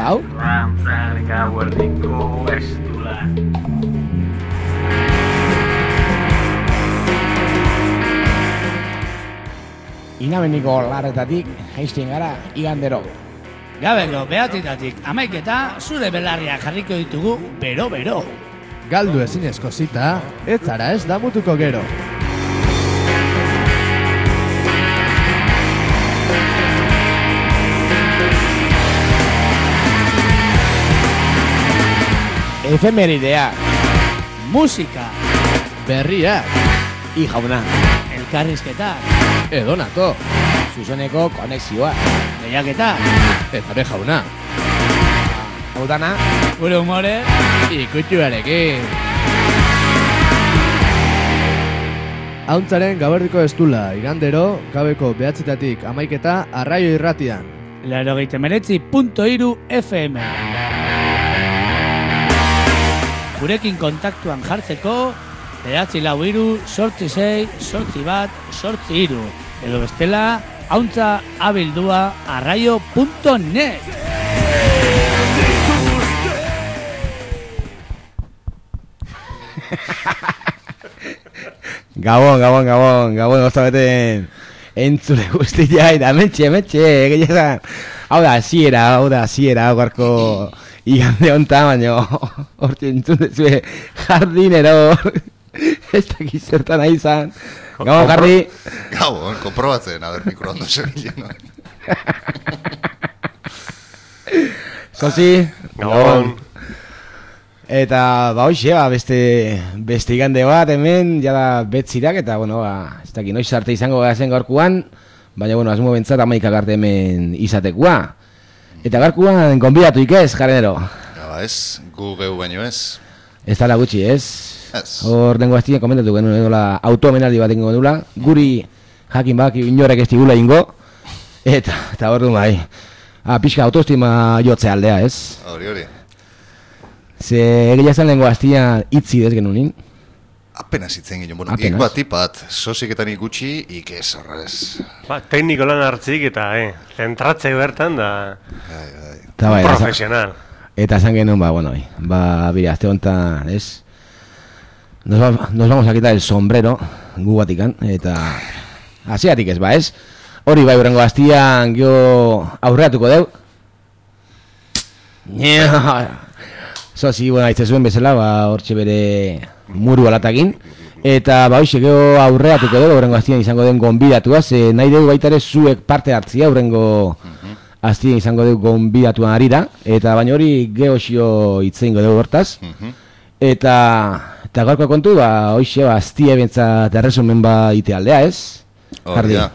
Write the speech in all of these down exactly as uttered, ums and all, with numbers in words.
hau? Lantzan gauerdiko estula. Inabeniko larretatik jaisten gara igandero. Gabeko behatitatik amaiketa zure belarriak jarriko ditugu bero-bero. Galdu ezinezko zita, ez zara ez damutuko gero. Efemeridea, Musika, Berriak, i jauna, elkarrizketak, edonato, zuzeneko konexioa. lehiaketak, eta be jauna, Hau dana, gure humore, ikutxuarekin. Hauntzaren gaberdiko estula, igandero, gabeko behatzitatik amaiketa arraio irratian. laurogeita hemeretzi puntu hiru F M. Gurekin kontaktuan jartzeko, bederatzi lau hiru, zortzi sei, zortzi bat, zortzi hiru. Edo bestela, hauntza abildua arraio puntu net. Gabon, gabon, gabon, gabon, oztabeten entzule guztia, eta metxe, metxe, gehiagan. Hau da, ziera, hau da, ziera, hau garko igande honta, baina hortxe entzun dezue jardinero, ez dakiz zertan nahi izan. Gabon, jardi. Gabon, komprobatzen, a ber, mikro ondo segilen. Sosi, Gabon. Eta, ba, hoxe, ba, beste, beste igande bat, hemen, jada betzirak, eta, bueno, ba, ez dakit, noiz arte izango gazen gaurkuan, baina, bueno, asmo bentzat amaikak arte hemen izatekua. Eta gaurkuan, gonbidatu ikez, jarrenero. Ja, ba, ez, gu geu baino ez. Ez dala gutxi, ez? Ez. Hor dengo aztien komentatu genuen edola automenaldi bat ingo dula, guri jakin bak inorek ez digula ingo, eta, eta hor du bai, ah, pixka autoestima jotze aldea, ez? Hori, hori. Ze egia zan lengo aztian itzi dez genunin. Apenas itzen ginen, bueno, Apenas. ik bat ipat, sosiketan ikutxi, ik ez horrez. Ba, tekniko lan hartzik eta, eh, zentratze bertan da Bai, bai. Eta bai, profesional. eta esan genuen, ba, bueno, bai, ba, bire, azte honetan, ez? Nos, va, nos vamos a quitar el sombrero, gu batikan, eta asiatik ez, ba, ez? Hori bai, urrengo aztian, gio aurreatuko deu. Zozi, bueno, aitze zuen bezala, ba, hortxe bere muru alatakin. Eta, ba, hoxe, gio aurreatuko deu, urrengo aztian izango den gonbidatua, ze nahi deu baita ere zuek parte hartzia, urrengo aztian izango deu gonbidatuan arira, eta baina hori geoxio itzeingo deu hortaz. Eta, eta gaurko kontu, ba, hoxe, ba, aztia bentzat erresumen ba itealdea, ez? Hori da.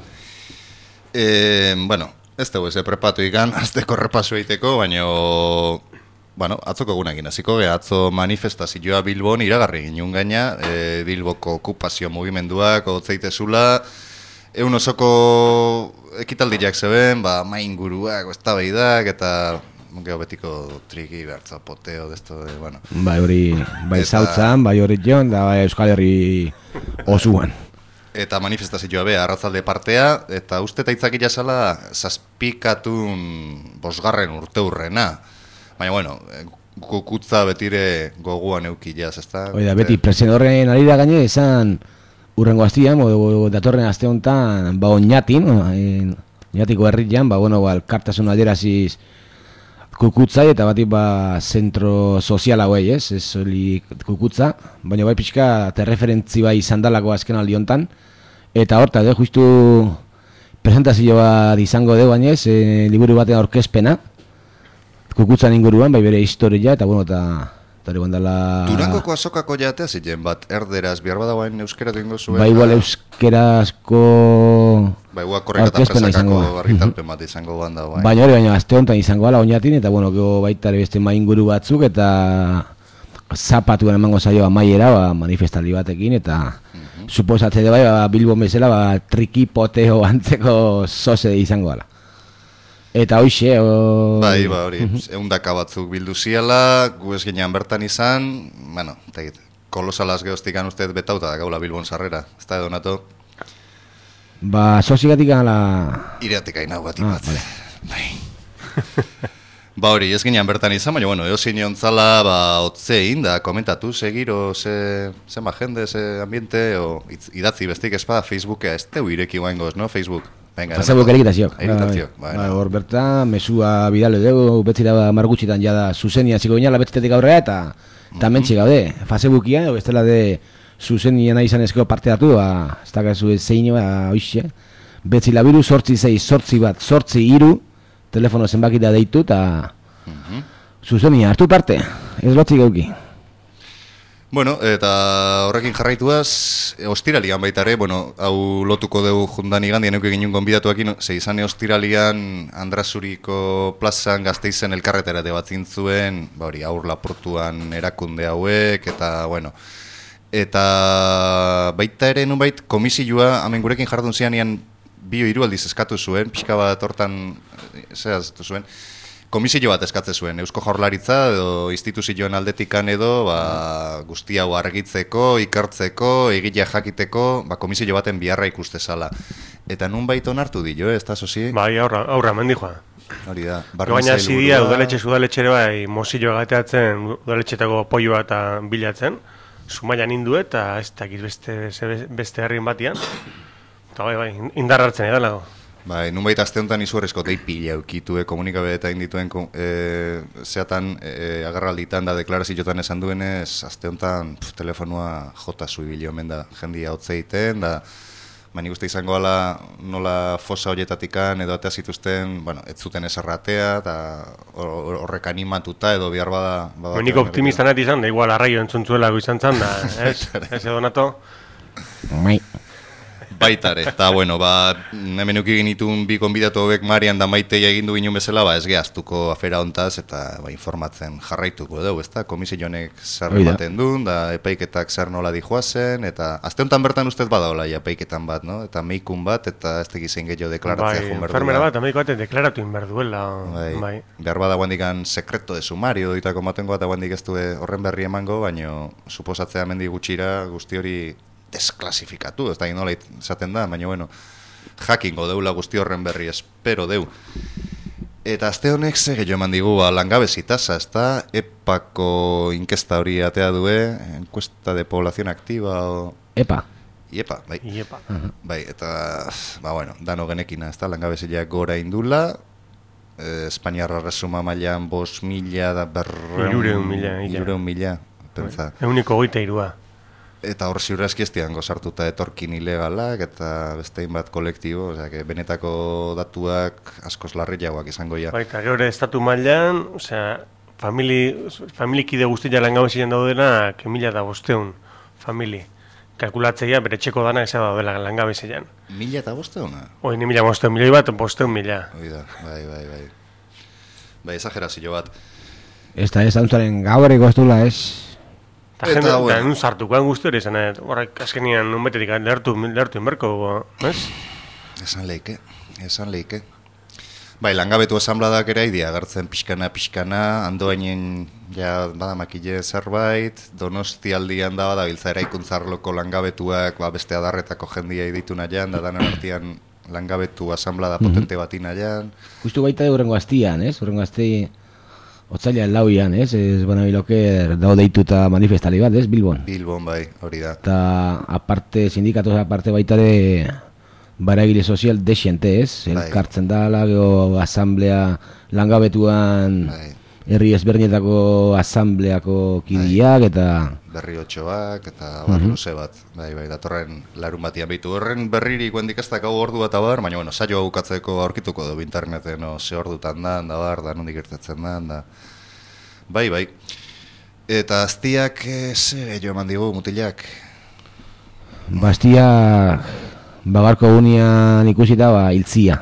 Eh, bueno, ez dugu ez prepatu ikan, azteko repaso egiteko, baina, bueno, atzoko egunekin hasiko ge, atzo manifestazioa Bilbon iragarri ginun gaina, e, Bilboko okupazio mugimenduak otzeitezula, egun osoko ekitaldiak zeben, ba, mainguruak, eztabaidak eta gero betiko triki, bertza, poteo, desto, de, bueno. Bai hori, bai Eta- zautzan, bai hori jon, da bai Euskal Herri osuan. Eta manifestazioa be, arratzalde partea, eta uste eta itzakila zala zazpikatun bosgarren urte hurrena. Baina, bueno, kukutza betire goguan eukilaz, ezta? Hoi da, beti presen horren ari da gaine, esan urrengo aztian, o, datorren aste honetan, ba oñatin, oñatiko herrian, ba, bueno, ba, elkartasun adieraziz kukutzai, eta batik ba, zentro sozial hauei, ez, ez hori kukutza, baina bai pixka, terreferentzi bai izan dalako azken aldi honetan, eta horta, de, justu presentazio bat izango deu bainez, e, liburu batean aurkezpena, kukutzan inguruan, bai bere historia, eta bueno, eta eta hori gondala... Durangoko azokako jatea ziren bat, erderaz, bihar badagoen euskeratu ingo zuen. Ba, igual euskerazko... Ba, igual korrika eta aurkezpena izango presakako da. barritalpen bat izango banda, bai. Baina hori, baina azte honetan izango ala oinatin, eta bueno, gero baita ere beste mainguru batzuk, eta zapatuen emango zaioa maiera, ba, manifestaldi batekin, eta suposatze de bai, ba, Bilbon bezala, ba, triki poteo antzeko zoze izango ala. Eta hoxe, o... Bai, ba, hori, eundaka batzuk bildu ziala, gu ez ginean bertan izan, bueno, eta egit, kolosalaz gehoztikan uste betauta da gaula Bilbon sarrera, ez da edo nato? Ba, zozigatik ala... Iratik hain hau bat Ah, ipat. vale. Bai. Ba hori, ez ginean bertan izan, baina, bueno, eozin jontzala, ba, otzein, da, komentatu, segiro, ze, ze ma jende, ze ambiente, o itz, idatzi bestik espada Facebookea, ez teu ireki guaingoz, no, Facebook? Venga, Facebook erikitaziok. Erikitaziok, Ba, hor bertan, mesua bidale dugu, betzira margutxitan jada zuzenia ziko ginala betzitetik aurrera, eta eta mentxe gaude, Facebookia, edo bestela de zuzenia nahi izan ezko parte hartu, ba, ez dakazu zein, ba, oixe, betzila biru, sortzi zei, sortzi bat, sortzi iru, telefono zenbakita deitu, eta zuzenia hartu parte, ez lotzik gauki. Bueno, eta horrekin jarraituaz, ostiralian baita ere, bueno, hau lotuko dugu jundan igandien euke ginen gonbidatuakin, ze izan ostiralian Andrasuriko plazan Gasteizen elkarreterate bat zintzuen, ba hori, aur Lapurtuan erakunde hauek, eta, bueno, eta baita ere nunbait komisioa, hemen gurekin jardun zianean, bio hiru aldiz eskatu zuen, pixka bat hortan, zehaztu zuen, komisio bat eskatze zuen, Eusko Jaurlaritza edo instituzioen aldetikan edo ba, guzti hau argitzeko, ikertzeko, egitea jakiteko, ba, komisio baten biharra ikuste zala. Eta nunbait onartu dio, ez da, sozi? Bai, aurra, aurra mendi joa. Hori da. Baina zidia udaletxe udaletxere bai mozillo gateatzen udaletxetako apoioa eta bilatzen, Zumaian indu eta ez dakit beste, beste herrin batian. Eta bai, bai, indar hartzen edalago. Bai, nunbait aste honetan izugarrizko teipila eukitue komunikabeetan dituen e, zeatan e, agarralditan da deklarazioetan esan duenez, aste honetan pf, telefonua jota zuibili omen da jendia hotze egiten, da baina ikuste izango ala nola fosa horietatikan edo atea zituzten, bueno, ez zuten eserratea, eta horrek animatuta edo bihar bada... bada Nik optimista nahi izan, da igual arraio entzuntzuela izan zan, da, ez? Ez edo nato? Mai. Baitare, eta bueno, ba, hemen euki genitun bi konbidatu hauek Marian da Maitei egindu ginen bezala, ba, ez gehaztuko afera hontaz, eta ba, informatzen jarraituko dugu, ezta? Komisionek zer ematen duen, da epaiketak zer nola dijoazen, eta azte honetan bertan ustez badaola epaiketan bat, no? Eta meikun bat, eta ez tekizen gehiago deklaratzea bai, jun berdu. Bai, enfermera bat, ameiko baten deklaratu inberduela. Bai, bai. Behar bada guandikan sekreto de sumario ditako matengo eta guandik ez du horren berri emango, baino suposatzea mendi gutxira guzti hori desklasifikatu, ez da inola izaten da, baina bueno, jakingo deula guzti horren berri, espero deu. Eta azte honek ze gehiago eman digu, ba, langabezi tasa, ez da, epako inkesta hori atea due, encuesta de población activa, o... Epa. Iepa, bai. Iepa. Uh-huh. Bai, eta, ba, bueno, dano genekina, ez da, langabeziak gora indula, eh, Espainiarra resuma mailan bos mila da berreun... Irureun mila. Irureun mila, pentsa. Euniko goita irua. Eta hor ziurrezki ez dian gozartuta etorkin ilegalak eta bestein bat kolektibo, osea, que benetako datuak askoz larriagoak izango ja. Baita, gero estatu mailan, osea, famili, familikide guztia langabezian daudenak mila da bosteun famili. Kalkulatzeia bere txeko dana eza daudela langabezian. Mila eta bosteuna? Oi, ni mila bosteun milioi bat, bosteun mila. Oi da, bai, bai, bai. Bai, esagerazio bat. Ez da ez antzaren gaurriko ez dula ez. Eta jende, eta bueno. Nun sartukoan guzti hori izan, horrek azkenian nun betetik lertu, lertu inberko, ez? Esan leike, esan leike. Bai, langabetu asambladak ere idea agertzen pixkana, pixkana, andoainen ja badamakile zerbait, Donosti aldian da badabiltza eraikuntzarloko langabetuak ba, beste adarretako jendia ditu nahian, da danan artian langabetu asamblada potente bat nahian. Justu baita horrengo aztian, ez? Horrengo azti... Otzailean lauian, ez? Ez banabiloker dago deituta manifestali bat, ez? Bilbon. Bilbon, bai, hori da. Eta aparte, sindikatoz aparte baita de baragile sozial desiente, ez? Bai. Elkartzen dala, geho asamblea langabetuan bai. Herri ezberdinetako asambleako kidiak, bai. Eta... Berri otxoak, eta bar, uh-huh. Luze bat. Bai, bai, datorren larun batian behitu. Horren berriri guendik ez dakau ordu bat abar, baina, bueno, saio bukatzeko aurkituko du interneten, no, ze ordutan da, da bar, da nondik irtetzen da, da. Bai, bai. Eta aztiak, ze jo eman digu, mutilak? Bastia, bagarko unian ikusita, ba, iltzia.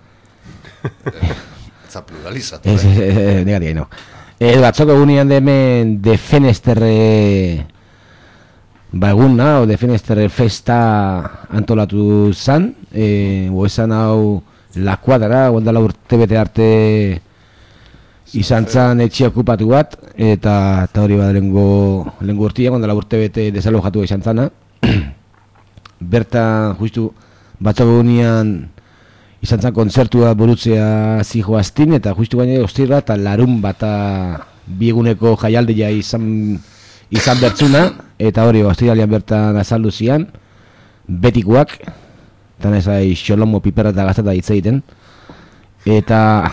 Etza pluralizatu, ez, eh? Negari, no. Eh, batzoko egunean demen defenesterre ba egun o defenesterre festa antolatu zan, eh, oesan hau la kuadra, gondala urte bete arte izan zan etxia okupatu bat, eta, eta hori bat lengo, lengo urtia, gondala urte bete desalojatu izan zana. Bertan, justu, batzoko egunean izan zen kontzertua burutzea zijoaztin, eta justu baina ostirra eta larun bata bieguneko jaialdia izan, izan bertzuna, eta hori ostiralian bertan azaldu zian, betikoak, eta nezai xolomo piperra eta gaztata hitz egiten, eta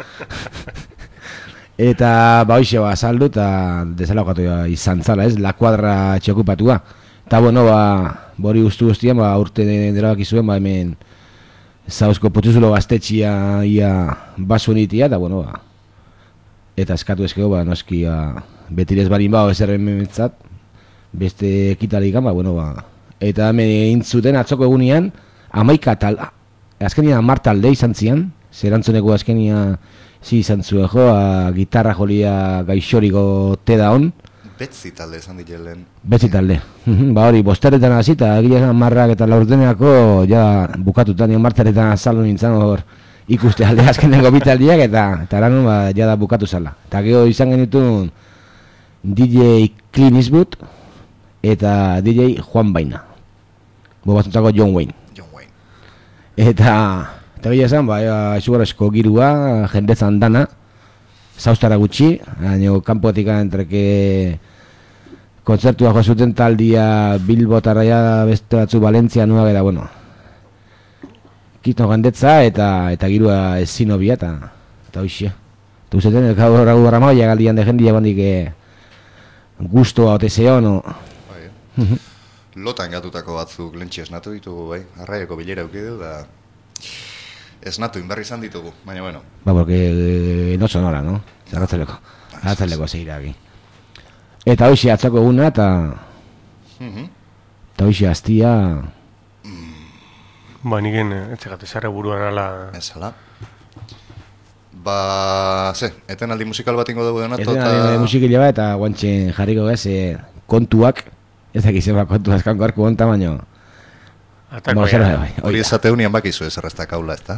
eta ba hoxe ba azaldu eta desalokatu izan zala, ez, la kuadra txokupatua. Eta bueno, ba, bori guztu guztian, ba, urte derabaki zuen, ba, hemen zauzko potuzulo gaztetxia ia basuen itia, eta bueno, ba, eta eskatu ezkego, ba, noski, ba, betirez barin ba, ezerren mementzat, beste ekitalikan, ba, bueno, ba, eta hemen intzuten atzoko egunean, amaika tal, azkenian amar talde izan zian, zerantzuneko azkenia zi izan zuen jo, a, gitarra jolia gaixoriko teda hon. Betzi talde esan ditelen. Betzi talde. Ba hori, bosteretan hasi eta egia marrak eta laurdeneako ja bukatutan, marteretan azaldu nintzen hor ikuste alde azkeneko bitaldiak eta eta lan ba, ja da bukatu zala. Eta gero izan genituen D J Clint Eastwood eta D J Juan Baina. Bo batzutako John Wayne. John Wayne. Eta eta gila esan, ba, izugarrezko girua, jendezan dana, zaustara gutxi, baina kanpotik entreke kontzertua joa zuten taldia Bilbo tarraia beste batzu Valentzia nuak eta, bueno, kitno jendetza eta eta girua ezin obia eta eta hoxia. Eta uzeten, elkau ragu barra maia galdian de jendia bandik gustoa otezeo, no? Bai, lotan gatutako batzuk lentsi esnatu ditugu, bai, arraiako bilera aukidu da... Esnatu, inberri izan ditugu, baina bueno. Ba, porque no sonora, no? Zerratzaleko, zerratzaleko zeira aquí. Eta hoxe atzako eguna, eta... Eta hoxe aztia... Ba, niken, etxegat, ezarre buruan ala... Ezala. Ba, ze, eten aldi musikal bat ingo dugu denato, eta... Eten aldi musikila bat, eta guantxen jarriko gaz, eh, kontuak, ez dakiz eba kontu azkanko arku onta, baino... Atako ya. Hori esate unian bakizu ez errazta kaula, ez da?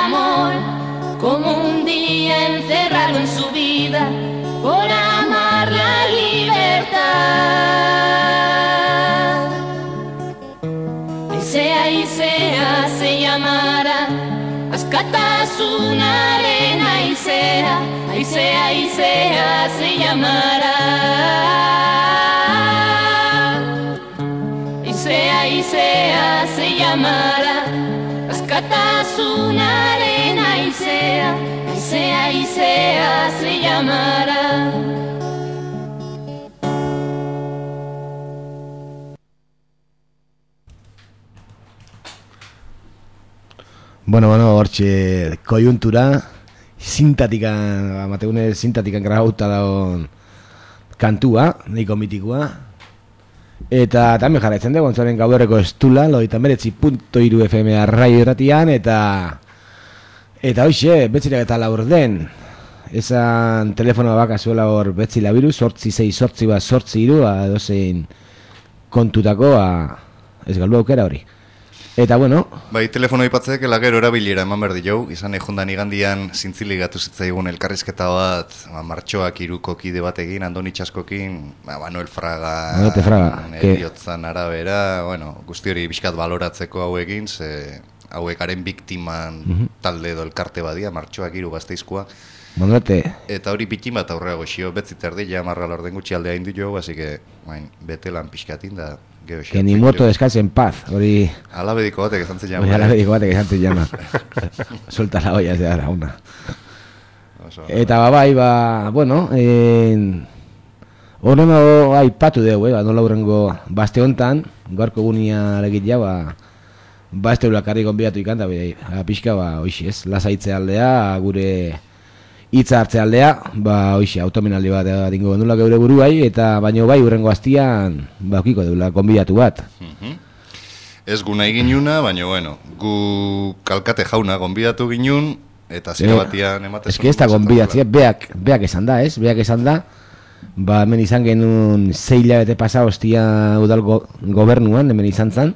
Como un día encerrado en su vida por amar Aizea, aizea, ze llamará. Askatasunaren aizea, aizea, aizea, ze llamará. Aizea, aizea, ze llamará. Askatasunaren aizea, aizea, aizea, ze llamará. Bueno, bueno, hortxe koiuntura, sintatikan, amateune sintatikan grabauta dagoen kantua, nahiko mitikoa. Eta también jarraitzen dugu, ontzaren gauerreko estula, loita meretzi punto iru F M arraio erratian, eta eta hoxe, betzirak eta laur den. Esan telefonoa baka zuela hor betzi labiru, sortzi zei, sortzi bat, sortzi iru, edozein kontutako, ez galdu aukera hori. Eta bueno... Bai, telefono ipatzek elagero erabilera eman berdi jau, izan egundan igandian zintzili gatu zitzaigun elkarrizketa bat, ba, martxoak iruko kide batekin, Andoni Txaskokin, ba, Manuel Fraga, Manote Fraga, eriotzan arabera, bueno, guzti hori bizkat baloratzeko hauekin, ze hauekaren biktiman uh-huh. talde edo elkarte badia, martxoak iru Gasteizkoa. Manote. Eta hori bitin bat aurreago xio, betzit erdi, ja marra lorden gutxi aldea indu jo, así que, bain, betelan pixkatin da... Que ni muerto descanse en paz, hori... Alabediko batek esan zen jama. Hori alabediko batek esan zen jama. Suelta la olla, ez da, una. Eta babai, ba, bueno, horren hau aipatu dugu, eh, nola hurrengo baste hontan, gaurko gunia legit ja, ba, ba ez teula karri gonbidatu ikan, da, ba, pixka, ba, oixi, ez, lasaitze aldea, gure hitza hartze aldea, ba, oixi, automenaldi bat dingo gendula geure buruai, eta baino bai, hurrengo aztian, ba, okiko deula, gonbidatu bat. Uh-huh. Ez gu nahi ginuna, baina, bueno, gu kalkate jauna gonbidatu ginun, eta zira batian ematezu. Ez que ez da gonbidatzea, beak, beak esan da, ez? Beak esan da, ba, hemen izan genuen zei hilabete pasa hostia udal go, gobernuan, hemen izan zan,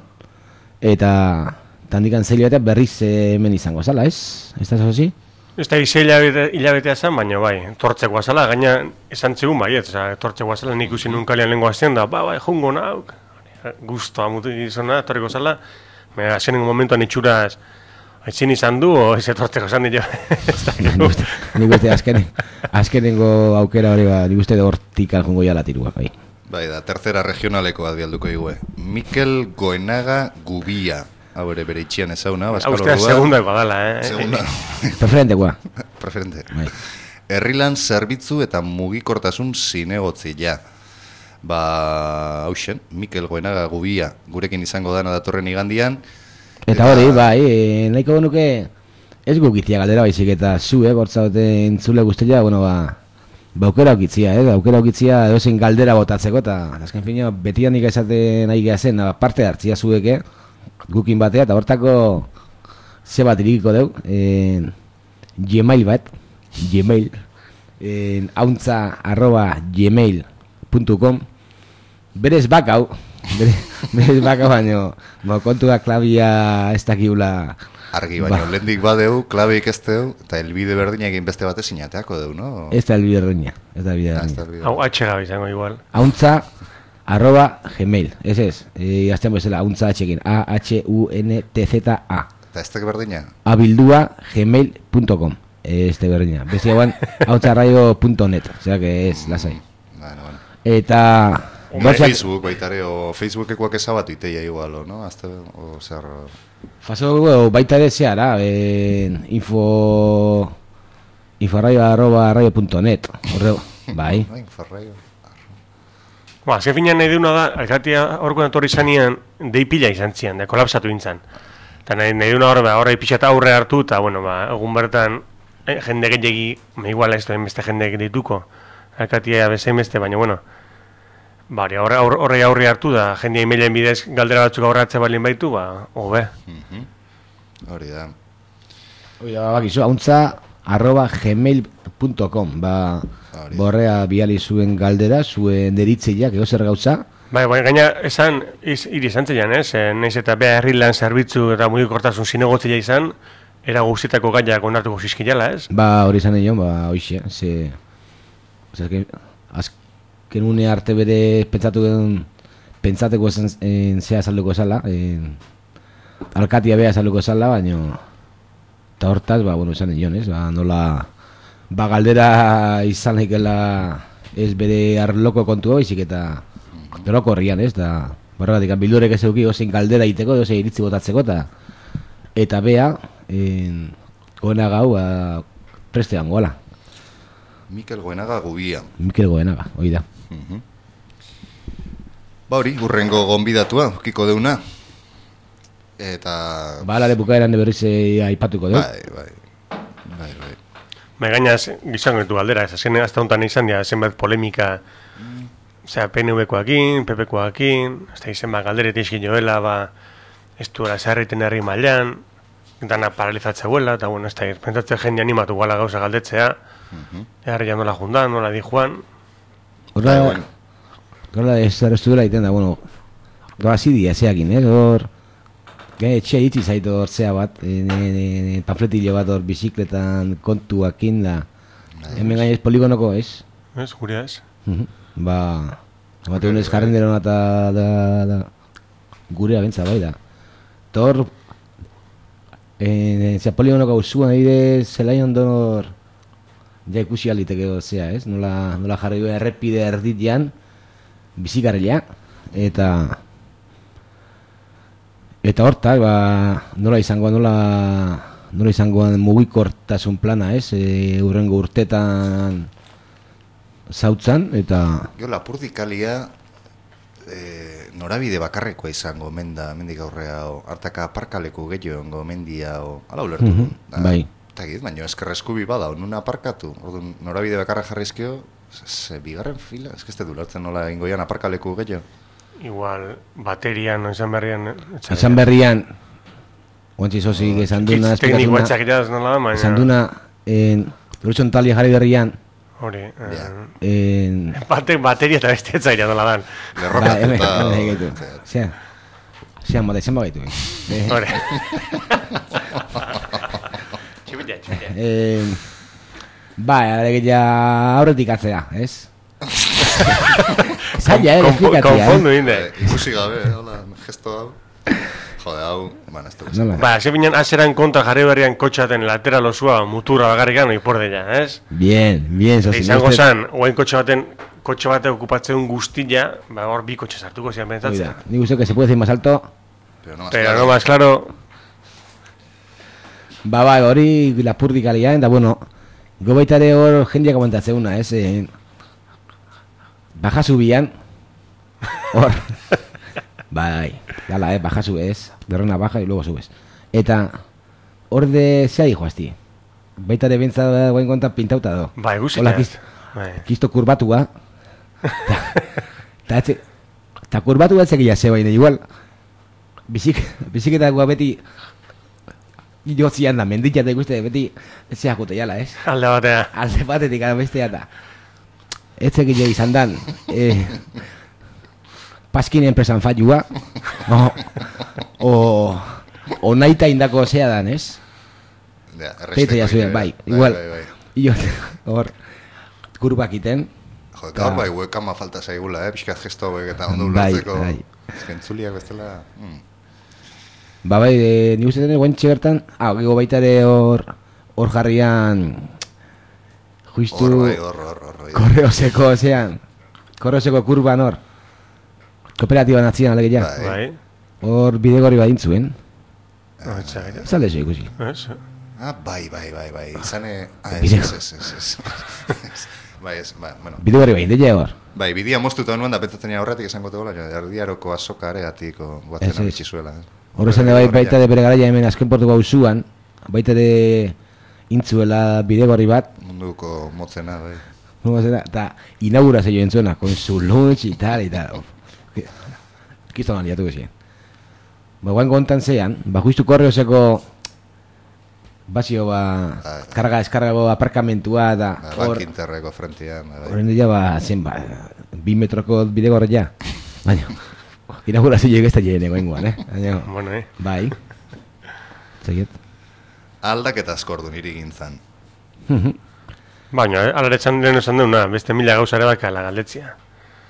eta tandikan zei hilabete berriz hemen izango zala, ez? Ez da zozi? Ez da ize hilabetea zen, baina bai, tortzeko azala, gaina esan txegun bai, ez, tortzeko azala nik usin nunkalian lengua azten da, ba, bai, jungo nauk, guztua mutu izona, torreko azala, baina zen nengo momentuan itxuraz, aitzin izan du, o ez tortzeko zan dira, ez da nik uste. Nik uste, azkenen, azkenengo aukera hori, ba, nik uste de hortikal jungo jala tirua, bai. Bai, da, tercera regionaleko bat bialduko igue. Mikel Goenaga Gubia. Hau ere bere itxian ezauna, Baskal Ordua. Austea segundako dala, eh? Segunda. Preferentekoa. Preferente. Bai. Herrilan zerbitzu eta mugikortasun zinegotzia. Ba, hausen, Mikel Goenaga Gubia, gurekin izango dana datorren igandian. Eta, eta hori, bai, e, nahiko genuke, ez gukitzia galdera baizik, eta zu, eh, bortzauten zule guztia, bueno, ba, ba aukera aukitzia, eh, aukera aukitzia edozein galdera botatzeko, eta azken fina, beti handik esaten nahi gehazen, parte hartzia zueke, gukin batea, eta hortako ze bat irikiko deu, eh, gmail bat, gmail, eh, hauntza arroba gmail punto com, berez bakau, berez, berez bakau baino, ba, kontu da klabia ez dakiula, argi, baina ba. Lehendik badeu, klabeik ez deu, eta elbide berdina egin beste batez sinateako deu, no? Ez da elbide berdina, ez da elbide berdina. Hau, atxega bizango igual. Hauntza arroba gmail, ez ez, e, azten bezala, hauntza atxekin, A H U N T Z A. Eta ez tek berdina? Abildua gmail punto com, ez te berdina. Bezi hauan, hauntzarraio punto net, osea que ez, lasai. Bueno, bueno. Eta... Hombre, Facebook, baitare, o Facebookekuak ezabatu iteia igual, no? Azte, o zer... Faso, baita ere zeara, eh, info... Inforraio arroba raio punto net, horre, bai. Inforraio... Ba, azken finean nahi deuna da, alkatia horko natorri zanean, deipila izan zian, de kolapsatu intzan. Eta nahi, nahi deuna horre, ba, horre pixata aurre hartu, eta, bueno, ba, egun bertan, eh, jende gehiagi, me iguala ez duen beste jende dituko, alkatia bezain beste, baina, bueno, bari, horre aurre, aurre hartu da, jende emailen bidez galdera batzuk aurratze balin baitu, ba, hobe. Hori da. Hori da, bakizu, hauntza arroba gmail punto com, ba... Borrea biali zuen galdera, zuen deritzeiak, ego zer gauza? Bai, bai, gaina esan, iz, iri esan zeian, ez? Eh? Naiz eta beha herrilan zerbitzu eta mugikortasun zinegotzia izan, era guztietako gaiak onartuko zizkilala, ez? Ba, hori izan egin, ba, hoxe, ze... Zer, azken une arte bere pentsatu den, pentsateko zen zea salduko esala, en, alkatia beha saluko zala, baina eta hortaz, ba, bueno, esan nion, ez? Ba, nola, ba, galdera izan naikela ez bere arloko kontua baizik eta doroko horrian, ez? Da, barragatik, bildurek ez euki gozein galdera iteko, gozein iritzi botatzeko, eta eta bea, en, goena gau, ba, prestean goala. Mikel Goenaga Gubia. Mikel Goenaga, hoi da. Uh-huh. Ba hori, urrengo gonbidatua, kiko deuna. Eta... Ba, alare bukaeran de berriz aipatuko dut. Bai, bai, bai, bai. Ba, gainaz, gizango ditu galdera, ez azken hasta honetan izan dira, zenbat polemika, mm. Osea, P N V-koakin, P P-koakin, ez da izen bat galderet izkin joela, ba, ez duela zaharriten herri mailan, dana paralizatzeguela, eta bueno, ez da, pentsatzen jende animatu guala gauza galdetzea, uh-huh. Herri ja nola jundan, nola di juan. Horra, bueno. Horra, ez duela iten da, bueno, horra zidia zeakin, eh, hor, etxe itzi zaitu hor zea bat, e, e, e, pamfletillo bat hor bizikletan kontuakin da, hemen gainez poligonoko, ez? Ez, guria ez. Uh-huh. Ba, bat egun ez jarren dira eta da, da, gurea bentsa bai da. Tor, e, zea poligonoko usuan adide zelaion donor, ja ikusi aliteke zea, ez? Nola, nola jarri duen errepide erditian, bizikarrila, eta... Eta hortak, ba, nola izangoan, nola, nola izangoan mugikortasun plana, ez? E, urrengo urtetan zautzan, eta... Jo, Lapurdikalia e, norabide bakarrekoa izango, menda, mendik aurrea, o, hartaka aparkaleku gehiago, mendia, o, ala ulertu. Mm-hmm, da, bai. Eta git, baina eskerreskubi bada, nuna aparkatu, orduan, norabide bakarra jarrizkio, ze bigarren fila, ez que ez du lertzen nola ingoian aparkaleku gehiago. Igual, baterian, no, izan berrian... Izan berrian, guantzi zozik, esan duna... Tekniko etxakitaz nola da, baina... Esan duna, Lurtxon talia jarri berrian... Hori, en... Batek bateria eta beste etzaira nola dan. Ba, hemen, hemen egeitu. Zea, zea, mate, zen bagaitu. Hori. Txipita, txipita. Ba, alegia aurretik atzea, ez? Zaila, eh, esplikatzea. Konfondu inde. Ikusi gabe, hola, gesto hau. Jode, hau, eman ez dugu. Ba, ze binen aseran kontra jarri berrian kotxaten lateral osua muturra bagarrikan oipordela, ez? Bien, bien, zozi. Izango zan, oain kotxe baten, kotxe batek okupatzen guztilla, ba, hor bi kotxe sartuko zian pentsatzen. Ni guztio que se puede decir más alto. Pero no más Pero claro. no más claro. Ba, ba, hori lapurdikalia, eta bueno, gobaitare hor jendeak komentatzeuna, ez? Eh, baja subian, hor, bai, gala, eh, baja subes, derrona baja y luego subes. Eta, hor de zea dijo asti, baitare bentsa guain konta pintauta do. Bai, guzti. Hola, kisto, kisto kurbatua, eta etxe, eta kurbatu bat zekia ze baina, igual, bizik, biziketakoa beti, jotzian da, menditia eta ikuste beti, zeak gute jala, ez? Alde batea. Alde batetik, bestea eta. Ez egile izan dan, eh, Paskin enpresan fallua, o, o, o naita indako zea dan, ez? Ja, Teite ja zuen, bai, igual, bai, bai. Io, hor, kurbak iten. Jode, gaur bai, webkama falta zaigula, eh, pixkat gesto hauek eta ondo Bai, ulertzeko. bai. Zentzuliak bestela... Mm. Ba, bai, e, nik uste dene guantxe bertan, ah, gego baitare hor, hor jarrian, justu... Hor, bai, hor, hor, hor, hor. Korreoseko, zean, korreoseko kurban hor, kooperatiban atzian alegia. Bai. Hor bidegorri badintzuen. No, etxakita. Zalde zo ikusi. Ez. Ah, bai, bai, bai, bai, izane... Ah, ez, Bide- ez, ez, ez, ez. Bai, ez, bai, bueno. Bidegorri badin, deia hor. Bai, bidia moztuta nuen da pentsatzen aurretik esango tegoela, jo, erdiaroko azoka areatiko guatzen Ez, ez. amitsi zuela. Hor esan de bai, baita de bere garaia hemen azken portuko hauzuan, baita de intzuela bidegorri bat, Munduko motzena, bai. eta inaugura zeio entzuena, con su lunch y tal, y tal. Kiston aliatu gezien. Ba, guain kontan zean, ba, justu korreoseko basio, ba, Ah, karga, eskargago aparkamentua, da, Ba, hor, Bank Interreko frentian, bai. horren dira, ba, zen, ba, bi metroko bidegorra ja. Baina, inaugurazio ez da jene goingoan, eh? Baina, Bueno, eh. bai. Zegiet. Aldaketa asko ordu niri gintzan. Baina, eh, alaretzan lehen esan deuna, beste mila gauza ere bakala galdetzia.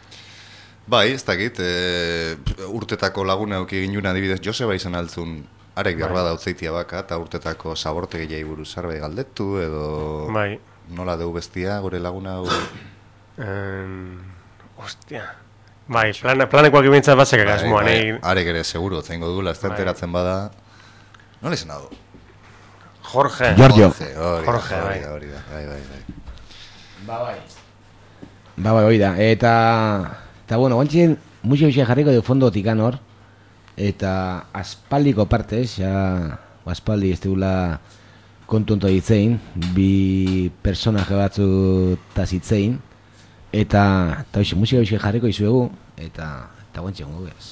Bai, ez dakit, e, urtetako laguna euki ginuna adibidez, Joseba izan altzun arek behar bada utzeitia baka, eta urtetako sabortegiai buruz arbe galdetu, edo Bai. nola deu bestia, gure laguna hau... Um, ostia. Bai, plan, planekoak ibintzat batzekak Bai, asmoan, bai, eh? arek ere seguro, zeingo duela, ez da Bai. enteratzen bada... Nola izan du? Jorge. Giorgio. Jorge, hori da, Jorge, hori bai. da, hori da, bai, bai, bai. Ba, bai. Ba, bai, hoi da. Eta, eta bueno, guantxien, musio bixe jarriko de fondo tikan hor. Eta aspaldiko partez, ja, aspaldi ez dugula kontunto ditzein, bi personaje batzu tazitzein. Eta, eta hoxe, musio bixe jarriko izuegu, eta, eta guantxien gu ez.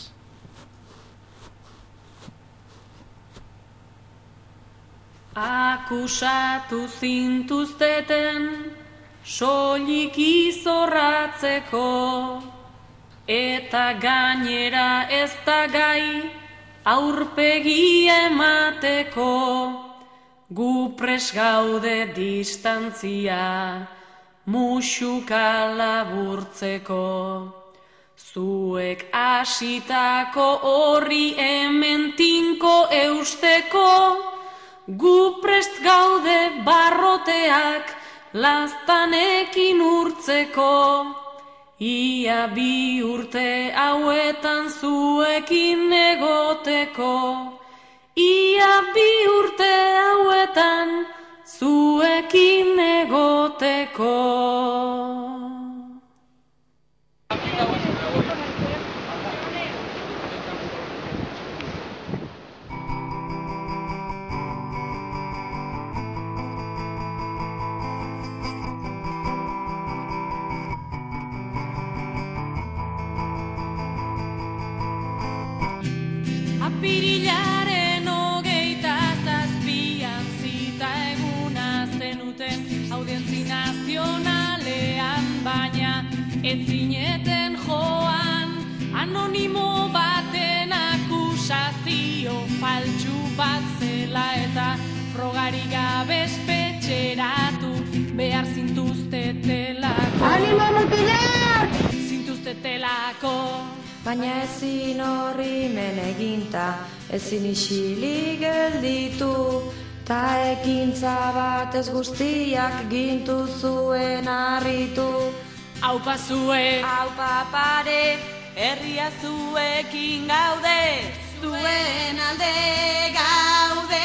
Akusatu zintuzteten soilik izorratzeko, eta gainera ez da gai aurpegi emateko. Gu pres gaude distantzia musuka laburtzeko. Zuek asitako horri hemen tinko eusteko, gu prest gaude barroteak laztanekin urtzeko. Ia bi urte hauetan zuekin egoteko. Ia bi urte hauetan zuekin egoteko. Apirilaren hogeita zazpian zita eguna zenuten audientzi nazionalean, baina ez zineten joan anonimo baten akusazio faltsu bat zela, eta frogari gabe espetxeratu behar zintuztetelako. Animo mutilak! Zintuztetelako. Baina ezin horri men eginta, ezin isilik gelditu, ta ekintza bat ez guztiak gintu zuen harritu. Aupa zue, Aupa pare, herria zuekin gaude, zuen alde gaude.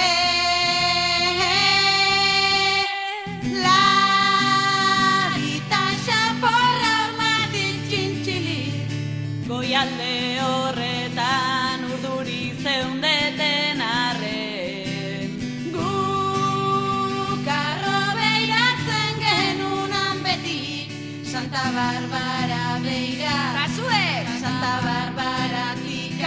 Goialde horretan urduri zeundeten arren. Guk arro beiratzen genunan beti, Santa Barbara beira. Kasuek! Santa Barbaratik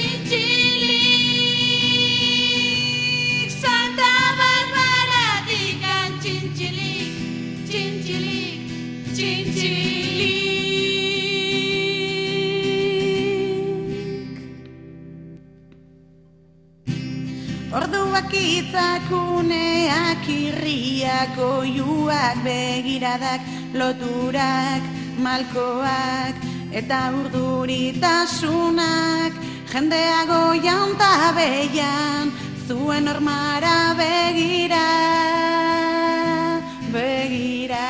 antxintxilik. Santa Barbaratik antxintxilik. Txintxilik, txintxilik. Orduak itzakuneak, irriak, oiuak, begiradak, loturak, malkoak, eta urduritasunak, jendea goian ta beian, zuen ormara begira, begira.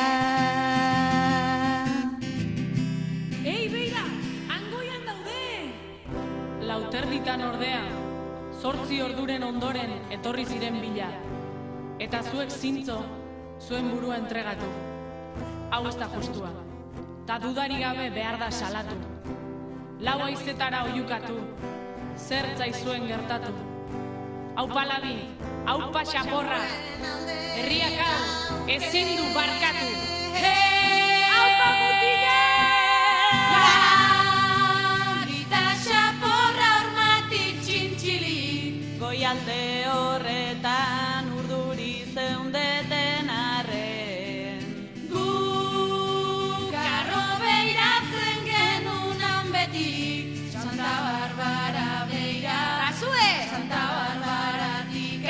Ei, beira, angoian daude! Lauterditan ordea, zortzi orduren ondoren etorri ziren bila, eta zuek zintzo zuen burua entregatu. Hau ez da justua, ta dudari gabe behar da salatu. Lau haizetara oiukatu, zertzai zuen gertatu. Aupa labi, aupa xaporra, herriak hau ezin du barkatu. Hey! Aupa mutila! Goialde horretan urduri zeundeten arren. Guk arro beiratzen genunan beti, Santa Barbara beira. Kasue! Santa Barbaratik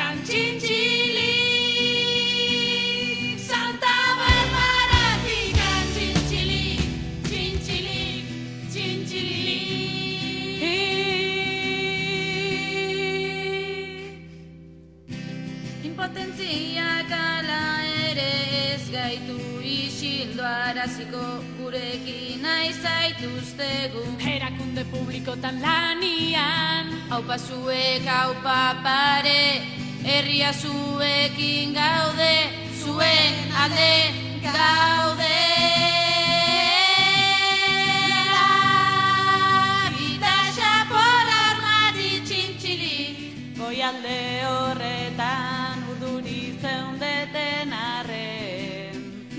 antxintxilik. Santa Barbaratik antxintxilik. Txintxilik, txintxilik. potentziak ala ere ez gaitu isildu araziko gurekin nahi zaituztegu. Erakunde publikotan lanian, haupa zuek, haupa pare, herria zuekin gaude, zuen alde gaude. Labita xapor armati txintxilik, goialde horretan urduri zeundeten arren.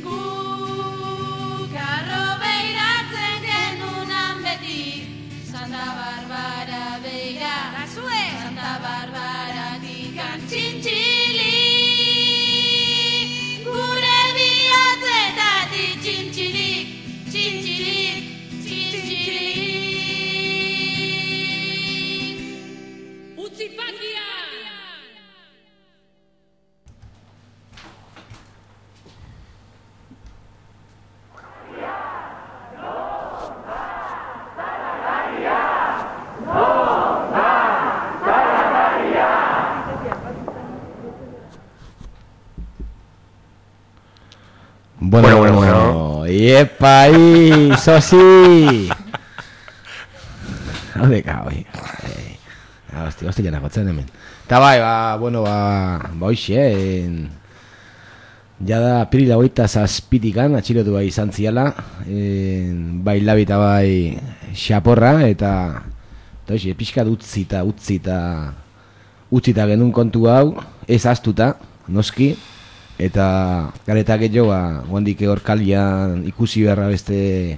Guk arro beiratzen genunan beti, Santa Barbara beira, Santa Barbara dikan txintxilik, gure bihotzetatik txintxilik, txintxilik, txintxilik. Utzi patia! Bueno, bueno, bueno. Iepa, ahí, sosi. Haude kao, hi. Hostia, hostia, jana gotzen hemen. Ta bai, ba, bueno, ba, ba hoxe, en... Ja da pirila hogeita zazpitikan, atxilotu bai izan ziala, en... bai labita bai xaporra, eta... Eta hoxe, pixka utzita, utzita... Utzita genuen kontu hau, ez astuta, noski, eta garetak edo, ba, guandik hor kalian ikusi beharra beste...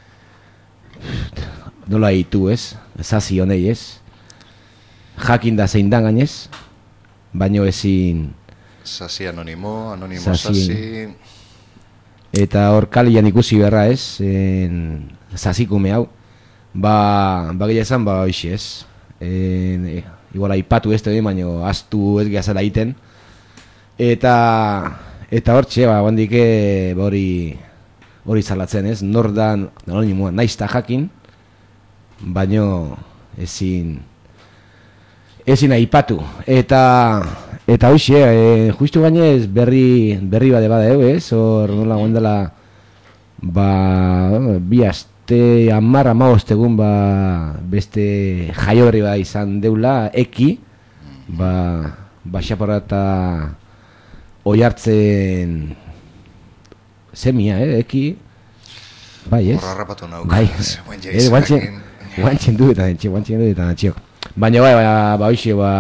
Nola hitu, ez? Zazi honei, ez? Jakin da zein da gainez, baino ezin... Zazi anonimo, anonimo Zazi. zazi... Eta hor kalian ikusi beharra, ez? En... Zazikume hau. Ba, ba gehiago esan, ba hoxe, ez? En... E, igual aipatu ez da, baino astu ez gehazela egiten. Eta... Eta hor txe, ba, guandike, ba hori... Hori zalatzen, ez? Nor da anonimoa, naiz ta jakin, baino ezin... Ezin aipatu. Eta... Eta hoxe, e, justu gainez berri... Berri bade bada, ez? Hor nola guandela... Ba... Bi aste... Amar, amaost egun, ba... Beste jaio berri bat izan deula, eki... Ba... Ba xaporra eta... Oihartzen... Semia, eh, eki... Bai, ez? Horra rapatu nauk. Bai, eh, guantzen... Guantzen duetan, etxe, guantzen duetan, atxiok. Baina bai, ba, ba, hoxe, ba...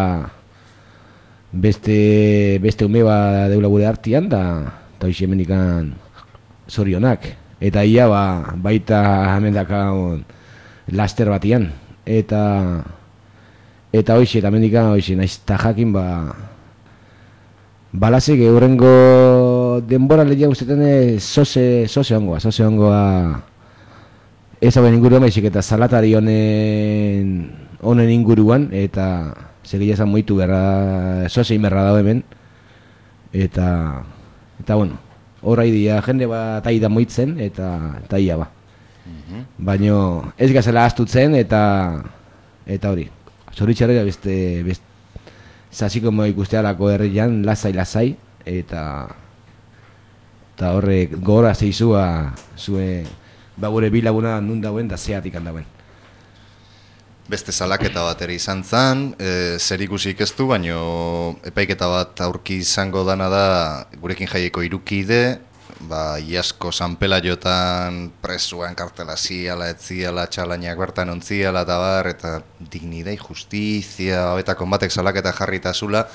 Beste... Beste ume ba deula gure artian, da... Eta hoxe hemendikan... Zorionak. Eta ia, ba... Baita hemen dakaun... Laster batian. Eta... Eta hoxe, eta hemendikan hoxe, naiz ta jakin, ba... Balazek eurrengo denbora lehia guztetan zoze, zoze ongoa, zoze ongoa ez hauen inguruan baizik eta salatari honen honen inguruan, eta segia esan moitu berra, zoze inberra dago hemen, eta, eta bueno, horra idia jende bat aida moitzen, eta, eta ia ba. Baina ez gazela astutzen, eta, eta hori, zoritxarrera beste, beste, Zaziko mo ikustealako herrian, lasai-lasai, eta eta horrek gora zeizua zue ba gure bilaguna nun dauen da zeatik handauen. Beste salaketa bat ere izan zan, e, zer ikusik ez du, baino epaiketa bat aurki izango dana da gurekin jaieko irukide, ba, iasko Sanpela jotan presuan kartela ziala, etziala, txalainak bertan ontziala eta bar, eta dignidai, justizia, abetako batek salaketa jarrita zula,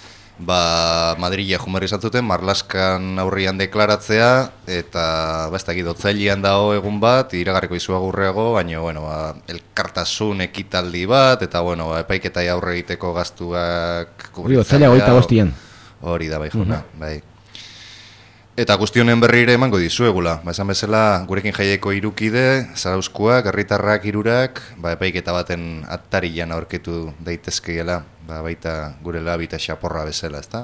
ba, Madrila jumerri zantzuten, Marlaskan aurrian deklaratzea, eta ba, ez dakit, otzailean dago egun bat, iragarriko izua gurreago, baina, bueno, ba, elkartasun ekitaldi bat, eta, bueno, ba, epaiketai aurre egiteko gaztuak Hori, otzaila goita bostian. Hori da, bai, juna, uh-huh. bai. Eta guztionen berri ere emango dizuegula. Ba, esan bezala, gurekin jaieko irukide, zarauzkoak, herritarrak hirurak, ba, epaiketa baten atarian aurkitu daitezkeela, ba, baita gure labita xaporra bezala, ezta?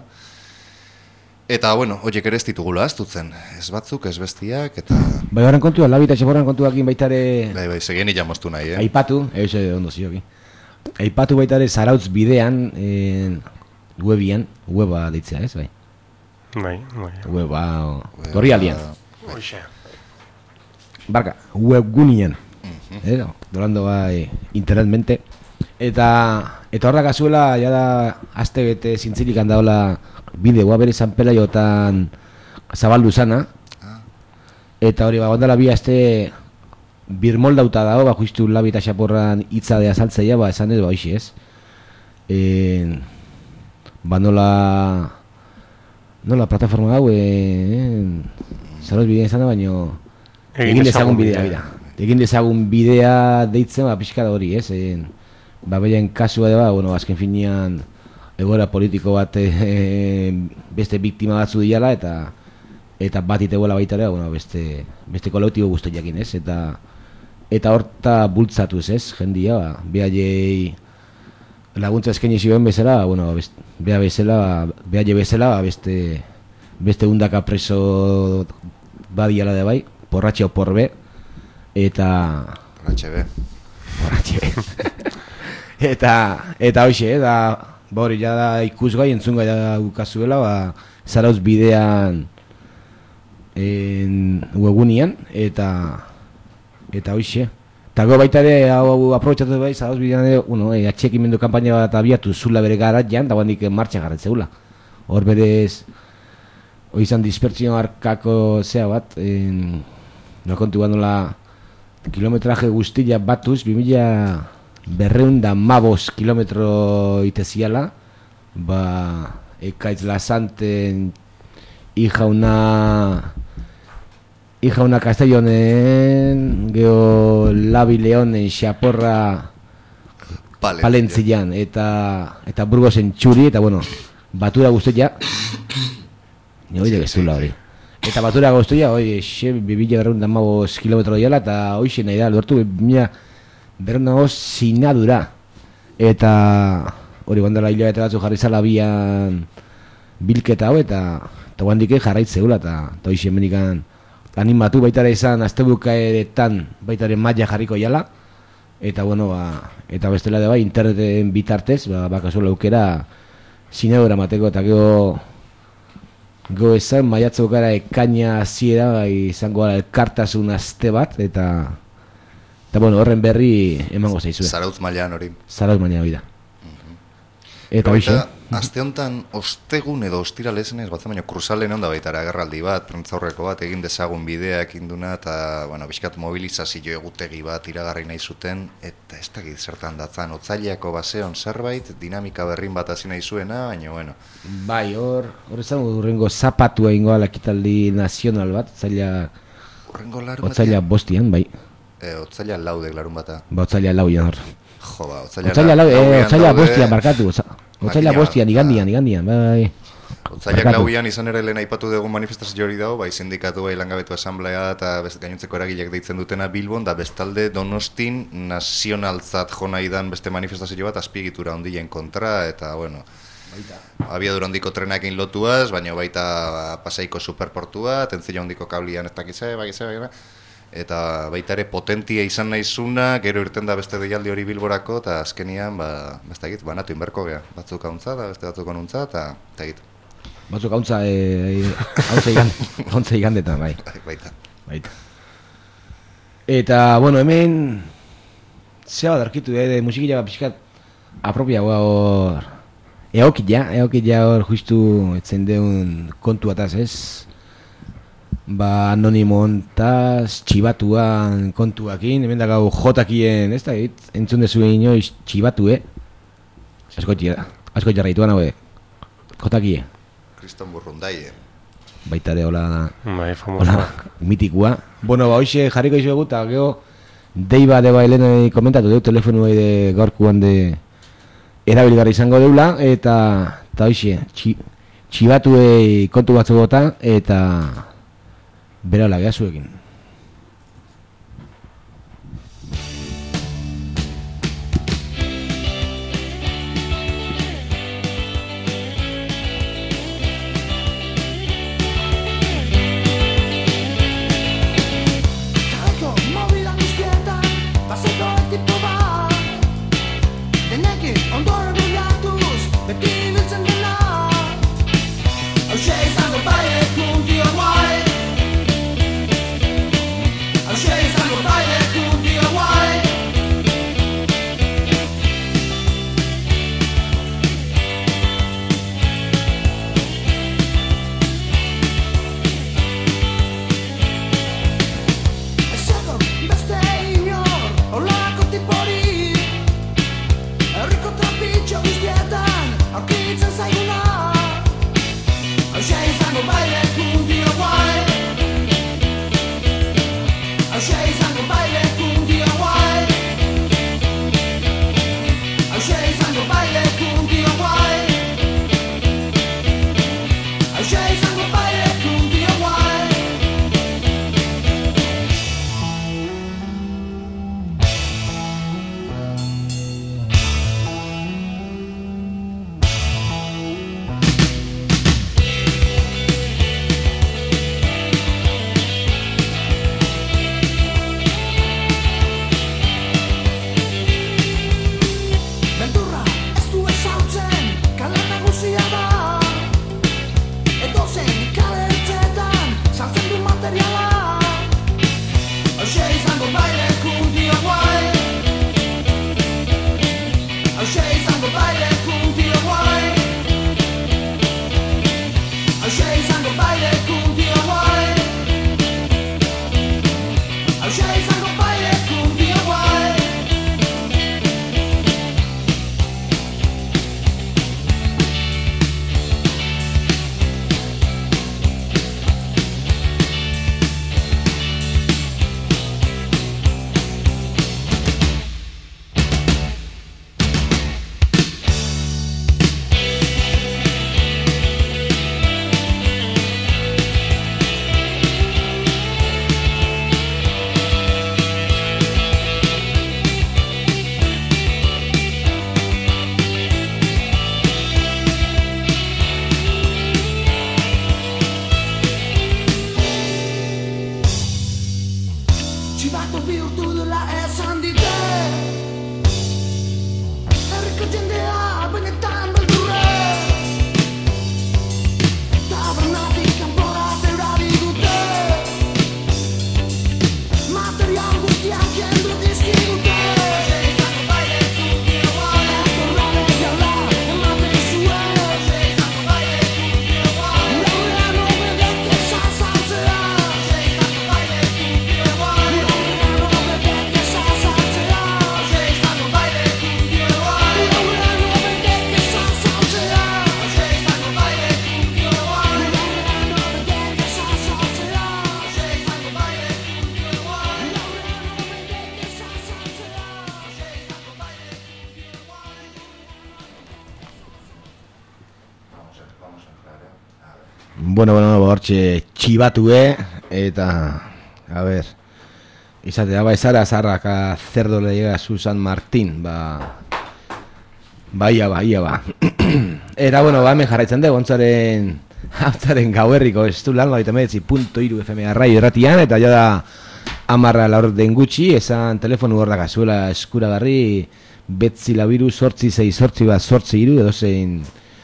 Eta, bueno, horiek ere ez ditugula astutzen. Ez batzuk, ez bestiak, eta... Bai, horren kontua, labita xaporran kontuakin baitare... Bai, bai, segien ilamoztu nahi, eh? Aipatu, eus ondo zioki. Aipatu baitare zarautz bidean, eh, webian, weba deitzea, ez, bai? Bai, bai. Weba, torrialdian. Hoxe. Barka, webgunian. Eh, dolando bai internetmente. Eta eta horrak azuela, ja da aste bete zintzilik handaola bideoa bere San Pelaiotan zabaldu zana. Eta hori, ba, ondala bi aste birmoldauta dago, ba, justu labi eta xaporran hitza de azaltzeia, ba, esan ez, ba, hoxi ez. E, ba, nola, nola plataforma hau, e, zaroz bidea izan da, baino, egin dezagun bidea, bida. Egin dezagun bidea deitzen, ba, pixka da hori, ez. E, ba, behaien kasua da, ba, bueno, azken finean, egoera politiko bat e, beste biktima batzu diala, eta eta bat itegoela baitarea, bueno, beste, beste kolektibo guztu jakin, ez? Eta eta horta bultzatuz, ez? Jendia, ba, behaiei laguntza eskaini ziren bezala, bueno, beha bezala, behaie bezala, beste beste undaka preso badiala da bai, porratxe o porbe, eta porratxe be. Porratxe be. eta, eta hoxe, da, ba hori, ja da ikusgai, entzungai da ukazuela, ba, zarauz bidean en webunian eta eta hoixe. Ta go baita ere hau aprobetxatu bai zarauz bidean ere, bueno, eh, atxekimendu kanpaina bat abiatu zula bere garaian, da bandik martxa jarretzeula. Hor berez hoi izan dispertsio arkako zea bat, en no kontu nola kilometraje guztia batuz bi mila berrehun eta hamabost kilometro iteziala, ba ekaitz lasanten Ijauna Ijauna Castellonen geho Labi Leonen Xaporra Palentzian eta eta Burgosen txuri eta bueno, batura guztia ni oide gezula hori. Eta batura guztia hori xe bibila berrehun eta hamabost kilometro diala eta hoxe nahi da lortu bimila berrehun eta hamabost sinadura eta hori bandala hilabete batzu jarri zala bian bilketa hau eta eta guandike jarraitzeula eta hoxe menikan animatu baitara izan astebukaeretan baitaren maila jarriko jala eta bueno ba, eta bestela de bai interneten bitartez ba, bakazuela aukera sinadura mateko eta gero go esan maiatzeko gara ekaina hasiera bai izango gara elkartasun aste bat eta eta bueno horren berri emango zaizue Zarautz mailan hori Zarautz mailan bida eta hoxe aste honetan ostegun edo ostiralezen ez batzen baino kruzalen onda baitara agerraldi bat, prentzaurreko bat egin dezagun bideak induna eta bueno, bizkat mobilizazio egutegi bat iragarri nahi zuten eta ez dakit zertan datzan otzailako baseon zerbait dinamika berrin bat hasi nahi zuena, baina bueno bai, hor, hor ezan urrengo zapatu egingoa lakitaldi nazional bat otzaila urrengo larun otzaila bostian, bai e, otzaila laudek larun bata ba, otzaila lauian hor jo, ba, otzaila, otzaila, lau, e, otzaila bostian barkatu otzaila bostian, igandian, igandian, bai Otzailak lauian izan ere lehen aipatu dugu manifestazio hori dago, bai sindikatu, bai langabetu asamblea eta best, gainontzeko eragileak deitzen dutena Bilbon, da bestalde Donostin nazionaltzat jo nahi dan beste manifestazio bat azpiegitura ondien kontra, eta bueno, abiadura handiko trenakin lotuaz, baina baita Pasaiko superportua, tentzila handiko kablian ez dakize, bakize, bakize, eta baita ere potentia izan nahizuna, gero irten da beste deialdi hori Bilborako, eta azkenian, ba, beste egit, banatu inberko gea, batzuk hauntza, da beste batzuk honuntza, eta egit. Batzuk hauntza, hauntza igandetan, bai. Baita. Baita. Eta, bueno, hemen, zea bat arkitu, eh, de musikila bat pixkat, apropiagoa hor, eokila, eokila hor justu etzen deun kontu ataz, ez? Ba, anonimontaz, txibatuan kontuakin, hemen da gau jotakien, ez da, it, entzun dezu inoiz txibatue, asko txera, asko jarraituan hau, jotakie. Kriston Burrundaie. Baita ere, hola, bai, famosa. mitikua. Bueno, ba, hoxe jarriko izuegu, eta geho, deiba deba helena komentatu deu, telefonu de gaurkuan de erabiligarri izango deula, eta, eta hoxe, txi, txibatue kontu batzu gota, eta bera hola, geha zuekin. Ondoren bilatuz, beti biltzen dela zaiguna. Hauxe izango baile kundio guai. Hauxe izango baile kundio guai. Hauxe izango baile kundio guai. Hauxe izango baile kundio guai. Beldurra ez du ezautzen, kale nagusia da. Edozein kaleetxeetan saltzen du materiala. Hauxe izango baile kundio guai. Hauxe izango baile kundio guai. Hauxe izango baile kundio guai. Hauxe izango baile kundio guai. Txibatu bihurtu dela esan dite. Herriko jendea benetan beldurrez. Tabernatik kanpora zeurari dute. Material guztiak kendu dizkigute. Hauxe izango baile kundio guai. Etorra legala ematen zuen. Hauxe izango baile kundio guai. Laurean obedek esazaltzea. Hauxe izango baile kundio guai. Laurean obedek esazaltzea. Hauxe izango baile kundio guai. Laurean obedek esazaltzea. Hauxe izango baile kundio guai. Laurean obedek esazaltzea. Hauxe izango baile kundio guai. Laurean obedek esazaltzea. Hauxe izango baile kundio guai. Bueno, bueno, hortxe txibatue, eta, a ber, izatea, ba, ezara, zarraka, zerdo le llega zu San Martín, ba, ba, ia ba, ia ba. Era, bueno, ba, hemen jarraitzen dugu, ontzaren, ontzaren gauerriko, ez du lan, baita medetzi, punto iru F M arraio erratian, eta ja da, amarra laur den gutxi, esan telefonu hor dakazuela eskuragarri, betzi labiru, sortzi zei, sortzi bat, sortzi iru, edo zein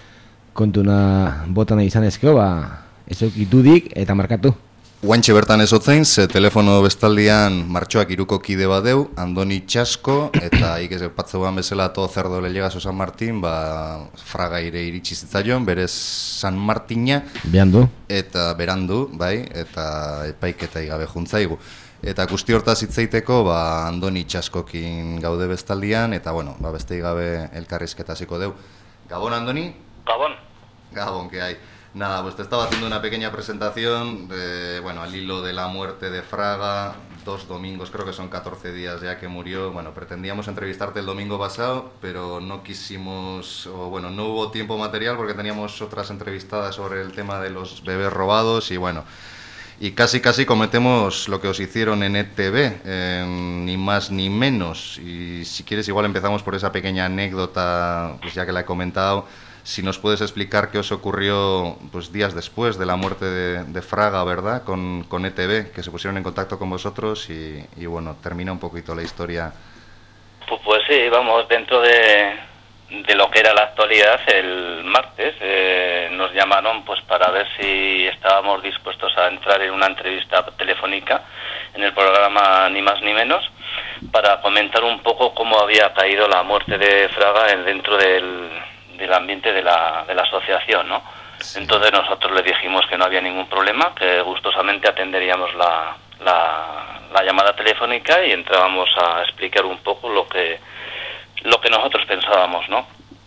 kontuna botana izan ezkeo, ba, ez dudik eta markatu. Guantxe bertan ezotzein, ze telefono bestaldian martxoak iruko kide badeu, Andoni Txasko, eta ikez patzeuan bezala to zerdo le llega San Martín, ba, fraga ire iritsi zitzaion, berez San Martina, behandu, eta berandu, bai, eta epaiketa igabe juntzaigu. Eta guzti hortaz hitzeiteko, ba, Andoni Txaskokin gaude bestaldian, eta bueno, ba, beste igabe elkarrizketa hasiko deu. Gabon, Andoni? Gabon. Gabon, ¿qué hay? Nada, pues te estaba haciendo una pequeña presentación, de, bueno, al hilo de la muerte de Fraga, dos domingos, creo que son catorce días ya que murió. Bueno, pretendíamos entrevistarte el domingo pasado, pero no quisimos, o bueno, no hubo tiempo material porque teníamos otras entrevistadas sobre el tema de los bebés robados y bueno, y casi casi cometemos lo que os hicieron en E T V, eh, ni más ni menos. Y si quieres igual empezamos por esa pequeña anécdota, pues ya que la he comentado. Si nos puedes explicar qué os ocurrió pues días después de la muerte de, de Fraga, ¿verdad? Con, con E T V, que se pusieron en contacto con vosotros y, y bueno, termina un poquito la historia. Pues, pues sí, vamos, dentro de, de lo que era la actualidad, el martes eh, nos llamaron pues para ver si estábamos dispuestos a entrar en una entrevista telefónica en el programa Ni Más Ni Menos para comentar un poco cómo había caído la muerte de Fraga en, dentro del... del ambiente de la, de la asociación, ¿no? Sí. Entonces nosotros le dijimos que no había ningún problema, que gustosamente atenderíamos la, la, la llamada telefónica y entrábamos a explicar un poco lo que, lo que nosotros pensábamos, ¿no?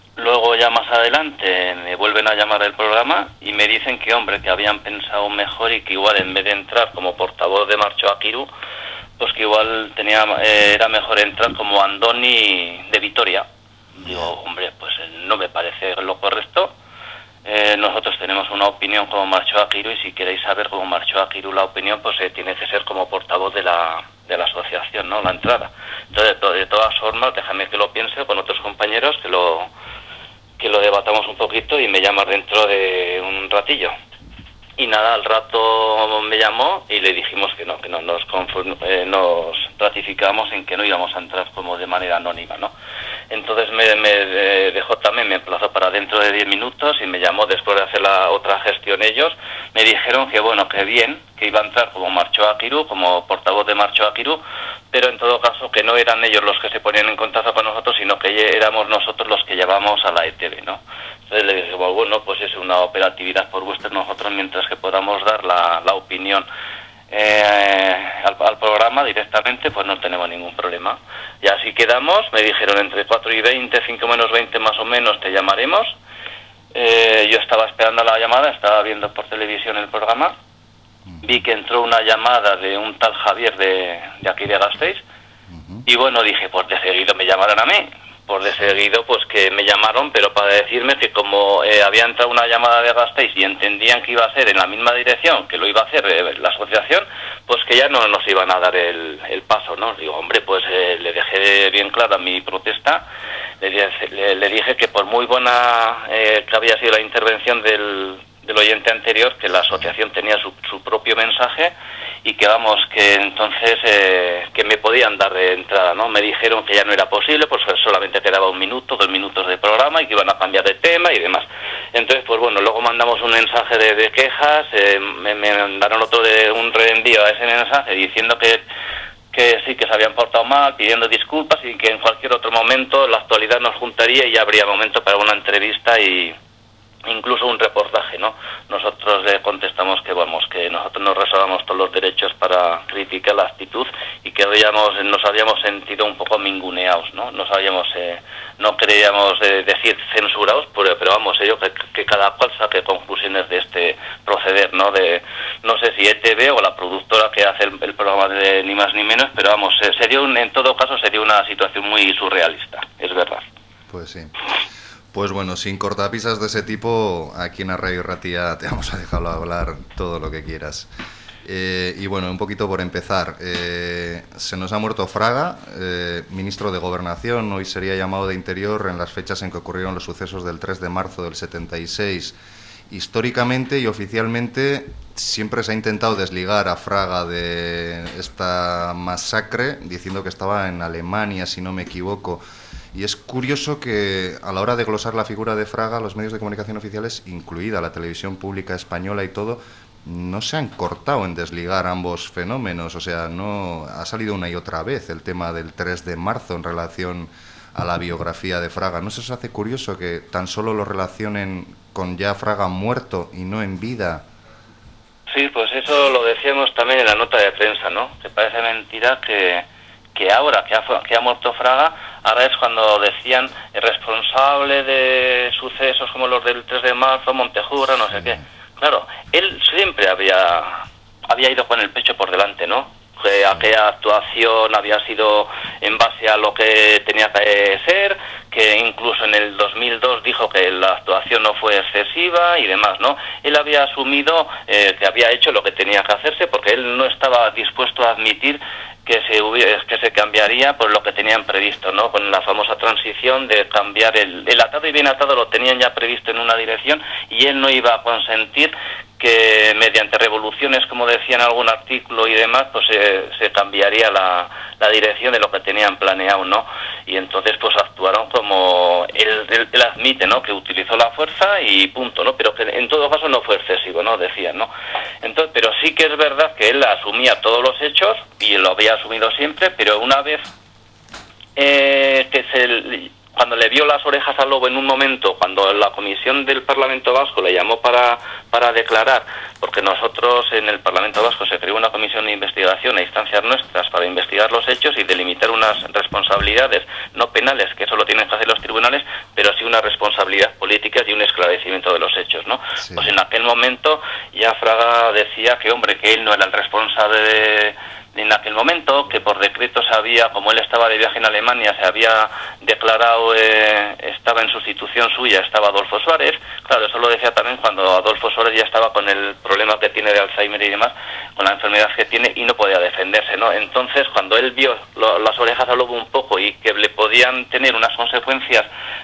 Luego ya más adelante me vuelven a llamar del programa y me dicen que, hombre, que habían pensado mejor y que igual en vez de entrar como portavoz de Marcho Aquiru, pues que igual tenía eh, era mejor entrar como Andoni de Vitoria. Digo, hombre, pues no me parece lo correcto. Eh, nosotros tenemos una opinión como Marcho Aquiru y si queréis saber cómo Marcho Aquiru la opinión, pues eh, tiene que ser como portavoz de la, de la asociación, ¿no? La entrada. Entonces, de, de todas formas, déjame que lo piense con otros compañeros, que lo que lo debatamos un poquito y me llamas dentro de un ratillo. Y nada, al rato me llamó y le dijimos que no, que no nos, eh, nos ratificamos en que no íbamos a entrar como de manera anónima, ¿no? Entonces me, me dejó también, me emplazó para dentro de diez minutos y me llamó después de hacer la otra gestión ellos. Me dijeron que bueno, que bien, que iba a entrar como Marcho Aquiru, como portavoz de Marcho Aquiru, pero en todo caso que no eran ellos los que se ponían en contacto con nosotros, sino que éramos nosotros los que llevamos a la E T V, ¿no? Entonces le dije, bueno, bueno, pues es una operatividad por vuestra nosotros mientras que podamos dar la, la opinión eh, al, al programa directamente, pues no tenemos ningún problema. Y así quedamos, me dijeron entre cuatro y veinte, cinco menos veinte más o menos te llamaremos. Eh, yo estaba esperando la llamada, estaba viendo por televisión el programa, vi que entró una llamada de un tal Javier de, de aquí de Gasteiz, y bueno, dije, pues de seguido me llamarán a mí. Por de seguido, pues que me llamaron, pero para decirme que como eh, había entrado una llamada de Gasteiz y entendían que iba a ser en la misma dirección que lo iba a hacer eh, la asociación, pues que ya no nos iban a dar el, el paso, ¿no? Digo, hombre, pues eh, le dejé bien clara mi protesta, le, le, le dije que por muy buena eh, que había sido la intervención del, del oyente anterior, que la asociación tenía su, su propio mensaje y que vamos, que entonces eh, que me podían dar de entrada, ¿no? Me dijeron que ya no era posible, pues solamente quedaba un minuto, dos minutos de programa y que iban a cambiar de tema y demás. Entonces, pues bueno, luego mandamos un mensaje de, de quejas, eh, me, me mandaron otro de un reenvío a ese mensaje diciendo que que sí, que se habían portado mal, pidiendo disculpas y que en cualquier otro momento la actualidad nos juntaría y ya habría momento para una entrevista y incluso un reportaje, ¿no? Nosotros le contestamos que vamos, que nosotros nos reservamos todos los derechos para criticar la actitud y que habíamos, nos habíamos sentido un poco minguneados, ¿no? Nos habíamos, eh, no queríamos eh, decir censurados, pero, pero vamos, ello que, que cada cual saque conclusiones de este proceder, ¿no? De, no sé si E T V o la productora que hace el, el programa de Ni Más Ni Menos, pero vamos, eh, sería un, en todo caso sería una situación muy surrealista, es verdad. Pues sí. Pues bueno, sin cortapisas de ese tipo, aquí en Radio Ratia te vamos a dejarlo hablar todo lo que quieras. Eh, y bueno, un poquito por empezar, eh, se nos ha muerto Fraga, eh, ministro de Gobernación, hoy sería llamado de Interior en las fechas en que ocurrieron los sucesos del tres de marzo del setenta y seis. Históricamente y oficialmente siempre se ha intentado desligar a Fraga de esta masacre, diciendo que estaba en Alemania, si no me equivoco. Y es curioso que a la hora de glosar la figura de Fraga, los medios de comunicación oficiales, incluida la televisión pública española y todo, no se han cortado en desligar ambos fenómenos. O sea, no ha salido una y otra vez el tema del tres de marzo en relación a la biografía de Fraga. ¿No se os hace curioso que tan solo lo relacionen con ya Fraga muerto y no en vida? Sí, pues eso lo decíamos también en la nota de prensa, ¿no? Que parece mentira que, que ahora que ha, que ha muerto Fraga, ahora es cuando decían el responsable de sucesos como los del tres de marzo, Montejurra, no sé sí. qué. Claro, él siempre había había ido con el pecho por delante, ¿no? Que aquella actuación había sido en base a lo que tenía que ser, que incluso en el dos mil dos dijo que la actuación no fue excesiva y demás, ¿no? Él había asumido eh, que había hecho lo que tenía que hacerse porque él no estaba dispuesto a admitir que se hubiera, que se cambiaría por lo que tenían previsto, ¿no? Con la famosa transición de cambiar el, el atado y bien atado lo tenían ya previsto en una dirección y él no iba a consentir que mediante revoluciones, como decía en algún artículo y demás, pues eh, se cambiaría la, la dirección de lo que tenían planeado, ¿no? Y entonces pues actuaron como él, él, él admite, ¿no? Que utilizó la fuerza y punto, ¿no? Pero que en todo caso no fue excesivo, ¿no? Decían, ¿no? Entonces, pero sí que es verdad que él asumía todos los hechos y lo había asumido siempre, pero una vez eh, que se cuando le vio las orejas al lobo en un momento, cuando la comisión del Parlamento Vasco le llamó para, para declarar, porque nosotros en el Parlamento Vasco se creó una comisión de investigación a instancias nuestras para investigar los hechos y delimitar unas responsabilidades no penales, que eso lo tienen que hacer los tribunales, pero sí una responsabilidad política y un esclarecimiento de los hechos, ¿no? Sí. Pues en aquel momento ya Fraga decía que, hombre, que él no era el responsable de... en aquel momento, que por decreto se había, como él estaba de viaje en Alemania, se había declarado, eh, estaba en sustitución suya, estaba Adolfo Suárez. Claro, eso lo decía también cuando Adolfo Suárez ya estaba con el problema que tiene de Alzheimer y demás, con la enfermedad que tiene, y no podía defenderse, ¿no? Entonces, cuando él vio lo, las orejas al lobo un poco y que le podían tener unas consecuencias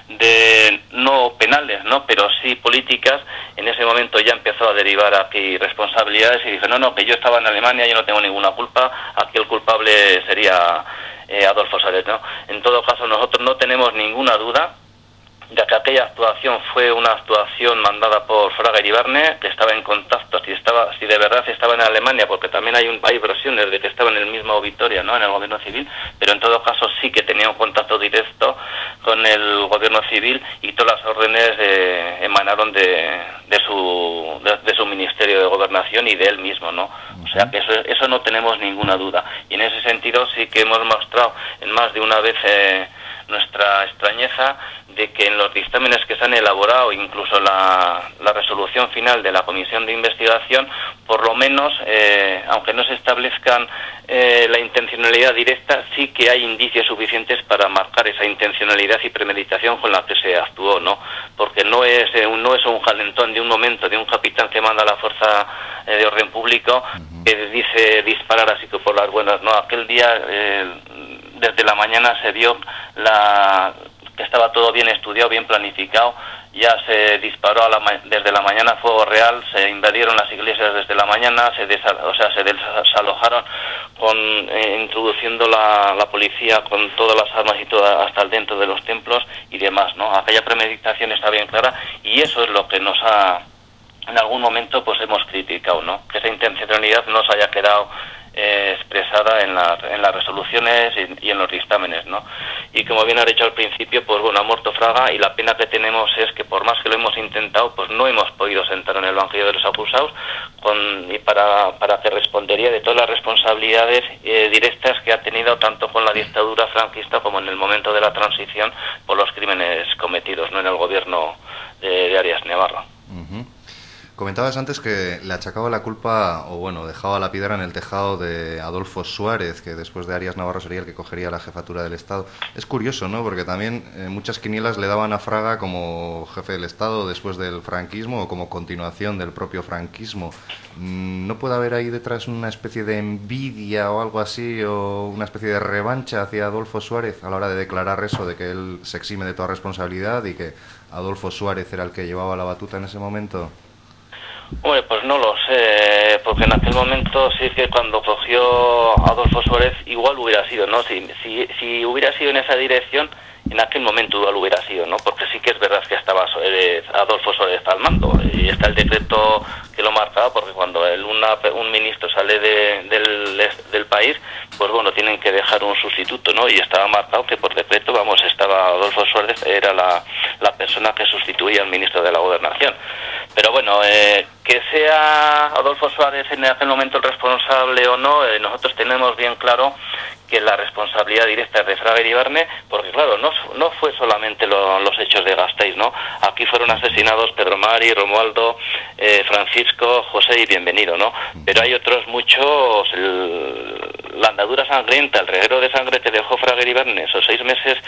de no penales, ¿no?, pero sí políticas, en ese momento ya empezó a derivar aquí responsabilidades y dijo, no, no, que yo estaba en Alemania, yo no tengo ninguna culpa, aquí el culpable sería eh, Adolfo Suárez, ¿no? En todo caso, nosotros no tenemos ninguna duda de que aquella actuación fue una actuación mandada por Fraga Iribarne, que estaba en contacto, si estaba, si de verdad estaba en Alemania, porque también hay un, hay versiones de que estaba en el mismo Vitoria, ¿no?, en el gobierno civil, pero en todo caso sí que tenía un contacto directo con el gobierno civil y todas las órdenes eh, emanaron de, de su de, de su ministerio de gobernación y de él mismo, ¿no? O sea que eso, eso no tenemos ninguna duda, y en ese sentido sí que hemos mostrado en más de una vez eh, nuestra extrañeza de que en los dictámenes que se han elaborado, incluso la, la resolución final de la comisión de investigación, por lo menos, eh, aunque no se establezcan eh, la intencionalidad directa, sí que hay indicios suficientes para marcar esa intencionalidad y premeditación con la que se actuó, ¿no? Porque no es, eh, no es un calentón de un momento de un capitán que manda a la fuerza eh, de orden público que dice disparar así que por las buenas, ¿no? Aquel día, eh, desde la mañana se vio la... que estaba todo bien estudiado, bien planificado, ya se disparó a la ma desde la mañana fuego real, se invadieron las iglesias desde la mañana, se o sea, se desalojaron con eh, introduciendo la, la policía con todas las armas y todo hasta el dentro de los templos y demás, ¿no? Aquella premeditación está bien clara y eso es lo que nos ha, en algún momento, pues hemos criticado, ¿no? Que esa intencionalidad no se haya quedado Eh, expresada en, la, en las resoluciones y, y en los dictámenes, ¿no? Y como bien ha dicho al principio, pues bueno, ha muerto Fraga y la pena que tenemos es que por más que lo hemos intentado, pues no hemos podido sentar en el banquillo de los acusados con, y para, para que respondería de todas las responsabilidades eh, directas que ha tenido tanto con la dictadura franquista como en el momento de la transición por los crímenes cometidos, ¿no?, en el gobierno de, de Arias Navarro. Uh-huh. Comentabas antes que le achacaba la culpa, o bueno, dejaba la piedra en el tejado de Adolfo Suárez, que después de Arias Navarro sería el que cogería la jefatura del Estado. Es curioso, ¿no?, porque también eh, muchas quinielas le daban a Fraga como jefe del Estado después del franquismo o como continuación del propio franquismo. ¿No puede haber ahí detrás una especie de envidia o algo así, o una especie de revancha hacia Adolfo Suárez a la hora de declarar eso, de que él se exime de toda responsabilidad y que Adolfo Suárez era el que llevaba la batuta en ese momento? Bueno, pues no lo sé, porque en aquel momento sí que cuando cogió Adolfo Suárez igual hubiera sido, ¿no? Si, si, si hubiera sido en esa dirección, en aquel momento igual hubiera sido, ¿no? Porque sí que es verdad que estaba eh, Adolfo Suárez al mando y está el decreto que lo marcaba, porque cuando el, una, un ministro sale de, del, del país, pues bueno, tienen que dejar un sustituto, ¿no? Y estaba marcado que por decreto, vamos, estaba Adolfo Suárez, era la, la persona que sustituía al ministro de la Gobernación. Pero bueno, eh, que sea Adolfo Suárez en aquel momento el responsable o no, eh, nosotros tenemos bien claro que la responsabilidad directa es de Fraga Iribarne, porque claro, no, no fue solamente lo, los hechos de Gasteiz, ¿no? Aquí fueron asesinados Pedro Mari, Romualdo, eh, Francisco, José y Bienvenido, ¿no? Pero hay otros muchos, el, la andadura sangrienta, el reguero de sangre que dejó Fraga Iribarne esos seis meses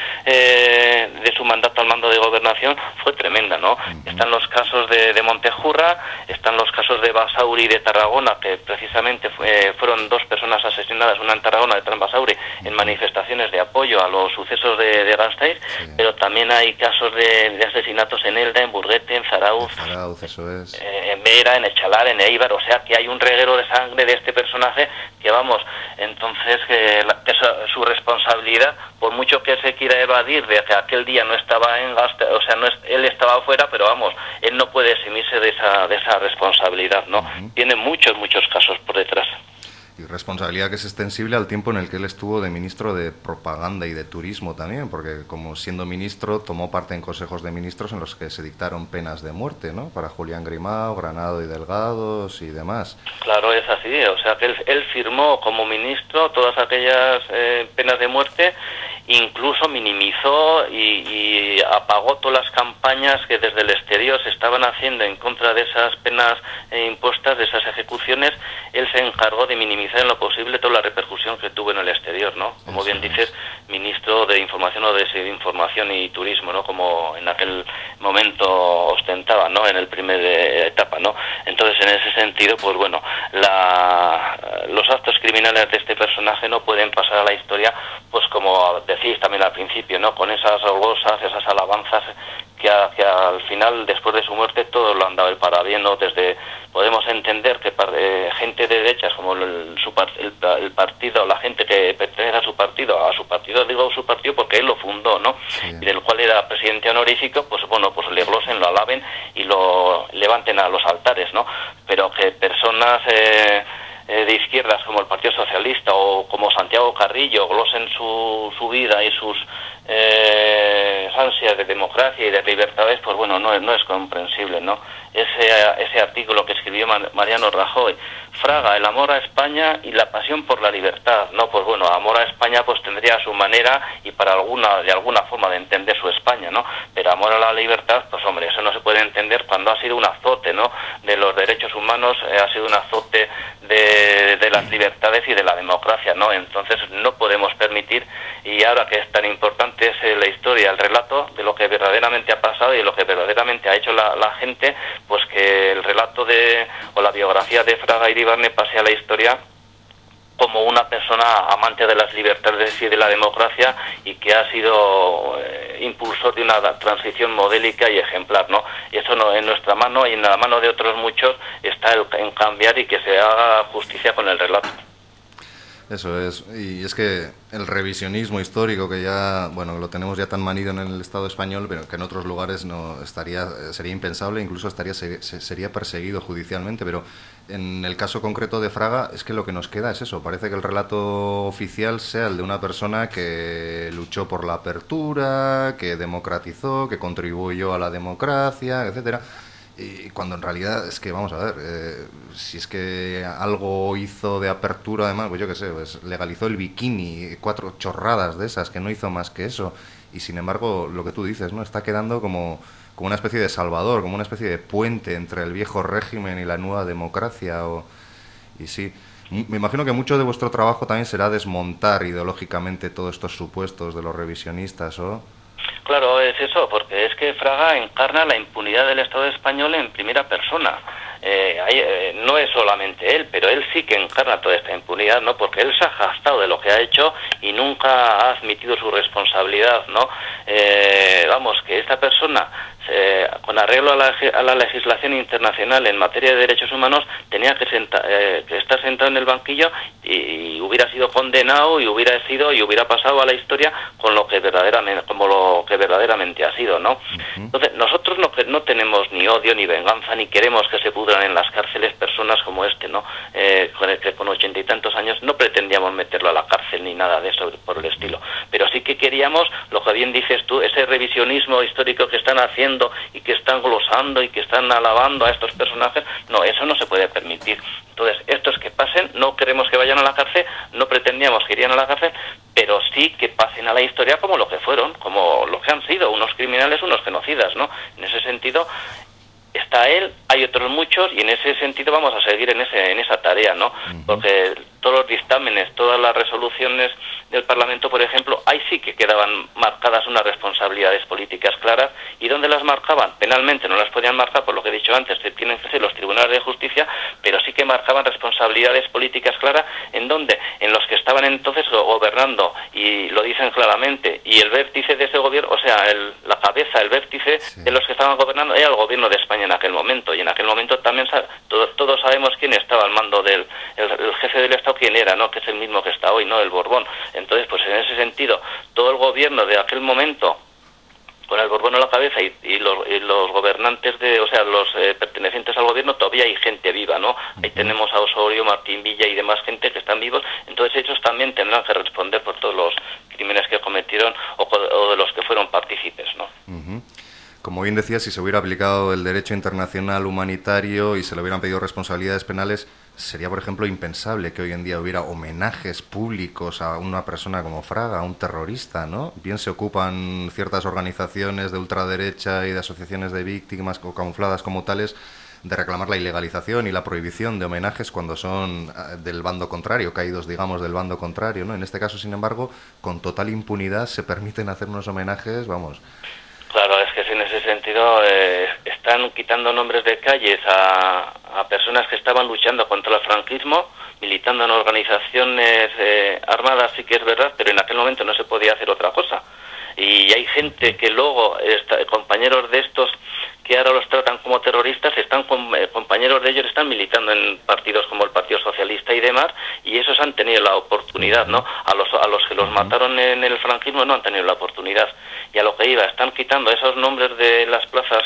eh, de su mandato al mando de gobernación fue tremenda, ¿no? Están los casos de, de Montejurra, están los casos de Basauri y de Tarragona, que precisamente fue, fueron dos personas asesinadas, una en Tarragona y otra en Basauri, en manifestaciones de apoyo a los sucesos de, de Gasteiz, sí. Pero también hay casos de, de asesinatos en Elda, en Burguete, en Zarauz, en, Zarauz, eso es. eh, en Vera, en Echalar, en Eibar, o sea que hay un reguero de sangre de este personaje que vamos, entonces que, la, que su, su responsabilidad, por mucho que se quiera evadir de que aquel día no estaba en Gasteiz, o sea, no es, él estaba afuera, pero vamos, él no puede eximirse de esa, de esa responsabilidad, ¿no? Uh-huh. Tiene muchos, muchos casos por detrás. Y responsabilidad que es extensible al tiempo en el que él estuvo de ministro de Propaganda y de Turismo también, porque como siendo ministro tomó parte en consejos de ministros en los que se dictaron penas de muerte, ¿no? Para Julián Grimao, Granado y Delgados y demás. Claro, es así. O sea, que él, él firmó como ministro todas aquellas eh, penas de muerte, incluso minimizó y, y apagó todas las campañas que desde el exterior se estaban haciendo en contra de esas penas eh, impuestas, de esas ejecuciones. Él se encargó de minimizar en lo posible toda la repercusión que tuvo en el exterior, ¿no? Como bien dices, ministro de Información o de Desinformación y Turismo, ¿no? Como en aquel momento ostentaba, ¿no? En el primer eh, etapa, ¿no? Entonces, en ese sentido, pues bueno, la, los actos criminales de este personaje no pueden pasar a la historia, pues como decís también al principio, ¿no? Con esas holgosas, esas alabanzas que, a, que al final, después de su muerte, todos lo han dado el parabien, ¿no? Desde, podemos entender que eh, gente de derechas como el, su, el, el partido, la gente que pertenece a su partido, a su partido, digo su partido porque él lo fundó, ¿no? Sí. Y del cual era presidente honorífico, pues bueno, pues le glosen, lo alaben y lo levanten a los altares, ¿no? Pero que personas eh, eh, de izquierdas como el Partido Socialista o como Santiago Carrillo glosen su, su vida y sus eh, ansias de democracia y de libertades, pues bueno, no, no es comprensible, ¿no? Ese, ese artículo que escribió Mariano Rajoy, Fraga, el amor a España y la pasión por la libertad, ¿no? Pues bueno, amor a España pues tendría su manera y para alguna, de alguna forma de entender su España, ¿no? Pero amor a la libertad, pues hombre, eso no se puede entender cuando ha sido un azote, ¿no? De los derechos humanos, eh, ha sido un azote de, de las libertades y de la democracia, ¿no? Entonces no podemos permitir, y ahora que es tan importante es eh, la historia, el relato de lo que verdaderamente ha pasado y de lo que verdaderamente ha hecho la, la gente, pues que el relato de, o la biografía de Fraga Iribarne pase a la historia como una persona amante de las libertades y de la democracia y que ha sido eh, impulsor de una transición modélica y ejemplar, ¿no? Y eso no, en nuestra mano y en la mano de otros muchos está el, en cambiar y que se haga justicia con el relato. Eso es, y es que el revisionismo histórico que ya, bueno, lo tenemos ya tan manido en el Estado español, pero que en otros lugares no estaría, sería impensable, incluso estaría sería perseguido judicialmente, pero en el caso concreto de Fraga es que lo que nos queda es eso, parece que el relato oficial sea el de una persona que luchó por la apertura, que democratizó, que contribuyó a la democracia, etcétera. Y cuando en realidad es que, vamos a ver, eh, si es que algo hizo de apertura, además, pues yo qué sé, pues legalizó el bikini, cuatro chorradas de esas, que no hizo más que eso. Y sin embargo, lo que tú dices, ¿no? Está quedando como, como una especie de salvador, como una especie de puente entre el viejo régimen y la nueva democracia. O, y sí, me imagino que mucho de vuestro trabajo también será desmontar ideológicamente todos estos supuestos de los revisionistas, ¿o...? Claro, es eso, porque es que Fraga encarna la impunidad del Estado español en primera persona. Eh, hay, eh, no es solamente él, pero él sí que encarna toda esta impunidad, ¿no? Porque él se ha jactado de lo que ha hecho y nunca ha admitido su responsabilidad, ¿no? Eh, vamos, que esta persona, eh, con arreglo a la, a la legislación internacional en materia de derechos humanos, tenía que, senta, eh, que estar sentado en el banquillo y, y hubiera sido condenado y hubiera sido y hubiera pasado a la historia con lo que verdaderamente, como lo que verdaderamente ha sido, ¿no? Uh-huh. Entonces, nosotros no, no tenemos ni odio ni venganza, ni queremos que se pudran en las cárceles personas como este, ¿no? Eh, con el que con ochenta y tantos años no pretendíamos meterlo a la cárcel ni nada de eso por el estilo, pero sí que queríamos, lo que bien dices tú, ese revisionismo histórico que están haciendo y que están glosando y que están alabando a estos personajes, no, eso no se puede permitir. Entonces, estos que pasen, no queremos que vayan a la cárcel, no pretendíamos que irían a la cárcel, pero sí que pasen a la historia como lo que fueron, como lo que han sido, unos criminales, unos genocidas, ¿no? En ese sentido, está él, hay otros muchos, y en ese sentido vamos a seguir en ese en esa tarea, ¿no? Uh-huh. Porque todos los dictámenes, todas las resoluciones del Parlamento, por ejemplo, ahí sí que quedaban marcadas unas responsabilidades políticas claras, y ¿dónde las marcaban? Penalmente no las podían marcar, por lo que he dicho antes, que tienen que ser los tribunales de justicia, pero sí que marcaban responsabilidades políticas claras, ¿en dónde? En los que estaban entonces gobernando, y lo dicen claramente, y el vértice de ese gobierno, o sea, el, la cabeza, el vértice sí. de los que estaban gobernando era el gobierno de España en aquel momento, y en aquel momento también todos, todos sabemos quién estaba al mando del el, el jefe del Estado, quién era, ¿no? Que es el mismo que está hoy, ¿no? El Borbón. Entonces, pues en ese sentido, todo el gobierno de aquel momento con el Borbón a la cabeza y, y, los, y los gobernantes, de, o sea, los eh, pertenecientes al gobierno, todavía hay gente viva, ¿no? Ahí tenemos a Osorio, Martín Villa y demás gente que están vivos, entonces ellos también tendrán que responder por todos los crímenes que cometieron o, o de los que fueron partícipes, ¿no? Uh-huh. Como bien decía, si se hubiera aplicado el derecho internacional humanitario y se le hubieran pedido responsabilidades penales, sería, por ejemplo, impensable que hoy en día hubiera homenajes públicos a una persona como Fraga, a un terrorista, ¿no? Bien se ocupan ciertas organizaciones de ultraderecha y de asociaciones de víctimas o camufladas como tales de reclamar la ilegalización y la prohibición de homenajes cuando son del bando contrario, caídos, digamos, del bando contrario, ¿no? En este caso, sin embargo, con total impunidad se permiten hacer unos homenajes, vamos... Claro, es que en ese sentido eh, están quitando nombres de calles a, a personas que estaban luchando contra el franquismo, militando en organizaciones eh, armadas, sí que es verdad, pero en aquel momento no se podía hacer otra cosa. Y hay gente que luego, está, compañeros de estos que ahora los tratan como terroristas, están con, eh, compañeros de ellos están militando en partidos como el Partido Socialista y demás, y esos han tenido la oportunidad, ¿no? A los a los que los mataron en el franquismo no han tenido la oportunidad. Y a lo que iba, están quitando esos nombres de las plazas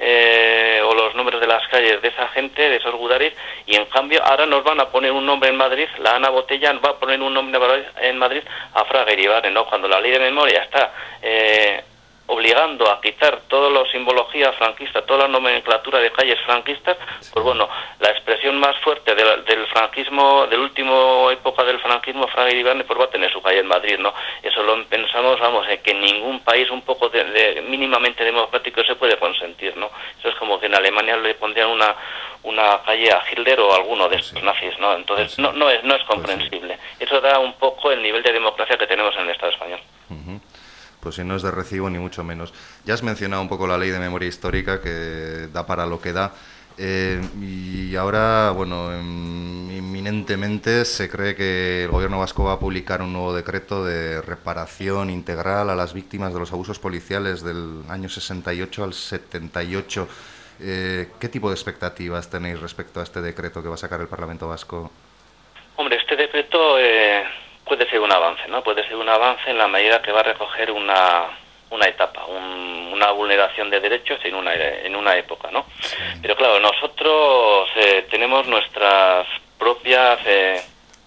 eh, o los nombres de las calles de esa gente, de esos gudaris, y en cambio ahora nos van a poner un nombre en Madrid, la Ana Botella va a poner un nombre en Madrid a Fraga Iribarren, ¿no? Cuando la ley de memoria está... Eh, obligando a quitar toda la simbología franquista, toda la nomenclatura de calles franquistas, pues bueno, la expresión más fuerte del, del franquismo, del último época del franquismo, Fraga Iribarren, pues va a tener su calle en Madrid, ¿no? Eso lo pensamos, vamos, en que en ningún país un poco de, de, mínimamente democrático se puede consentir, ¿no? Eso es como que en Alemania le pondrían una una calle a Hitler o a alguno de estos nazis, ¿no? Entonces no no es no es comprensible. Eso da un poco el nivel de democracia que tenemos en el Estado español. Uh-huh. Pues si no es de recibo ni mucho menos. Ya has mencionado un poco la ley de memoria histórica que da para lo que da eh, y ahora, bueno, inminentemente se cree que el gobierno vasco va a publicar un nuevo decreto de reparación integral a las víctimas de los abusos policiales del año sesenta y ocho al setenta y ocho. Eh, ¿Qué tipo de expectativas tenéis respecto a este decreto que va a sacar el Parlamento vasco? Hombre, este decreto... Eh... puede ser un avance, ¿no? Puede ser un avance en la medida que va a recoger una, una etapa, un, una vulneración de derechos en una, en una época, ¿no? Sí. Pero claro, nosotros eh, tenemos nuestras propias eh,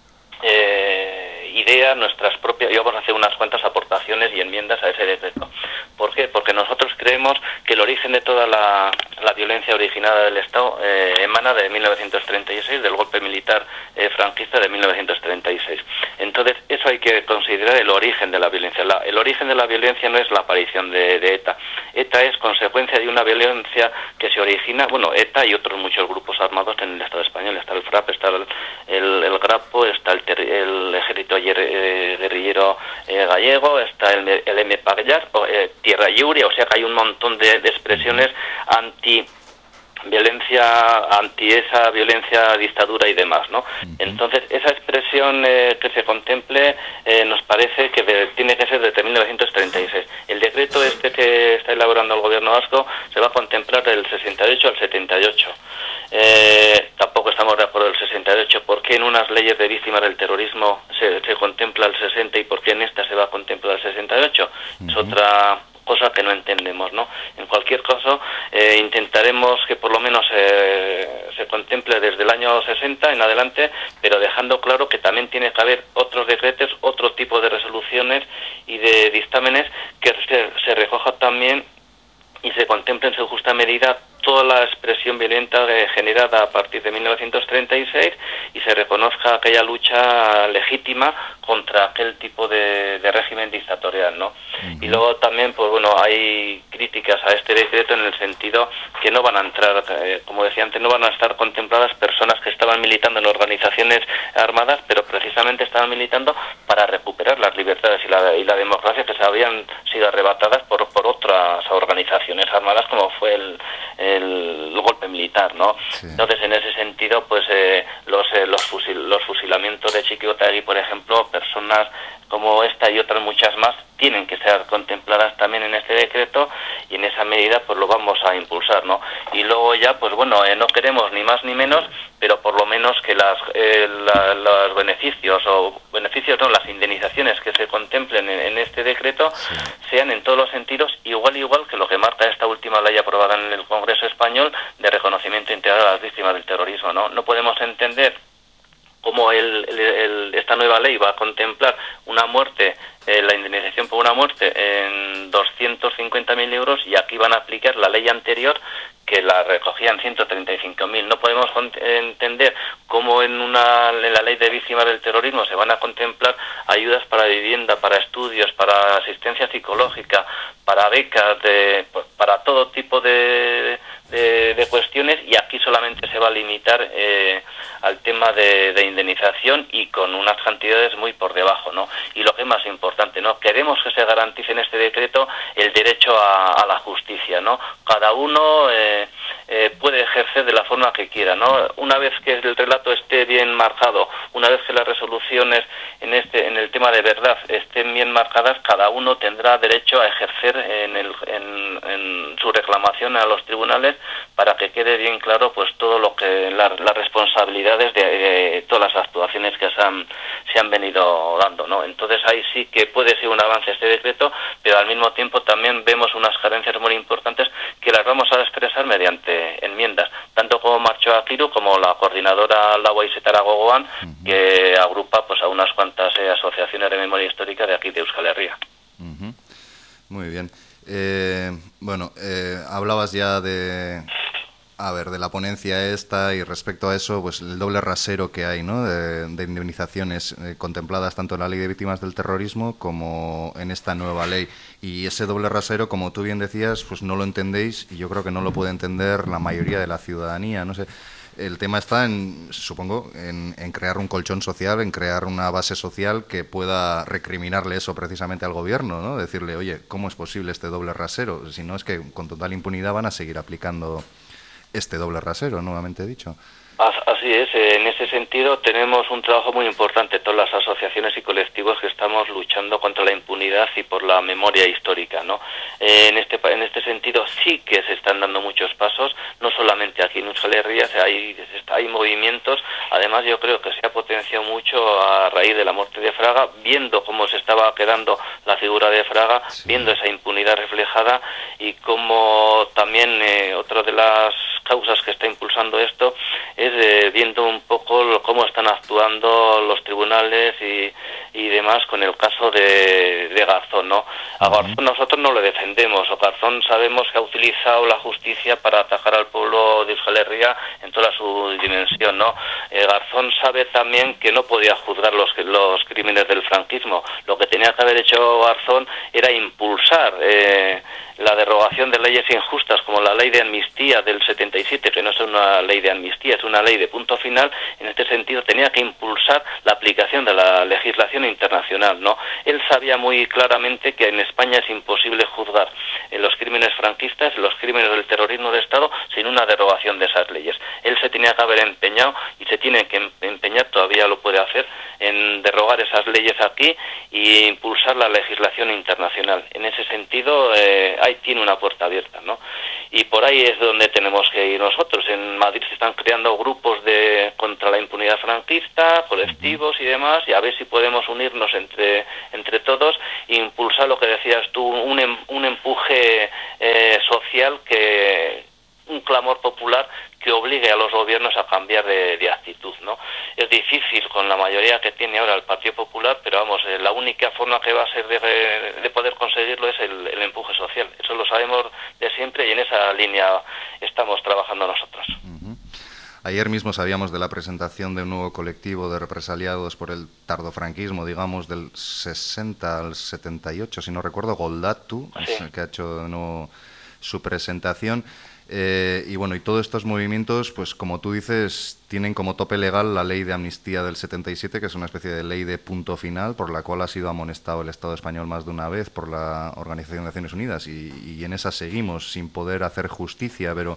eh, ideas, nuestras propias... Y vamos a hacer unas cuantas aportaciones y enmiendas a ese decreto. ¿Por qué? Porque nosotros creemos que el origen de toda la, la violencia originada del Estado eh, emana de mil novecientos treinta y seis, del golpe militar eh, franquista de mil novecientos treinta y seis. Entonces, eso hay que considerar el origen de la violencia. La, el origen de la violencia no es la aparición de, de ETA. ETA es consecuencia de una violencia que se origina, bueno, ETA y otros muchos grupos armados en el Estado español. Está el FRAP, está el, el, el GRAPO, está el, ter, el Ejército eh, Guerrillero eh, Gallego, está el, el M P A G Llar, eh, Tierra Lliure, o sea que hay un montón de, de expresiones anti violencia, anti esa violencia, dictadura y demás, ¿no? Entonces, esa expresión eh, que se contemple eh, nos parece que de, tiene que ser desde mil novecientos treinta y seis. El decreto este que está elaborando el gobierno vasco se va a contemplar del sesenta y ocho al setenta y ocho. Eh, tampoco estamos de acuerdo del sesenta y ocho. ¿Por qué en unas leyes de víctimas del terrorismo se, se contempla el sesenta y por qué en esta se va a contemplar el sesenta y ocho? Uh-huh. Es otra cosa que no entendemos, ¿no? En cualquier caso, eh, intentaremos que por lo menos eh, se contemple desde el año sesenta en adelante, pero dejando claro que también tiene que haber otros decretos, otro tipo de resoluciones y de dictámenes que se, se recoja también y se contemple en su justa medida toda la expresión violenta eh, generada a partir de mil novecientos treinta y seis y se reconozca aquella lucha legítima contra aquel tipo de, de régimen dictatorial, ¿no? Uh-huh. Y luego también, pues bueno, hay críticas a este decreto en el sentido que no van a entrar, eh, como decía antes, no van a estar contempladas personas que estaban militando en organizaciones armadas, pero precisamente estaban militando para recuperar las libertades y la, y la democracia que se habían sido arrebatadas por, por otras organizaciones armadas como fue el el golpe militar indemnizar, ¿no? Sí. Entonces, en ese sentido, pues eh, los, eh, los, fusil, los fusilamientos de Txiki-Otegi, por ejemplo, personas como esta y otras muchas más, tienen que ser contempladas también en este decreto y en esa medida pues lo vamos a impulsar, ¿no? Y luego ya, pues bueno, eh, no queremos ni más ni menos, pero por lo menos que las eh, la, los beneficios o beneficios, no, las indemnizaciones que se contemplen en, en este decreto sí. sean en todos los sentidos igual igual que lo que marca esta última ley aprobada en el Congreso Español de reconocimiento integral a las víctimas del terrorismo, ¿no? No podemos entender cómo el, el, el, esta nueva ley va a contemplar una muerte, eh, la indemnización por una muerte en doscientos cincuenta mil euros y aquí van a aplicar la ley anterior que la recogía en ciento treinta y cinco mil. No podemos entender cómo en, una, en la ley de víctimas del terrorismo se van a contemplar ayudas para vivienda, para estudios, para asistencia psicológica, para becas, de, para todo tipo de, de, de cuestiones y aquí solamente se va a limitar eh, al tema de, de indemnización y con unas cantidades muy por debajo, ¿no? Y lo que es más importante, ¿no? Queremos que se garantice en este decreto el derecho a, a la justicia, ¿no? Cada uno eh, eh, puede ejercer de la forma que quiera, ¿no? Una vez que el relato esté bien marcado, una vez que las resoluciones en este en el tema de verdad estén bien marcadas, cada uno tendrá derecho a ejercer en, el, en, en su reclamación a los tribunales para que quede bien claro pues todo lo que la, las responsabilidades de, de todas las actuaciones que se han, se han venido dando, ¿no? Entonces ahí sí que puede ser un avance este decreto, pero al mismo tiempo también vemos unas carencias muy importantes que las vamos a expresar mediante enmiendas, tanto como Martxoa Akiru como la coordinadora Laua Isetara Gogoan, uh-huh. que agrupa pues a unas cuantas eh, asociaciones de memoria histórica de aquí de Euskal Herria. Uh-huh. Muy bien. Eh, bueno, eh, hablabas ya de... A ver, de la ponencia esta y respecto a eso, pues el doble rasero que hay, ¿no? De, de indemnizaciones eh, contempladas tanto en la Ley de Víctimas del Terrorismo como en esta nueva ley. Y ese doble rasero, como tú bien decías, pues no lo entendéis y yo creo que no lo puede entender la mayoría de la ciudadanía. No sé, el tema está, en, supongo, en, en crear un colchón social, en crear una base social que pueda recriminarle eso precisamente al gobierno, ¿no? Decirle, oye, ¿cómo es posible este doble rasero? Si no es que con total impunidad van a seguir aplicando este doble rasero, nuevamente dicho. Así es, en ese sentido tenemos un trabajo muy importante, todas las asociaciones y colectivos que estamos luchando contra la impunidad y por la memoria histórica, ¿no? Eh, en este en este sentido sí que se están dando muchos pasos, no solamente aquí en Euskal Herria, hay, hay movimientos, además yo creo que se ha potenciado mucho a raíz de la muerte de Fraga, viendo cómo se estaba quedando la figura de Fraga, sí. viendo esa impunidad reflejada y cómo también eh, otra de las causas que está impulsando esto es eh, viendo un poco cómo están actuando los tribunales y, y demás con el caso de, de Garzón, ¿no? A Garzón nosotros no le defendemos, o Garzón sabemos que ha utilizado la justicia para atacar al pueblo de Euskal Herria en toda su dimensión, ¿no? Eh, Garzón sabe también que no podía juzgar los, los crímenes del franquismo, lo que tenía que haber hecho Garzón era impulsar eh, la derogación de leyes injustas como la ley de amnistía del setenta y siete, que no es una ley de amnistía, es una ley de punto final. En este sentido tenía que impulsar la aplicación de la legislación internacional, ¿no? Él sabía muy claramente que en España es imposible juzgar en los crímenes franquistas, los crímenes del terrorismo de Estado, sin una derogación de esas leyes. Él se tenía que haber empeñado y se tiene que empeñar, todavía lo puede hacer, en derogar esas leyes aquí e impulsar la legislación internacional. En ese sentido, eh, ahí tiene una puerta abierta, ¿no? Y por ahí es donde tenemos que ir nosotros. En Madrid se están creando grupos de contra la impunidad franquista, colectivos y demás, y a ver si podemos unirnos entre entre todos e impulsar lo que decías tú, un, em, un empuje eh, social, que un clamor popular que obligue a los gobiernos a cambiar de, de actitud, ¿no? Es difícil con la mayoría que tiene ahora el Partido Popular, pero vamos, eh, la única forma que va a ser de, de poder conseguirlo es el, el empuje social. Eso lo sabemos de siempre y en esa línea estamos trabajando nosotros. Uh-huh. Ayer mismo sabíamos de la presentación de un nuevo colectivo de represaliados por el tardofranquismo, digamos, del sesenta al setenta y ocho, si no recuerdo, Goldatu, sí. es el que ha hecho de nuevo su presentación. Eh, y bueno, y todos estos movimientos, pues como tú dices, tienen como tope legal la ley de amnistía del setenta y siete, que es una especie de ley de punto final, por la cual ha sido amonestado el Estado español más de una vez por la Organización de Naciones Unidas, y, y en esa seguimos sin poder hacer justicia. Pero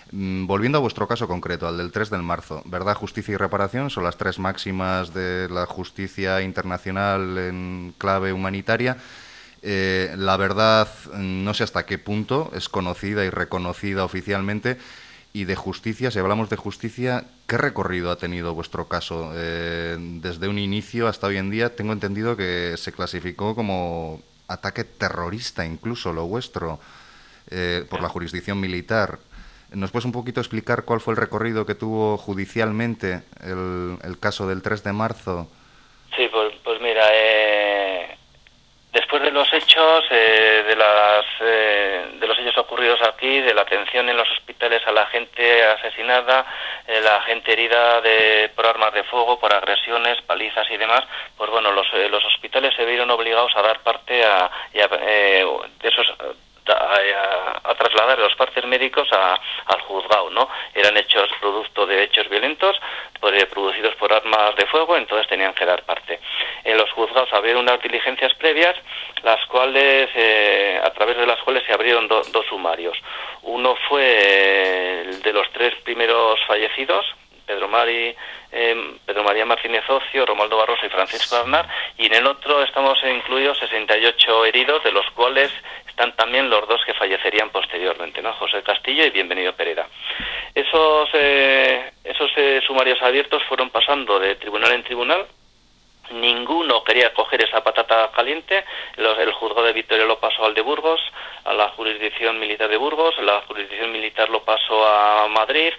Mm, Volviendo a vuestro caso concreto, al del tres de marzo, verdad, justicia y reparación son las tres máximas de la justicia internacional en clave humanitaria. Eh, la verdad, no sé hasta qué punto es conocida y reconocida oficialmente. Y de justicia, si hablamos de justicia, ¿qué recorrido ha tenido vuestro caso? Eh, desde un inicio hasta hoy en día, tengo entendido que se clasificó como ataque terrorista, incluso lo vuestro, eh, por la jurisdicción militar. ¿Nos puedes un poquito explicar cuál fue el recorrido que tuvo judicialmente el, el caso del tres de marzo? Sí, pues, pues mira, eh, después de los hechos, eh, de las eh, de los hechos ocurridos aquí, de la atención en los hospitales a la gente asesinada, eh, la gente herida de, por armas de fuego, por agresiones, palizas y demás, pues bueno, los, eh, los hospitales se vieron obligados a dar parte a, y a eh, de esos... A, a, a trasladar los partes médicos a, al juzgado, ¿no? Eran hechos producto de hechos violentos por, eh, producidos por armas de fuego, entonces tenían que dar parte. En los juzgados había unas diligencias previas, las cuales eh, a través de las cuales se abrieron do, dos sumarios. Uno fue eh, el de los tres primeros fallecidos, Pedro Mari, eh, Pedro María Martínez Ocio, Romualdo Barroso y Francisco Aznar, y en el otro estamos incluidos sesenta y ocho heridos, de los cuales están también los dos que fallecerían posteriormente, ¿no? José Castillo y Bienvenido Pereda. Esos eh, esos eh, sumarios abiertos fueron pasando de tribunal en tribunal. Ninguno quería coger esa patata caliente. Los, el juzgado de Vitoria lo pasó al de Burgos, a la jurisdicción militar de Burgos, la jurisdicción militar lo pasó a Madrid.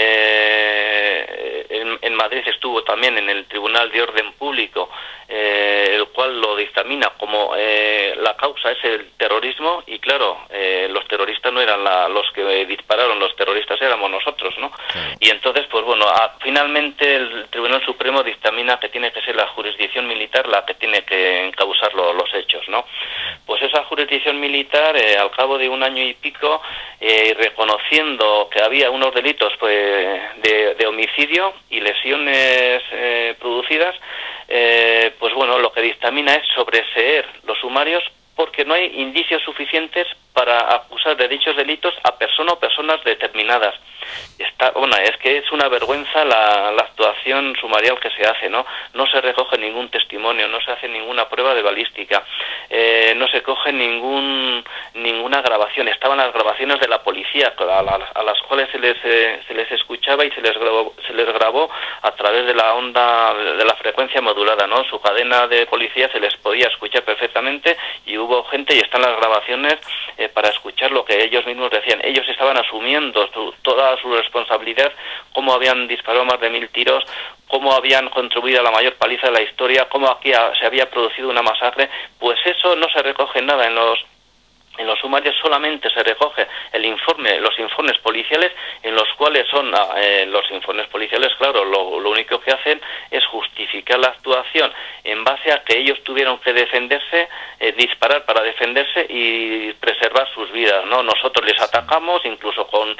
Eh, en, en Madrid estuvo también en el Tribunal de Orden Público, eh, el cual lo dictamina como eh, la causa es el terrorismo, y claro, eh, los terroristas no eran la, los que dispararon, los terroristas éramos nosotros, ¿no? Sí. Y entonces, pues bueno, a, finalmente el Tribunal Supremo dictamina que tiene que ser la jurisdicción militar la que tiene que encausar lo, los hechos, ¿no? Pues esa jurisdicción militar, eh, al cabo de un año y pico, eh, reconociendo que había unos delitos pues, de, de homicidio y lesiones eh, producidas, eh, pues bueno, lo que dictamina es sobreseer los sumarios porque no hay indicios suficientes para acusar de dichos delitos a persona o personas determinadas. Está, bueno, es que es una vergüenza la, la actuación sumarial que se hace, ¿no? No se recoge ningún testimonio, no se hace ninguna prueba de balística, eh, no se coge ningún ninguna grabación. Estaban las grabaciones de la policía, a, la, a las cuales se les eh, se les escuchaba y se les grabó, se les grabó a través de la onda de la frecuencia modulada, ¿no? Su cadena de policía se les podía escuchar perfectamente y hubo gente, y están las grabaciones eh, para escuchar lo que ellos mismos decían. Ellos estaban asumiendo su, toda su responsabilidad, cómo habían disparado más de mil tiros, cómo habían contribuido a la mayor paliza de la historia, cómo aquí a, se había producido una masacre. Pues eso no se recoge nada en los en los sumarios, solamente se recoge el informe, los informes policiales, en los cuales son eh, los informes policiales, claro, lo, lo único que hacen es justificar la actuación en base a que ellos tuvieron que defenderse, eh, disparar para defenderse y preservar sus vidas, ¿no? Nosotros les atacamos, incluso con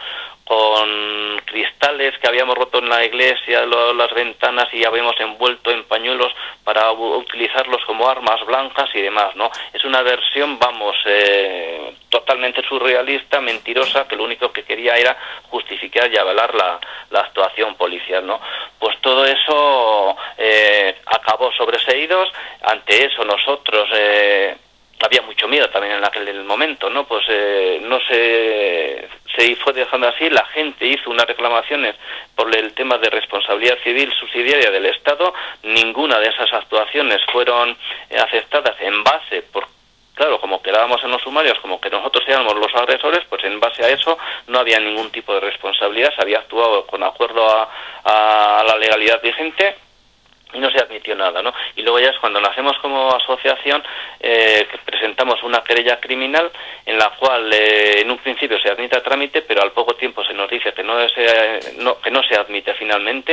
con cristales que habíamos roto en la iglesia, lo, las ventanas, y habíamos envuelto en pañuelos para utilizarlos como armas blancas y demás, ¿no? Es una versión, vamos, eh, totalmente surrealista, mentirosa, que lo único que quería era justificar y avalar la, la actuación policial, ¿no? Pues todo eso eh, acabó sobreseídos. Ante eso nosotros... Eh, había mucho miedo también en aquel momento, ¿no? Pues eh, no se, se fue dejando así, la gente hizo unas reclamaciones por el tema de responsabilidad civil subsidiaria del Estado. Ninguna de esas actuaciones fueron eh, aceptadas en base, por claro, como quedábamos en los sumarios, como que nosotros éramos los agresores, pues en base a eso no había ningún tipo de responsabilidad, se había actuado con acuerdo a, a la legalidad vigente y no se admitió nada, ¿no? Y luego ya es cuando nacemos como asociación, eh, que presentamos una querella criminal en la cual eh, en un principio se admite a trámite, pero al poco tiempo se nos dice que no se, no, que no se admite finalmente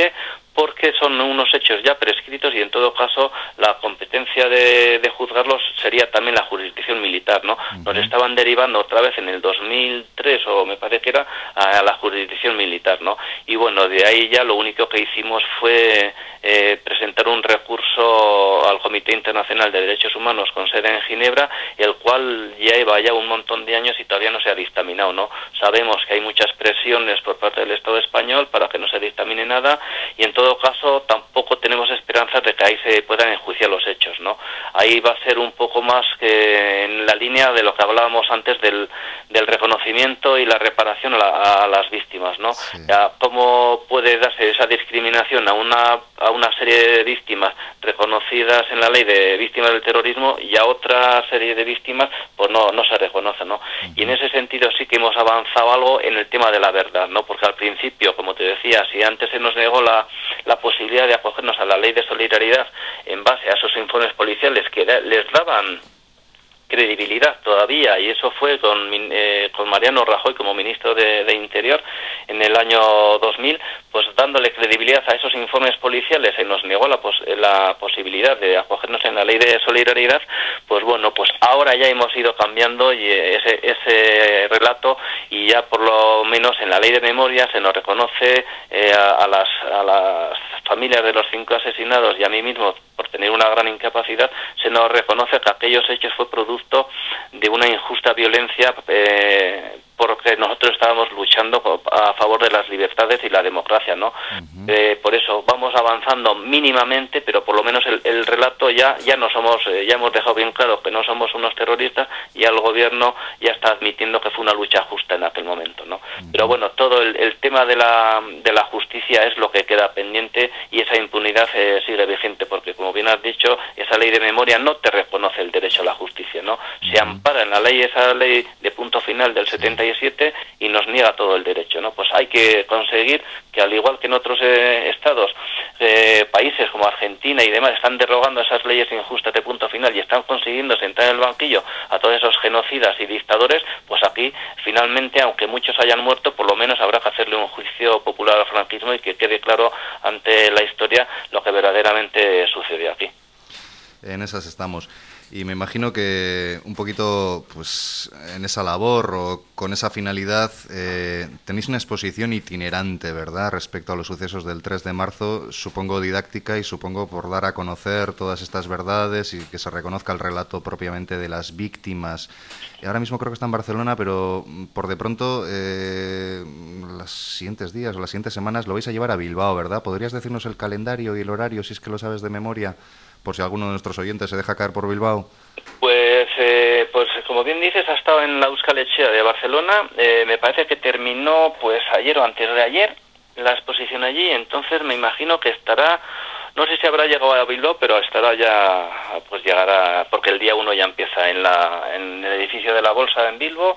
porque son unos hechos ya prescritos y en todo caso la competencia de, de juzgarlos sería también la jurisdicción militar, ¿no? Uh-huh. Nos estaban derivando otra vez en el dos mil tres o me parece que era a la jurisdicción militar, ¿no? Y bueno, de ahí ya lo único que hicimos fue eh, presentar un recurso al Comité Internacional de Derechos Humanos con sede en Ginebra, el cual ya lleva ya un montón de años y todavía no se ha dictaminado, ¿no? Sabemos que hay muchas presiones por parte del Estado español para que no se dictamine nada y en todo caso tampoco tenemos esperanzas de que ahí se puedan enjuiciar los hechos, ¿no? Ahí va a ser un poco más que en la línea de lo que hablábamos antes del, del reconocimiento y la reparación a, la, a las víctimas, ¿no? Sí. Ya, ¿cómo puede darse esa discriminación a una, a una serie de víctimas reconocidas en la ley de víctimas del terrorismo y a otra serie de víctimas pues no, no se reconoce, ¿no? Uh-huh. Y en ese sentido sí que hemos avanzado algo en el tema de la verdad, ¿no? Porque al principio, como te decía, si antes se nos negó la, la posibilidad de acogernos a la ley de solidaridad en base a esos informes policiales que les daban credibilidad todavía, y eso fue con, eh, con Mariano Rajoy como ministro de, de Interior en el año dos mil, pues dándole credibilidad a esos informes policiales se nos negó la, pos la posibilidad de acogernos en la ley de solidaridad. Pues bueno, pues ahora ya hemos ido cambiando y ese, ese relato y ya por lo menos en la ley de memoria se nos reconoce eh, a, a, las, a las familias de los cinco asesinados y a mí mismo por tener una gran incapacidad se nos reconoce que aquellos hechos fue producto de una injusta violencia eh, porque nosotros estábamos luchando a favor de las libertades y la democracia, ¿no? Uh-huh. Eh, por eso vamos avanzando mínimamente, pero por lo menos el, el relato ya ya no somos, eh, ya hemos dejado bien claro que no somos unos terroristas y el gobierno ya está admitiendo que fue una lucha justa en aquel momento, ¿no? Uh-huh. Pero bueno, todo el, el tema de la de la justicia es lo que queda pendiente y esa impunidad eh, sigue vigente, porque como bien has dicho, esa ley de memoria no te reconoce el derecho a la justicia, ¿no? Uh-huh. Se ampara en la ley, esa ley de punto final del setenta y siete y nos niega todo el derecho, ¿no? Pues hay que conseguir que al igual que en otros eh, estados, eh, países como Argentina y demás están derogando esas leyes injustas de punto final y están consiguiendo sentar en el banquillo a todos esos genocidas y dictadores, pues aquí finalmente, aunque muchos hayan muerto, por lo menos habrá que hacerle un juicio popular al franquismo y que quede claro ante la historia lo que verdaderamente sucedió aquí. En esas estamos. Y me imagino que un poquito pues en esa labor o con esa finalidad eh, tenéis una exposición itinerante, ¿verdad?, respecto a los sucesos del tres de marzo, supongo didáctica y supongo por dar a conocer todas estas verdades y que se reconozca el relato propiamente de las víctimas. Y ahora mismo creo que está en Barcelona, pero por de pronto eh, los siguientes días o las siguientes semanas lo vais a llevar a Bilbao, ¿verdad? ¿Podrías decirnos el calendario y el horario, si es que lo sabes de memoria, por si alguno de nuestros oyentes se deja caer por Bilbao? Pues, eh, pues como bien dices, ha estado en la Euskal Etxea de Barcelona. Eh, me parece que terminó pues ayer o antes de ayer la exposición allí, entonces me imagino que estará, no sé si habrá llegado a Bilbao, pero estará ya, pues llegará, porque el día uno ya empieza en, la, en el edificio de la Bolsa en Bilbao,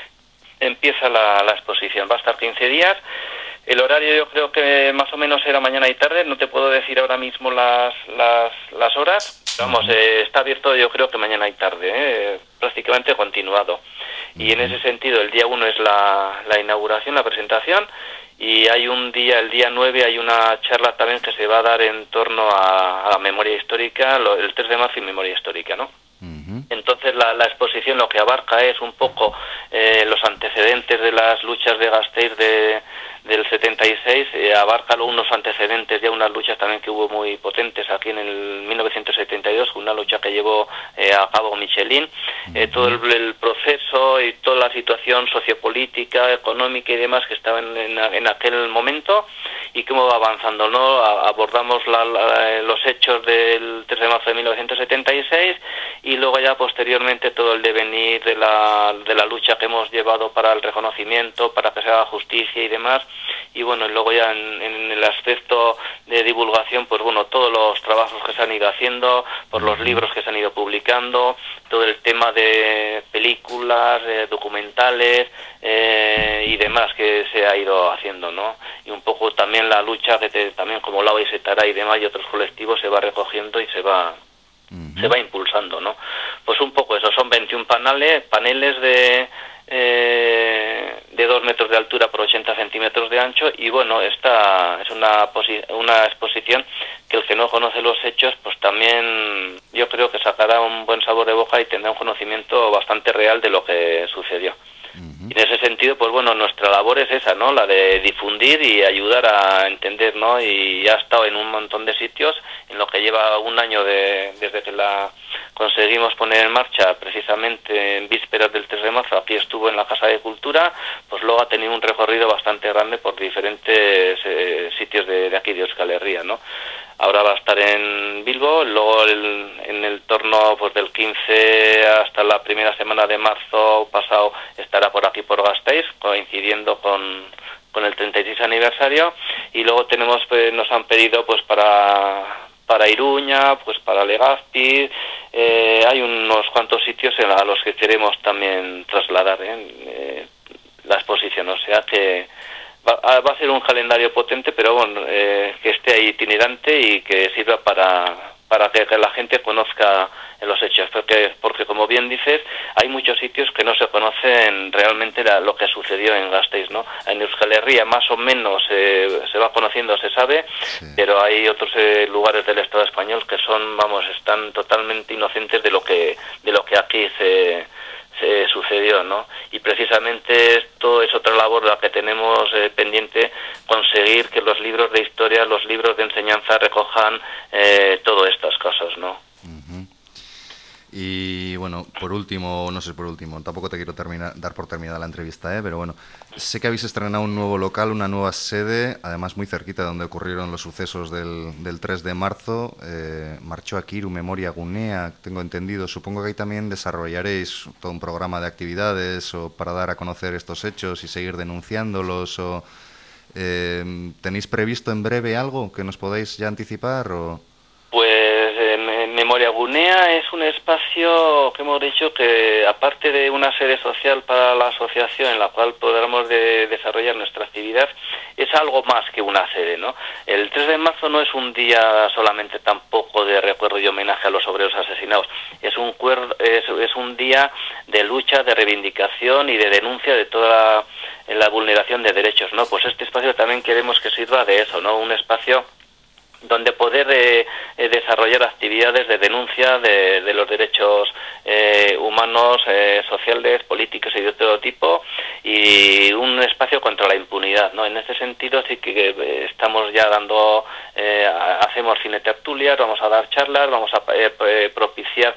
empieza la, la exposición, va a estar quince días. El horario yo creo que más o menos era mañana y tarde, no te puedo decir ahora mismo las las, las horas, vamos, eh, está abierto yo creo que mañana y tarde, eh, prácticamente continuado. Y en ese sentido el día uno es la, la inauguración, la presentación, y hay un día, el día nueve hay una charla también que se va a dar en torno a, a la memoria histórica, lo, el tres de marzo y memoria histórica, ¿no? Entonces la, la exposición lo que abarca es un poco eh, los antecedentes de las luchas de Gasteiz de, del setenta y seis, eh, abarca unos antecedentes ya unas luchas también que hubo muy potentes aquí en el mil novecientos setenta y dos, una lucha que llevó eh, a cabo Michelin, eh, todo el, el proceso y toda la situación sociopolítica, económica y demás que estaba en, en, en aquel momento y cómo va avanzando, ¿no? A, abordamos la, la, los hechos del tres de marzo de mil novecientos setenta y seis y luego ya posteriormente todo el devenir de la, de la lucha que hemos llevado para el reconocimiento, para que se haga justicia y demás. Y bueno, luego ya en, en el aspecto de divulgación, pues bueno, todos los trabajos que se han ido haciendo, por los libros que se han ido publicando, todo el tema de películas, eh, documentales eh, y demás que se ha ido haciendo, ¿no? Y un poco también la lucha que te, también como Lao y Setara y demás y otros colectivos se va recogiendo y se va uh-huh. se va impulsando, ¿no? Pues un poco eso, son veintiún paneles, paneles de... Eh, de dos metros de altura por ochenta centímetros de ancho, y bueno, esta es una, una exposición que el que no conoce los hechos pues también yo creo que sacará un buen sabor de boca y tendrá un conocimiento bastante real de lo que sucedió. Uh-huh. Y en ese sentido, pues bueno, nuestra labor es esa, ¿no? La de difundir y ayudar a entender, ¿no? Y ha estado en un montón de sitios, en lo que lleva un año de, desde que la conseguimos poner en marcha, precisamente en vísperas del tres de marzo, aquí estuvo en la Casa de Cultura, pues luego ha tenido un recorrido bastante grande por diferentes eh, sitios de, de aquí de Euskal Herria, ¿no? Ahora va a estar en Bilbo, luego el, en el torno pues del quince hasta la primera semana de marzo pasado estará por aquí por Gasteiz, coincidiendo con, con el treinta y seis aniversario, y luego tenemos pues, nos han pedido pues para para Iruña, pues para Legazpi, eh, hay unos cuantos sitios a los que queremos también trasladar ¿eh? Eh, la exposición, o sea que va, va a ser un calendario potente, pero bueno, eh, que esté ahí itinerante y que sirva para, para que, que la gente conozca los hechos, porque, porque como bien dices, hay muchos sitios que no se conocen realmente la, lo que sucedió en Gasteiz, ¿no? En Euskal Herria más o menos eh, se va conociendo, se sabe, sí. Pero hay otros eh, lugares del Estado español que son, vamos, están totalmente inocentes de lo que de lo que aquí se se sucedió, ¿no? Y precisamente esto es otra labor la que tenemos eh, pendiente, conseguir que los libros de historia, los libros de enseñanza recojan eh, todas estas cosas, ¿no? Uh-huh. Y bueno, por último, no sé por último, tampoco te quiero terminar, dar por terminada la entrevista, ¿eh? Pero bueno, sé que habéis estrenado un nuevo local, una nueva sede, además muy cerquita de donde ocurrieron los sucesos del, del tres de marzo, eh, marchó aquí Iru Memoria Gunea, tengo entendido. Supongo que ahí también desarrollaréis todo un programa de actividades o para dar a conocer estos hechos y seguir denunciándolos, o eh, ¿tenéis previsto en breve algo que nos podáis ya anticipar? O... Pues eh, Memoria Gunea es un espacio que hemos dicho que, aparte de una sede social para la asociación en la cual podremos de desarrollar nuestra actividad, es algo más que una sede, ¿no? El tres de marzo no es un día solamente tampoco de recuerdo y homenaje a los obreros asesinados, es un, es, es un día de lucha, de reivindicación y de denuncia de toda la, la vulneración de derechos, ¿no? Pues este espacio también queremos que sirva de eso, ¿no? Un espacio donde poder eh, eh, desarrollar actividades de denuncia de, de los derechos eh, humanos, eh, sociales, políticos y de todo tipo, y un espacio contra la impunidad, ¿no? En ese sentido sí que eh, estamos ya dando, eh, hacemos cine tertulias, vamos a dar charlas, vamos a eh, propiciar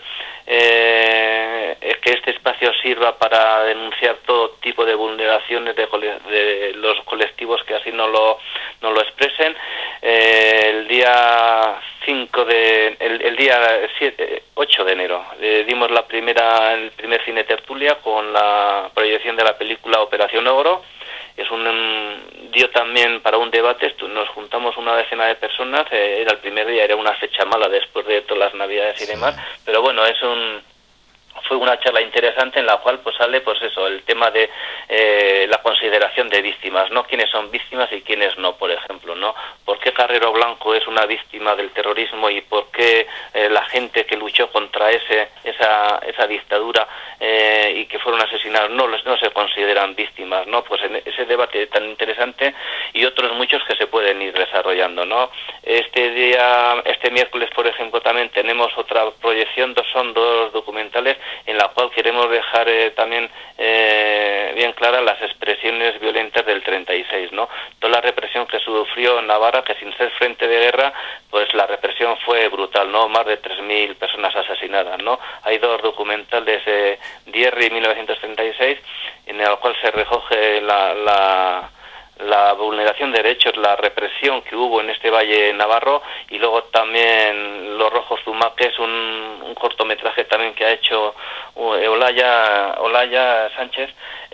eh, que este espacio sirva para denunciar todo tipo de vulneraciones de, de los colectivos que así no lo, no lo expresen. Eh, el día cinco de el, el día siete, ocho de enero eh, dimos la primera el primer cine tertulia con la proyección de la película Operación Ogro. Es un, un dio también para un debate, nos juntamos una decena de personas, eh, era el primer día, era una fecha mala después de todas las navidades y demás, pero bueno, es un fue una charla interesante en la cual pues sale pues eso, el tema de eh, la consideración de víctimas, ¿no? Quiénes son víctimas y quiénes no, por ejemplo, ¿no? ¿Por qué Carrero Blanco es una víctima del terrorismo y por qué eh, la gente que luchó contra ese esa esa dictadura eh, y que fueron asesinados no no se consideran víctimas, ¿no? Pues en ese debate tan interesante y otros muchos que se pueden ir desarrollando, ¿no? Este día, este miércoles, por ejemplo, también tenemos otra proyección, dos son dos documentales en la cual queremos dejar eh, también eh, bien claras las expresiones violentas del treinta y seis, ¿no? Toda la represión que sufrió Navarra, que sin ser frente de guerra, pues la represión fue brutal, ¿no? Más de tres mil personas asesinadas, ¿no? Hay dos documentales, eh, Dierri mil novecientos treinta y seis, en el cual se recoge la... la la vulneración de derechos, la represión que hubo en este valle navarro, y luego también Los Rojos Zumá, que es un, un cortometraje también que ha hecho Olaya, Olaya Sánchez,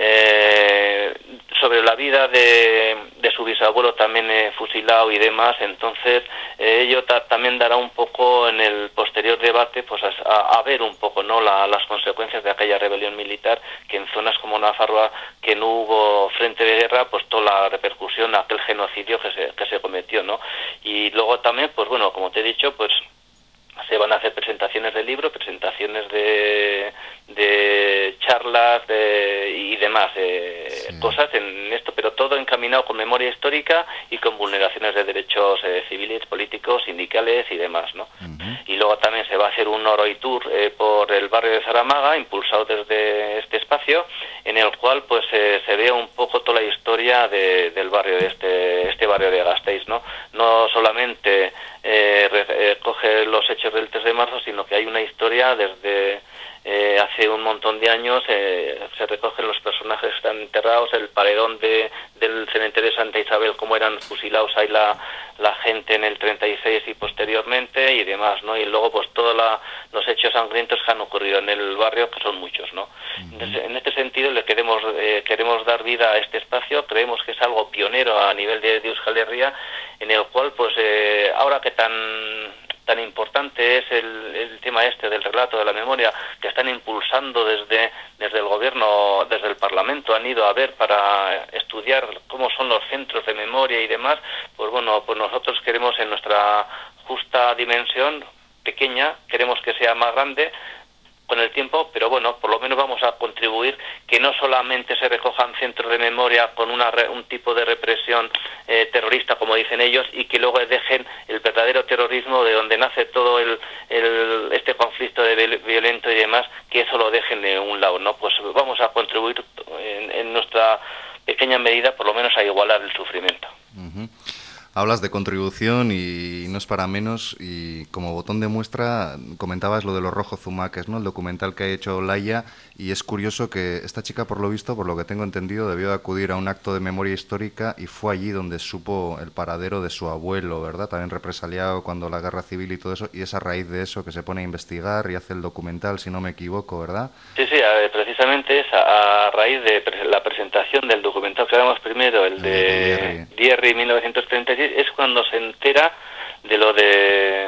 eh, sobre la vida de, de su bisabuelo también eh, fusilado y demás. Entonces eh, ello ta, también dará un poco en el posterior debate pues a, a ver un poco, ¿no? La, las consecuencias de aquella rebelión militar, que en zonas como Nafarroa, que no hubo frente de guerra, pues toda la repercusión, aquel genocidio que se, que se cometió, ¿no? Y luego también, pues bueno, como te he dicho, pues se van a hacer presentaciones presentaciones de libros, presentaciones de, de charlas de, y demás eh, sí. cosas en esto, pero todo encaminado con memoria histórica y con vulneraciones de derechos eh, civiles, políticos, sindicales y demás, ¿no? Uh-huh. Y luego también se va a hacer un Oroy Tour eh, por el barrio de Zaramaga, impulsado desde este espacio, en el cual pues eh, se ve un poco toda la historia de, del barrio de este, este barrio de Gasteiz, ¿no? No solamente eh, re, coge los hechos del tres de marzo, sino que hay una historia desde eh, hace un montón de años, eh, se recogen los personajes que están enterrados, el paredón de, del cementerio de Santa Isabel, cómo eran fusilados ahí la, la gente en el treinta y seis y posteriormente y demás, ¿no? Y luego pues todos los hechos sangrientos que han ocurrido en el barrio, que son muchos, ¿no? Uh-huh. Entonces, en este sentido le queremos, eh, queremos dar vida a este espacio, creemos que es algo pionero a nivel de, de Euskal Herria, en el cual pues eh, ahora que tan tan importante es el, el tema este del relato de la memoria, que están impulsando desde desde el gobierno, desde el Parlamento, han ido a ver para estudiar cómo son los centros de memoria y demás, pues bueno, pues nosotros queremos en nuestra justa dimensión, pequeña, queremos que sea más grande con el tiempo, pero bueno, por lo menos vamos a contribuir que no solamente se recojan centros de memoria con una re, un tipo de represión eh, terrorista, como dicen ellos, y que luego dejen el verdadero terrorismo de donde nace todo el, el este conflicto de violento y demás, que eso lo dejen de un lado, ¿no? Pues vamos a contribuir en, en nuestra pequeña medida, por lo menos, a igualar el sufrimiento. Uh-huh. Hablas de contribución y no es para menos, y como botón de muestra comentabas lo de los Rojo Zumaques, ¿no? El documental que ha hecho Laia, y es curioso que esta chica, por lo visto, por lo que tengo entendido, debió de acudir a un acto de memoria histórica y fue allí donde supo el paradero de su abuelo, ¿verdad? También represaliado cuando la guerra civil y todo eso, y es a raíz de eso que se pone a investigar y hace el documental, si no me equivoco, ¿verdad? Sí, sí, a ver, precisamente es a, a raíz de pre- la presentación del documental que hagamos primero, el, el de Dierri mil novecientos treinta y seis, es cuando se entera de lo de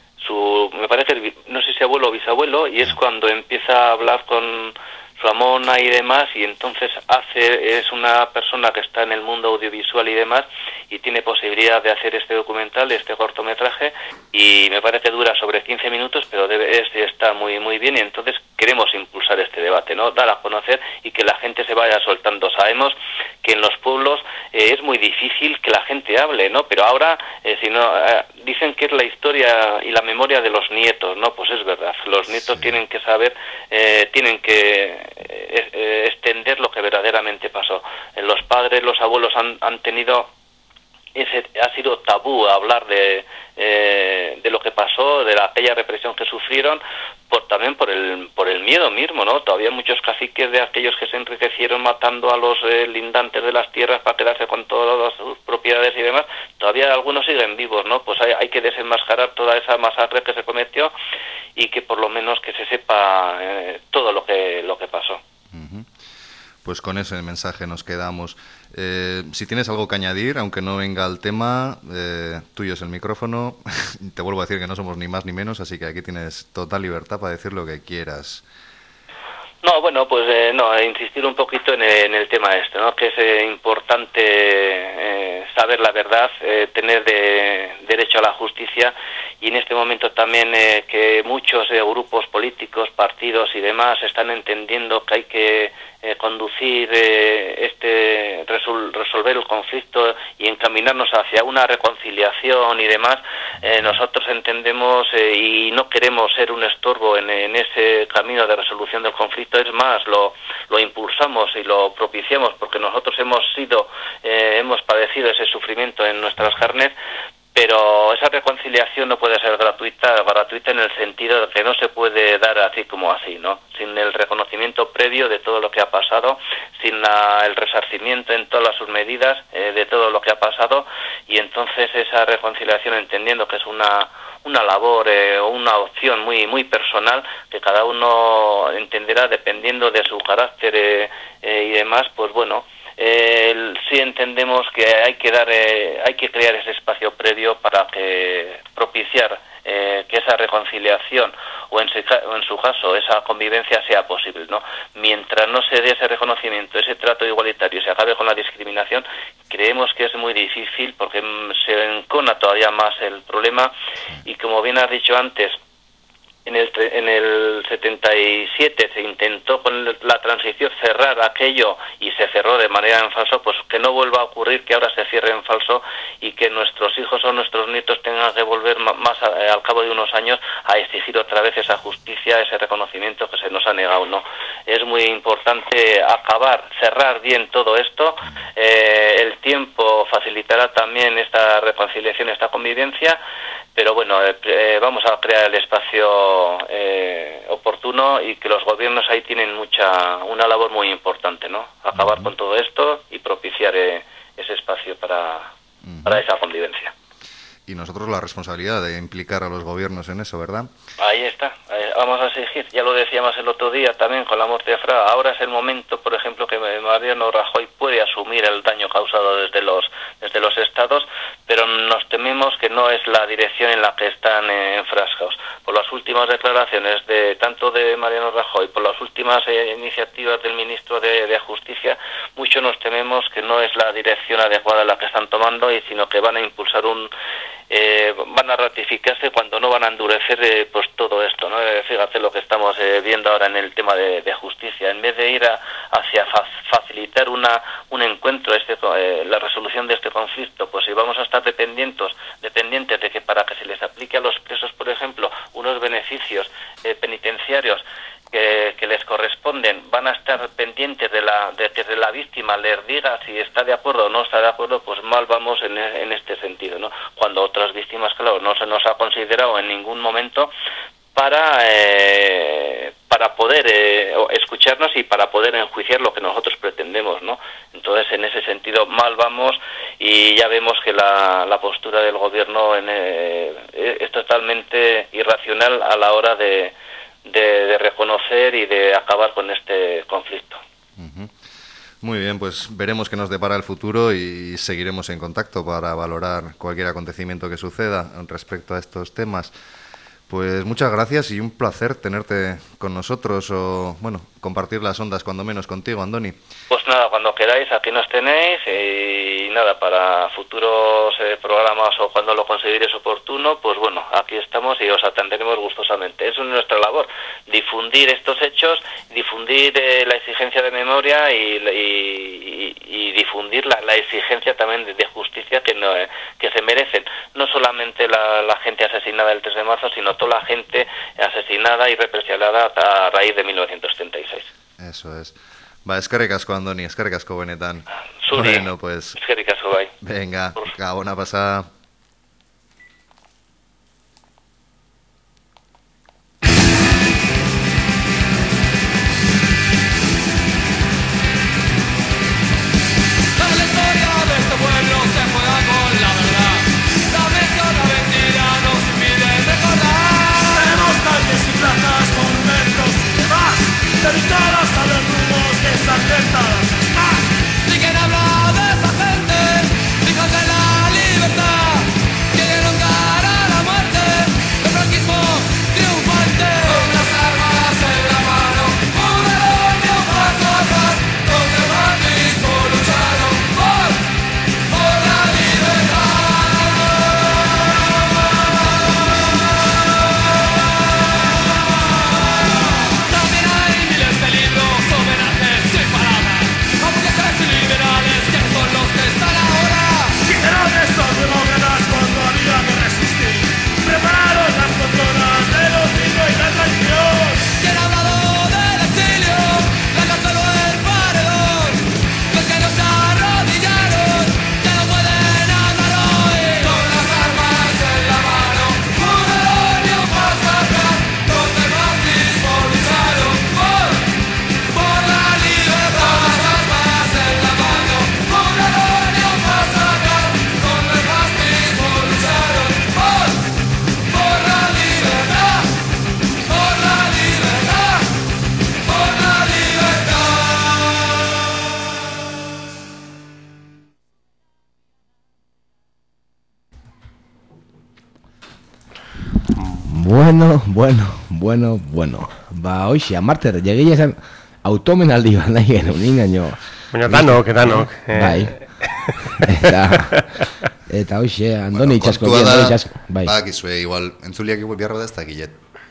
su, me parece, no sé si abuelo o bisabuelo, y es cuando empieza a hablar con su amona y demás, y entonces hace, es una persona que está en el mundo audiovisual y demás, y tiene posibilidad de hacer este documental, este cortometraje, y me parece que dura sobre quince minutos, pero debe, este está muy muy bien, y entonces queremos impulsar este debate, ¿no? Dar a conocer y que la gente se vaya soltando. Sabemos que en los pueblos eh, es muy difícil que la gente hable, ¿no? Pero ahora, eh, si no, eh, dicen que es la historia y la memoria de los nietos, ¿no? Pues es verdad, los nietos sí. tienen que saber, eh, tienen que eh, eh, extender lo que verdaderamente pasó. Eh, los padres, los abuelos han, han tenido, ese, ha sido tabú hablar de, eh, de lo que pasó, de la, aquella represión que sufrieron, por también por el por el miedo mismo, ¿no? Todavía muchos caciques de aquellos que se enriquecieron matando a los eh, lindantes de las tierras para quedarse con todas sus propiedades y demás, todavía algunos siguen vivos, ¿no? Pues hay, hay que desenmascarar toda esa masacre que se cometió y que por lo menos que se sepa eh, todo lo que lo que pasó. Uh-huh. Pues con ese mensaje nos quedamos. Eh, si tienes algo que añadir, aunque no venga al tema, eh, tuyo es el micrófono. Te vuelvo a decir que no somos ni más ni menos, así que aquí tienes total libertad para decir lo que quieras. No, bueno, pues eh, no, insistir un poquito en el, en el tema este, ¿no? Que es eh, importante eh, saber la verdad, eh, tener de, derecho a la justicia, y en este momento también eh, que muchos eh, grupos políticos, partidos y demás están entendiendo que hay que eh, conducir eh, este resol, resolver el conflicto y encaminarnos hacia una reconciliación y demás. Eh, nosotros entendemos eh, y no queremos ser un estorbo en, en ese camino de resolución del conflicto. Es más, lo, lo impulsamos y lo propiciamos porque nosotros hemos sido, eh, hemos padecido ese sufrimiento en nuestras carnes, pero esa reconciliación no puede ser gratuita, gratuita en el sentido de que no se puede dar así como así, ¿no? Sin el reconocimiento previo de todo lo que ha pasado, sin la, el resarcimiento en todas sus medidas eh, de todo lo que ha pasado, y entonces esa reconciliación, entendiendo que es una una labor eh, o una opción muy muy personal que cada uno entenderá dependiendo de su carácter eh, eh, y demás, pues bueno, eh, sí entendemos que hay que dar eh, hay que crear ese espacio previo para que propiciar eh, que esa reconciliación o en, su, o en su caso esa convivencia sea posible, ¿no? Mientras no se dé ese reconocimiento, ese trato igualitario y se acabe con la discriminación, creemos que es muy difícil porque se encona todavía más el problema, y como bien has dicho antes, En el, en el setenta y siete se intentó con la transición cerrar aquello y se cerró de manera en falso, pues que no vuelva a ocurrir que ahora se cierre en falso y que nuestros hijos o nuestros nietos tengan que volver más a, al cabo de unos años a exigir otra vez esa justicia, ese reconocimiento que se nos ha negado, ¿no? Es muy importante acabar, cerrar bien todo esto. Eh, el tiempo facilitará también esta reconciliación, esta convivencia. Pero bueno, eh, eh, vamos a crear el espacio eh, oportuno y que los gobiernos ahí tienen mucha una labor muy importante, ¿no? Acabar uh-huh. con todo esto y propiciar eh, ese espacio para, uh-huh. para esa convivencia. Y nosotros la responsabilidad de implicar a los gobiernos en eso, ¿verdad? Ahí está, eh, vamos a exigir, ya lo decíamos el otro día también con la muerte de Fraga, ahora es el momento, por ejemplo, que Mariano Rajoy puede asumir el daño causado desde los desde los estados, pero nos tememos que no es la dirección en la que están eh, enfrascados. Por las últimas declaraciones de tanto de Mariano Rajoy, por las últimas eh, iniciativas del ministro de, de Justicia, mucho nos tememos que no es la dirección adecuada la que están tomando, y sino que van a impulsar un Eh, van a ratificarse cuando no van a endurecer eh, pues todo esto, ¿no? Eh, fíjate lo que estamos eh, viendo ahora en el tema de, de justicia. En vez de ir a, hacia fa facilitar una un encuentro, este eh, la resolución de este conflicto, pues si vamos a estar dependientes dependientes de que para que se les aplique a los presos, por ejemplo, unos beneficios eh, penitenciarios Que, que les corresponden, van a estar pendientes de la de que de la víctima les diga si está de acuerdo o no está de acuerdo, pues mal vamos en, en este sentido, ¿no? Cuando otras víctimas, claro, no se nos ha considerado en ningún momento para eh, para poder eh, escucharnos y para poder enjuiciar lo que nosotros pretendemos, ¿no? Entonces, en ese sentido, mal vamos, y ya vemos que la, la postura del gobierno en, eh, es totalmente irracional a la hora de De, de reconocer y de acabar con este conflicto. Uh-huh. Muy bien, pues veremos qué nos depara el futuro y seguiremos en contacto para valorar cualquier acontecimiento que suceda respecto a estos temas. Pues muchas gracias y un placer tenerte con nosotros, o bueno, compartir las ondas cuando menos contigo, Andoni. Pues nada, cuando queráis, aquí nos tenéis, y nada, para futuros eh, programas o cuando lo consideréis oportuno, pues bueno, aquí estamos y os atenderemos gustosamente. Eso es nuestra labor, difundir estos hechos, difundir eh, la exigencia de memoria y, y, y difundir la, la exigencia también de, de justicia que, no, eh, que se merecen, no solamente la, la gente asesinada el tres de marzo, sino toda la gente asesinada y represaliada a raíz de mil novecientos setenta y seis. Eso es. Va, eskerrik asko, Andoni, eskerrik asko benetan. Zuri, bueno, pues, eskerrik asko bai. Venga, gabona pasada. Dedicadas a los rumos que están tentadas. ¡Ah! ¿Y quién habla de esa gente? Hijos de la libertad, que dieron cara a la muerte, el franquismo triunfante. Con las armas en la mano, un demonio paso atrás, donde franquismo lucharon por, por la libertad. También hay miles de libros, homenajes sin palabras, hamburguesas liberales que son los que están ahora. ¿Quién eran estos demócratas cuando había que resistir? Prepararon las controlas del odio y la traición. ¿Quién ha hablado del exilio, la cárcel o el paredón? Los que nos arrodillaron ya no pueden hablar hoy. Con las armas en la mano, un demonio pasa atrás, donde el fascismo lucharon por, por la libertad. Con las armas en la mano, un demonio pasa atrás, donde el fascismo lucharon por, por la libertad, por la libertad, por la libertad. Bueno, bueno, bueno, bueno. Ba, hoxe, amarter, jegeia esan automenaldi bat nahi genuen, inaino. Baina danok, danok. Bai. Eta, eta hoxe, Andoni itxasko. Kontua da, itxasko. Bai. bakizue, igual, entzuliak igual biharra da ez dakilet.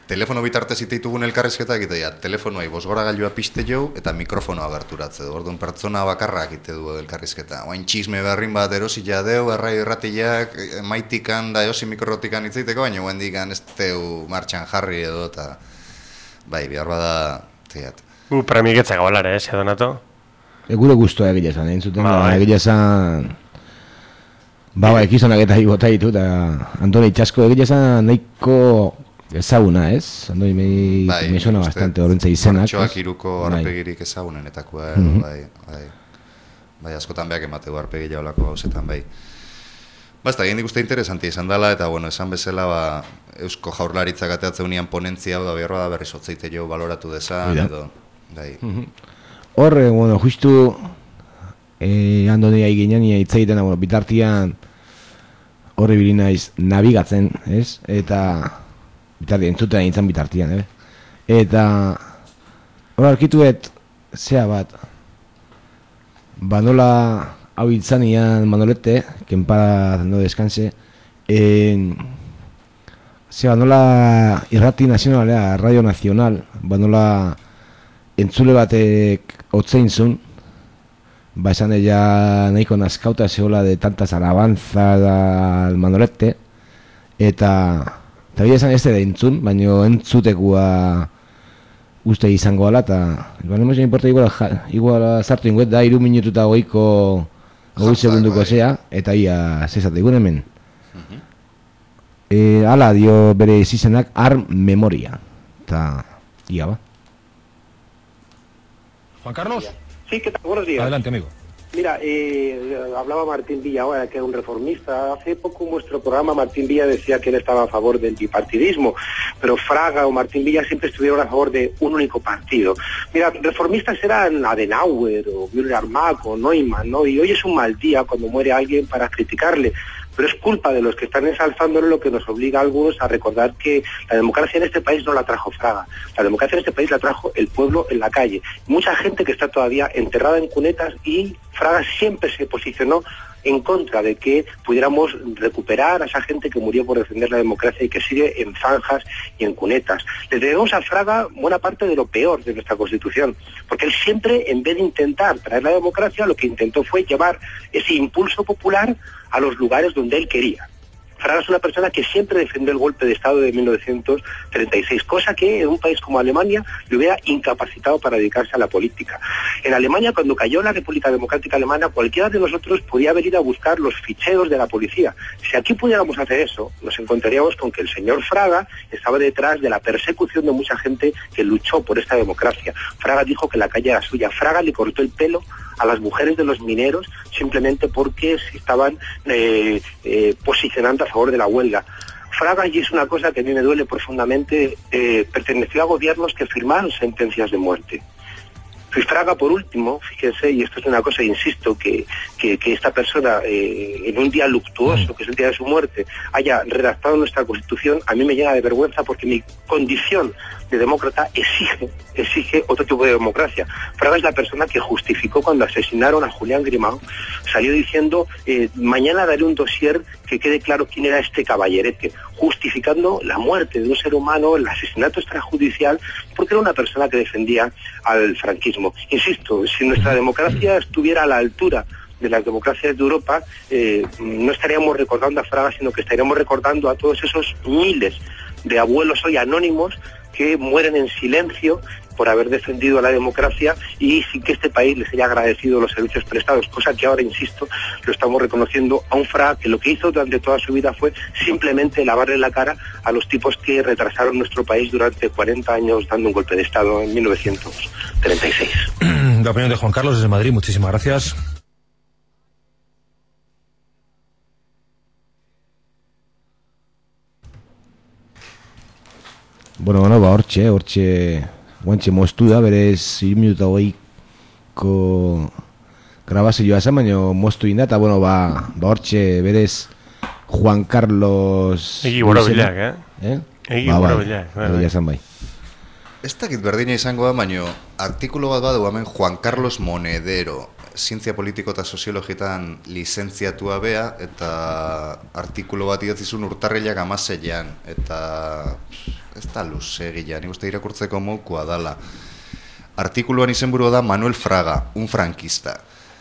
telefono bitartez iteitugun elkarrizketa egite dira, telefonoai bosgoragailua piste jau eta mikrofonoa gerturatze du. Orduan pertsona bakarra egite du elkarrizketa. Oain txisme berrin bat erosila deu, errai erratiak, maitikan da eosi mikrotikan itzaiteko, baina guendikan ez teu martxan jarri edo, eta bai, behar bada, tiat. Gu premiketza gabalare, eh, Donato? E, gure guztua egile esan, egin zuten, Ba, bai. egile esan... Ba, ba, ekizonak eta hibota ditu, eta Antoni Itxasko egile esan nahiko ezaguna, ez? Andoi, me, Bai, me suena uste, bastante horrentza izenak. Martxoak ez? iruko Bai. arpegirik ezagunenetakoa, eh? Mhm. bai, bai. Bai, askotan beak emateu arpegi jaulako gauzetan, bai. Ba, ez da, egin ikuste interesanti izan dela, eta, bueno, esan bezala, ba, Eusko Jaurlaritzak ateatzen unian ponentzia, da, behar da berriz otzeite jo baloratu dezan, Mira. edo, bai. Mhm. Hor, eh, bueno, justu eh, Andoni aiginean hitzaiten, bueno, bitartian horre bili naiz nabigatzen, ez? Eta bitartian, entzuten nintzen bitartian, eh? Eta hor arkituet, zea bat, ba nola hau itzanian Manolete, que en paz no descanse, en, zea, nola irrati nazionalea, Radio Nacional, ba nola entzule batek otzein zun, ba esan ella nahiko nazkauta zehola de tantas alabanzas al Manolete, eta eta bide esan ez da entzun, baino entzutekua uste izango ala, eta ba, no me importa igual, ja, igual sartu inguet da, iru minutu eta goiko goi segunduko zea, eta ia zezate egun hemen. E, ala dio bere izenak Arm Memoria, eta ia ba. Juan Carlos. Sí, ¿qué tal? Buenos días. Adelante, amigo. Mira, eh, hablaba Martín Villa ahora, que es un reformista. Hace poco en vuestro programa Martín Villa decía que él estaba a favor del bipartidismo, pero Fraga o Martín Villa siempre estuvieron a favor de un único partido. Mira, reformistas eran Adenauer o Müller Armac o Neumann, ¿no? Y hoy es un mal día cuando muere alguien para criticarle. Pero es culpa de los que están ensalzándolo lo que nos obliga a algunos a recordar que la democracia en este país no la trajo Fraga. La democracia en este país la trajo el pueblo en la calle. Mucha gente que está todavía enterrada en cunetas, y Fraga siempre se posicionó en contra de que pudiéramos recuperar a esa gente que murió por defender la democracia y que sigue en zanjas y en cunetas. Le debemos a Fraga buena parte de lo peor de nuestra Constitución, porque él siempre, en vez de intentar traer la democracia, lo que intentó fue llevar ese impulso popular a los lugares donde él quería. Fraga es una persona que siempre defendió el golpe de Estado de mil novecientos treinta y seis, cosa que en un país como Alemania le hubiera incapacitado para dedicarse a la política. En Alemania, cuando cayó la República Democrática Alemana, cualquiera de nosotros podía haber ido a buscar los ficheros de la policía. Si aquí pudiéramos hacer eso, nos encontraríamos con que el señor Fraga estaba detrás de la persecución de mucha gente que luchó por esta democracia. Fraga dijo que la calle era suya. Fraga le cortó el pelo a las mujeres de los mineros simplemente porque se estaban eh, eh, posicionando a favor de la huelga. Fraga, y es una cosa que a mí me duele profundamente, eh, perteneció a gobiernos que firmaron sentencias de muerte. Luis Fraga, por último, fíjense, y esto es una cosa, insisto, que, que, que esta persona, eh, en un día luctuoso, que es el día de su muerte, haya redactado nuestra Constitución, a mí me llena de vergüenza, porque mi condición de demócrata exige, exige otro tipo de democracia. Fraga es la persona que justificó cuando asesinaron a Julián Grimau, salió diciendo, eh, mañana daré un dossier que quede claro quién era este caballerete, justificando la muerte de un ser humano, el asesinato extrajudicial, porque era una persona que defendía al franquismo. Insisto, si nuestra democracia estuviera a la altura de las democracias de Europa, eh, no estaríamos recordando a Fraga, sino que estaríamos recordando a todos esos miles de abuelos hoy anónimos que mueren en silencio por haber defendido a la democracia y sin que este país les haya agradecido los servicios prestados, cosa que ahora, insisto, lo estamos reconociendo a un Fraga que lo que hizo durante toda su vida fue simplemente lavarle la cara a los tipos que retrasaron nuestro país durante cuarenta años dando un golpe de Estado en mil novecientos treinta y seis. La opinión de Juan Carlos desde Madrid, muchísimas gracias. Bueno, bueno, ba, hortxe, hortxe, guantxe moztu da, berez, hiru minuta hogeiko grabazioa esan, baina moztu inda, eta, bueno, ba, ba hortxe, berez, Juan Carlos... Egi borobilak, eh? Eh? Egi ba, borobilak, bai, bai, esan bai. Ez dakit berdina izango da, baina artikulu bat badu hemen Juan Carlos Monedero, zientzia politiko eta soziologietan lizentziatua bea, eta artikulu bat idatzizun urtarrilak amaseian, eta ez da luzegia, nik uste irakurtzeko moukua dala. Artikuluan izenburua da Manuel Fraga, un franquista.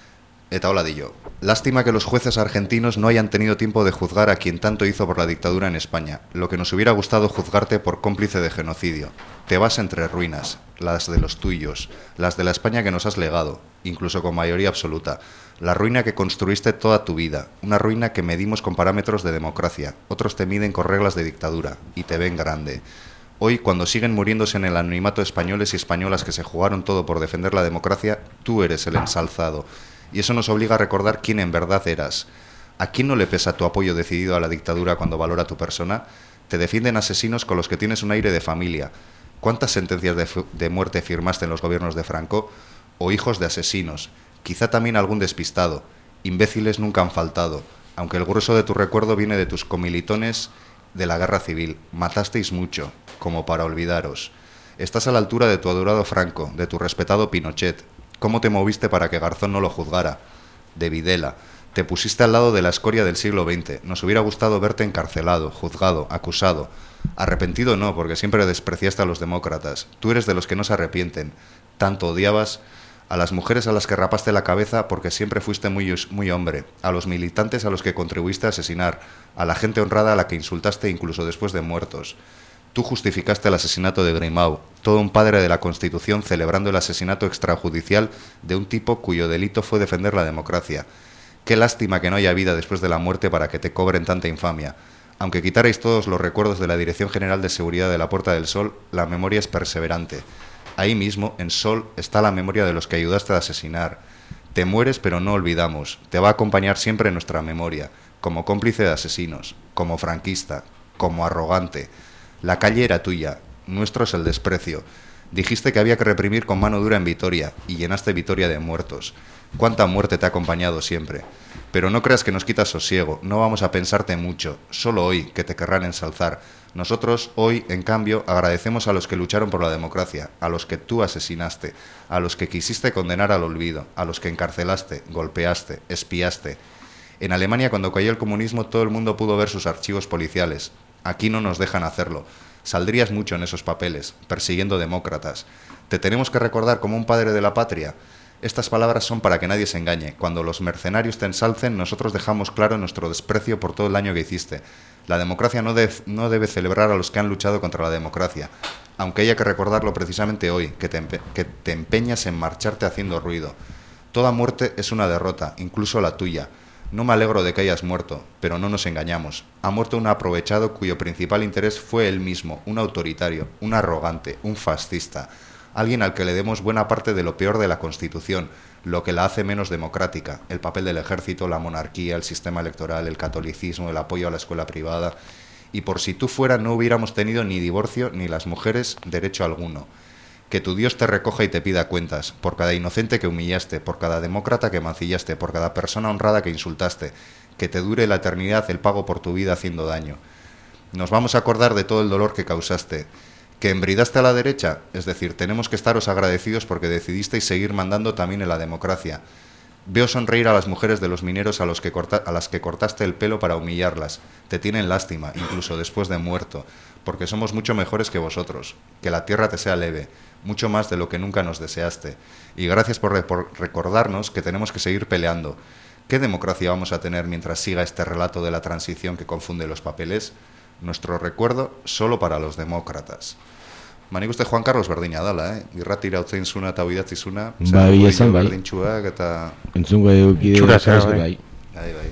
Eta hola dio. Lástima que los jueces argentinos no hayan tenido tiempo de juzgar a quien tanto hizo por la dictadura en España. Lo que nos hubiera gustado juzgarte por cómplice de genocidio. Te vas entre ruinas, las de los tuyos, las de la España que nos has legado, incluso con mayoría absoluta. La ruina que construiste toda tu vida, una ruina que medimos con parámetros de democracia. Otros te miden con reglas de dictadura y te ven grande. Hoy, cuando siguen muriéndose en el anonimato españoles y españolas que se jugaron todo por defender la democracia, tú eres el ensalzado. Y eso nos obliga a recordar quién en verdad eras. ¿A quién no le pesa tu apoyo decidido a la dictadura cuando valora tu persona? Te defienden asesinos con los que tienes un aire de familia. ¿Cuántas sentencias de, de muerte firmaste en los gobiernos de Franco? O hijos de asesinos. Quizá también algún despistado. Imbéciles nunca han faltado, aunque el grueso de tu recuerdo viene de tus comilitones de la guerra civil. Matasteis mucho, como para olvidaros. Estás a la altura de tu adorado Franco, de tu respetado Pinochet. ¿Cómo te moviste para que Garzón no lo juzgara? De Videla. Te pusiste al lado de la escoria del siglo veinte. Nos hubiera gustado verte encarcelado, juzgado, acusado. Arrepentido no, porque siempre despreciaste a los demócratas. Tú eres de los que no se arrepienten. Tanto odiabas a las mujeres a las que rapaste la cabeza porque siempre fuiste muy, muy hombre. A los militantes a los que contribuiste a asesinar. A la gente honrada a la que insultaste incluso después de muertos. Tú justificaste el asesinato de Grimau, todo un padre de la Constitución celebrando el asesinato extrajudicial de un tipo cuyo delito fue defender la democracia. Qué lástima que no haya vida después de la muerte para que te cobren tanta infamia. Aunque quitarais todos los recuerdos de la Dirección General de Seguridad de la Puerta del Sol, la memoria es perseverante. Ahí mismo, en Sol, está la memoria de los que ayudaste a asesinar. Te mueres, pero no olvidamos. Te va a acompañar siempre en nuestra memoria, como cómplice de asesinos, como franquista, como arrogante. La calle era tuya, nuestro es el desprecio. Dijiste que había que reprimir con mano dura en Vitoria, y llenaste Vitoria de muertos. Cuánta muerte te ha acompañado siempre. Pero no creas que nos quitas sosiego, no vamos a pensarte mucho, solo hoy, que te querrán ensalzar. Nosotros, hoy, en cambio, agradecemos a los que lucharon por la democracia, a los que tú asesinaste, a los que quisiste condenar al olvido, a los que encarcelaste, golpeaste, espiaste. En Alemania, cuando cayó el comunismo, todo el mundo pudo ver sus archivos policiales. Aquí no nos dejan hacerlo. Saldrías mucho en esos papeles, persiguiendo demócratas. Te tenemos que recordar como un padre de la patria. Estas palabras son para que nadie se engañe. Cuando los mercenarios te ensalcen, nosotros dejamos claro nuestro desprecio por todo el daño que hiciste. La democracia no, de, no debe celebrar a los que han luchado contra la democracia, aunque haya que recordarlo precisamente hoy, que te, empe que te empeñas en marcharte haciendo ruido. Toda muerte es una derrota, incluso la tuya. No me alegro de que hayas muerto, pero no nos engañamos. Ha muerto un aprovechado cuyo principal interés fue él mismo, un autoritario, un arrogante, un fascista. Alguien al que le demos buena parte de lo peor de la Constitución, lo que la hace menos democrática, el papel del ejército, la monarquía, el sistema electoral, el catolicismo, el apoyo a la escuela privada. Y por si tú fuera no hubiéramos tenido ni divorcio ni las mujeres derecho alguno. Que tu Dios te recoja y te pida cuentas, por cada inocente que humillaste, por cada demócrata que mancillaste, por cada persona honrada que insultaste, que te dure la eternidad el pago por tu vida haciendo daño. Nos vamos a acordar de todo el dolor que causaste. Que embridaste a la derecha, es decir, tenemos que estaros agradecidos porque decidisteis seguir mandando también en la democracia. Veo sonreír a las mujeres de los mineros a, los que corta a las que cortaste el pelo para humillarlas. Te tienen lástima, incluso después de muerto, porque somos mucho mejores que vosotros. Que la tierra te sea leve, mucho más de lo que nunca nos deseaste. Y gracias por, re por recordarnos que tenemos que seguir peleando. ¿Qué democracia vamos a tener mientras siga este relato de la transición que confunde los papeles? Nuestro recuerdo solo para los demócratas. Manik uste Juan Carlos berdina dala, eh? Irratira utzein zuna eta bidatzi zuna. Bai, esan bai. Berdintxuak eta... Entzungo edukide... Txura bai. Bai, bai.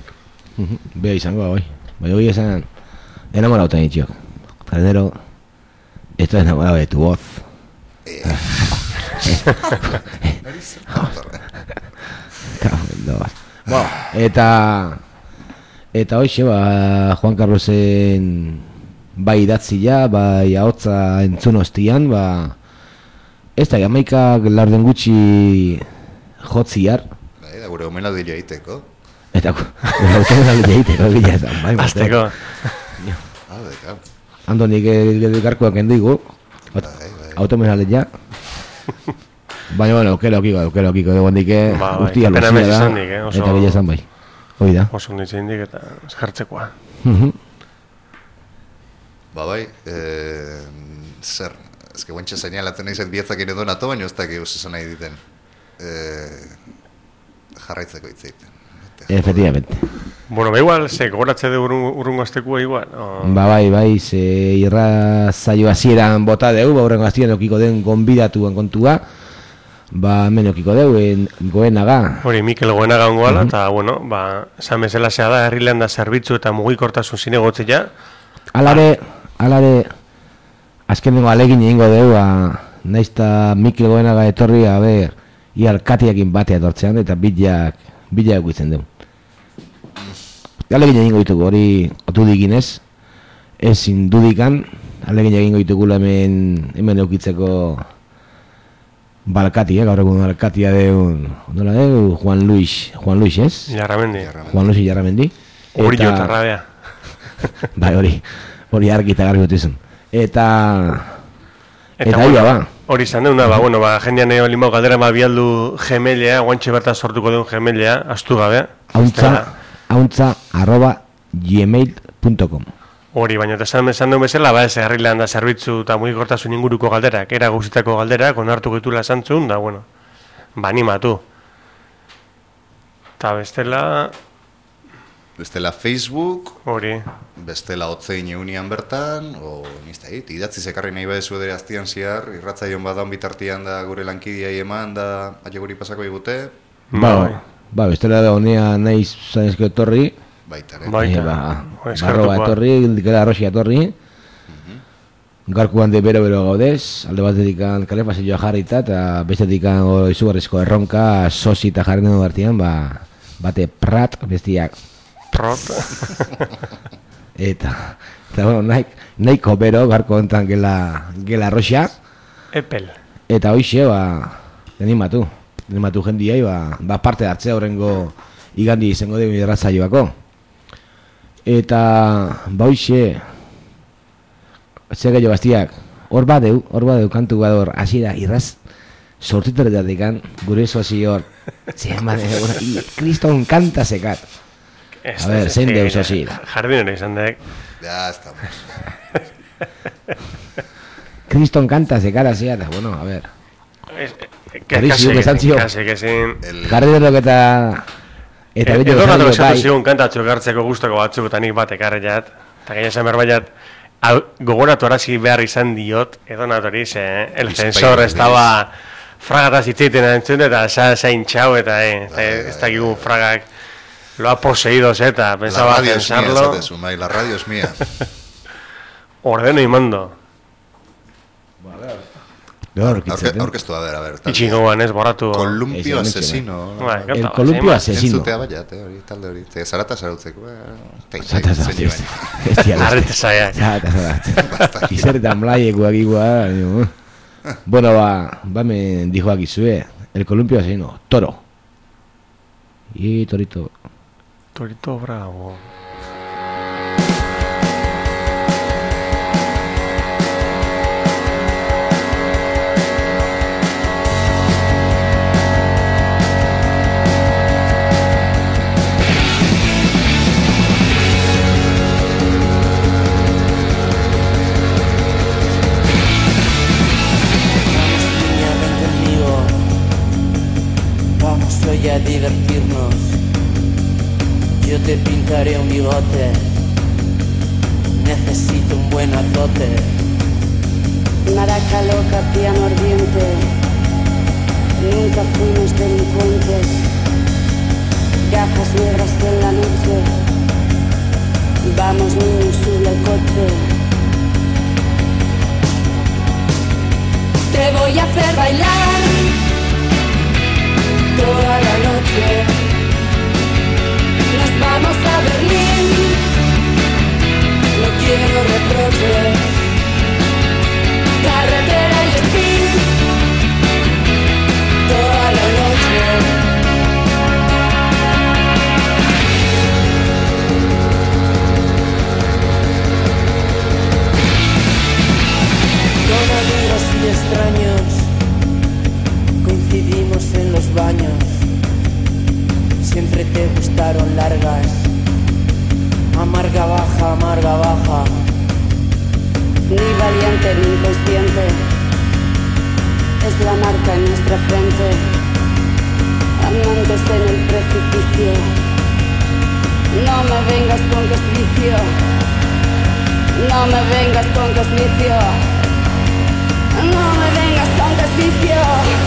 Bea izango, bai. Bai, hori esan... Enamorado tan itxok. Jardero... Esto es enamorado de tu voz. Bueno, eta... Eta hoxe, ba, Juan Carlosen bai idatzia, bai ahotza entzun ostian, ba... Ez da, jamaikak larden gutxi jotziar. Bai, da gure omena dira iteko. Eta gure omena dira iteko, bila ezan, bai. Azteko. Alde, kau. Andonik edekarkoak endigu. Automena lehia. Baina, bueno, okelo okiko, okelo okiko, dugu handike guztia lozia da. Eta bila ezan bai. Hoi da. Oso nintzen dik eta eskartzekoa. Ba bai, eh, zer, ez que guantxe seinalatzen nahi zait bietzak ere donato, baina ez dakik esan nahi diten. Eh, jarraitzeko hitzeiten. Efectivamente. Bueno, ba igual, ze, gogoratze de urrungo aztekua igual. O... Ba bai, bai, ze irra zaio hasieran bota deu, ba urrengo aztien okiko den gonbidatuan kontua, ba hemen okiko deu, en Goenaga. Hori, Mikel Goenaga ongoala, eta, uh -huh. bueno, ba, esan bezala zea da, herrilean da zerbitzu eta mugikortasun zinegotzea. Alare, alare, azkenengo alegin egingo deu, ba, naizta Mikel Goenaga etorri, a ber, ia alkatiakin batea etortzean, eta bilak, bilak guitzen deu. Alegin egingo ditugu, hori otu diginez, ezin dudikan, alegin egingo ditugu hemen, hemen eukitzeko balkatia, gaur egun balkatia deun, nola deu, Juan Luis, Juan Luis, ez? Jarramendi. Juan Luis Jarramendi. Hori jo eta rabea. Bai, hori, hori argi eta garbi gutizun. Eta, eta, eta bueno, ba. Hori izan deuna, ba, bueno, ba, jendean egin limau galdera ma bialdu gemelea, guantxe bertan sortuko duen gemelea, astu gabe. Hauntza, hauntza, arroba, gmail punto com. Hori, baina esan esan duen bezala, ba, ez herrilean da zerbitzu eta mugikortasun inguruko galderak, era guztitako galderak, onartu gitula esan zuen, da, bueno, ba, animatu. Eta bestela... Bestela Facebook, hori. Bestela hotzein eunian bertan, o nizta hit, idatzi zekarri nahi badezu edere aztian ziar, irratzaion badan bitartian da gure lankidiai eman da aieguri pasako digute. Ba, ba, bestela da honea nahi zanezko etorri, baitare. Baita, ba, barroa etorri, gara arroxia etorri, garkuan de bero-bero gaudez, alde batetik kale pasilloa jarrita, eta bestetik izugarrizko erronka, sosi eta jarri nago bertian, ba, bate prat, bestiak. Prot. Eta, eta bueno, nahi, nahiko bero, garko ontan gela, gela arroxia. Epel. Eta hoxe, ba, animatu, animatu jendiai, ba, ba parte hartzea horrengo igandi izango dugu irratzaioako. Eta, ba hoxe, zer gehiago bastiak, hor badeu, hor badeu kantu bador, hasi da, irraz, sortiteretatik gure sozi hor, zean bade, kriston kanta zekat. A ver, zein deus sozi. Jardinera izan dek. Ya estamos. Kriston kanta zekara zea, eta, bueno, a ver. Kasi, kasi, kasi. Jardinero eta... Eta bello esan dut bai. Zigun kantatxo gartzeko guztako batzuk eta nik bat ekarriat. Eta gaina esan behar baiat, gogoratu arazi behar izan diot, edo natoriz, eh? El censor estaba fragataz itzeiten entzun eta zain txau eta ez dakigu fragak lo ha poseído eta pensaba pensarlo. La radio es mía. Ordeno y mando. Orkestu, a ver, a ver. Itxingo guan ez, borratu. Columpio asesino. El Columpio asesino. Entzutea baiat, hori, talde hori. Zarata zarautzeko. Zarata zarautzeko. Arrete zaiak. Zarata zarautzeko. Izerretan blaieko agigua. Bueno, ba, ba me dijo aquí sube. El Columpio asesino. Toro. Y Torito. Torito bravo. A divertirnos, yo te pintaré un bigote, necesito un buen azote. Maraca loca, piano ardiente, nunca fuimos delincuentes, gafas negras en la noche, vamos niños, sube al coche. Te voy a hacer bailar toda la noche, nos vamos a Berlín, no quiero reproches, carretera y spin, toda la noche. Con amigos y extraños coincidimos en los baños, siempre te gustaron largas, amarga baja, amarga baja, ni valiente ni inconsciente. Es la marca en nuestra frente, amantes en el precipicio. No me vengas con que es vicio, no me vengas con que es vicio, no me vengas con que es vicio.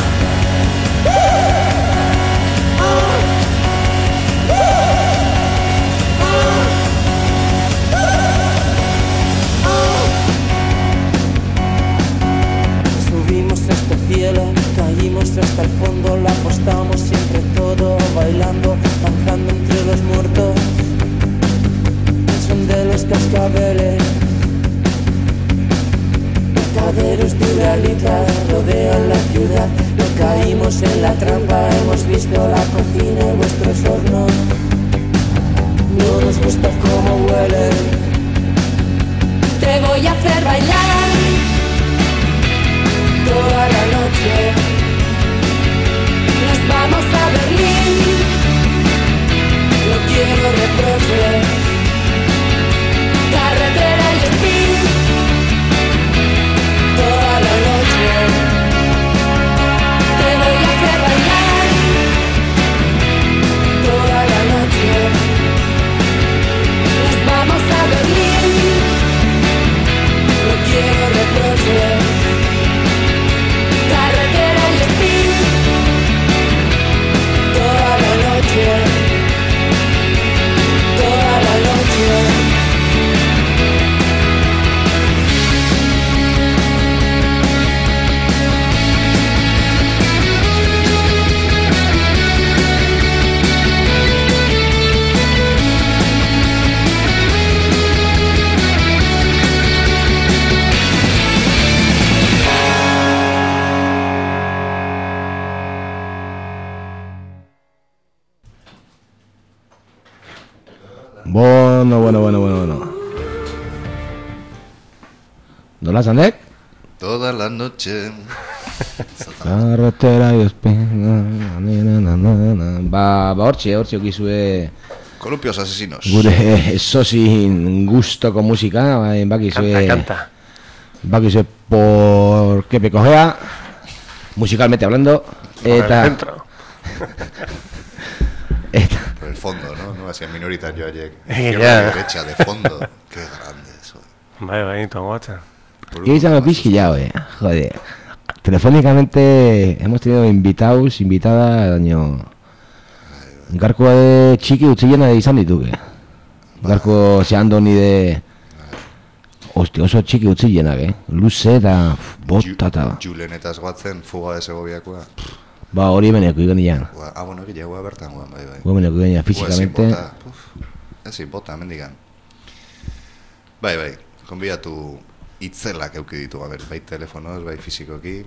Subimos este cielo, caímos hasta el fondo, la apostamos siempre todo, bailando, danzando entre los muertos. El son de los cascabeles, mercaderos de Uralita rodean la ciudad. No caímos en la trampa, hemos visto la cocina y vuestros hornos. No nos gusta cómo huelen. Te voy a hacer bailar toda la noche. Nos vamos a Berlín. No quiero reproches. Carretera y spin toda la noche. Te voy a hacer bailar toda la noche. Nos vamos a Berlín. No quiero reproches. Carretera y spin toda la noche. Toda la noche. Bueno, bueno, bueno, bueno, bueno. ¿Nola zandek? Toda la noche. Carretera y espina. Ba, ba hortxe, hortxe okizue Columpios asesinos. gure esozin gustoko musika, bai, bakizue. Canta, canta. Bakizue por qué pecojea, musicalmente hablando. Por el Eta centro. Eta Por el fondo, ¿no? No hacía minoritario ayer. Eh, Izquierda ya. y derecha, de fondo. Qué grande eso. Bai, bai, tomatzen. ¿Qué dicen los pillado, eh? Joder. Telefónicamente hemos tenido invitados, invitadas, daño. Garko de txiki utziena de izan dituke. Garko zeando ni de... Hostia, oso txiki utzienak, eh? Luze eta bota eta... Julenetaz guatzen, fuga de Segoviakoa. Ba, hori beneko igan dian. Ah, bueno, egile hua bertan guan, bai, bai. Hori beneko igan dian, fizikamente... Ezin bota, puf, ezin bota, mendigan. Bai, bai, konbidatu itzelak euki ditu, ber, bai telefonoz, bai fizikoki.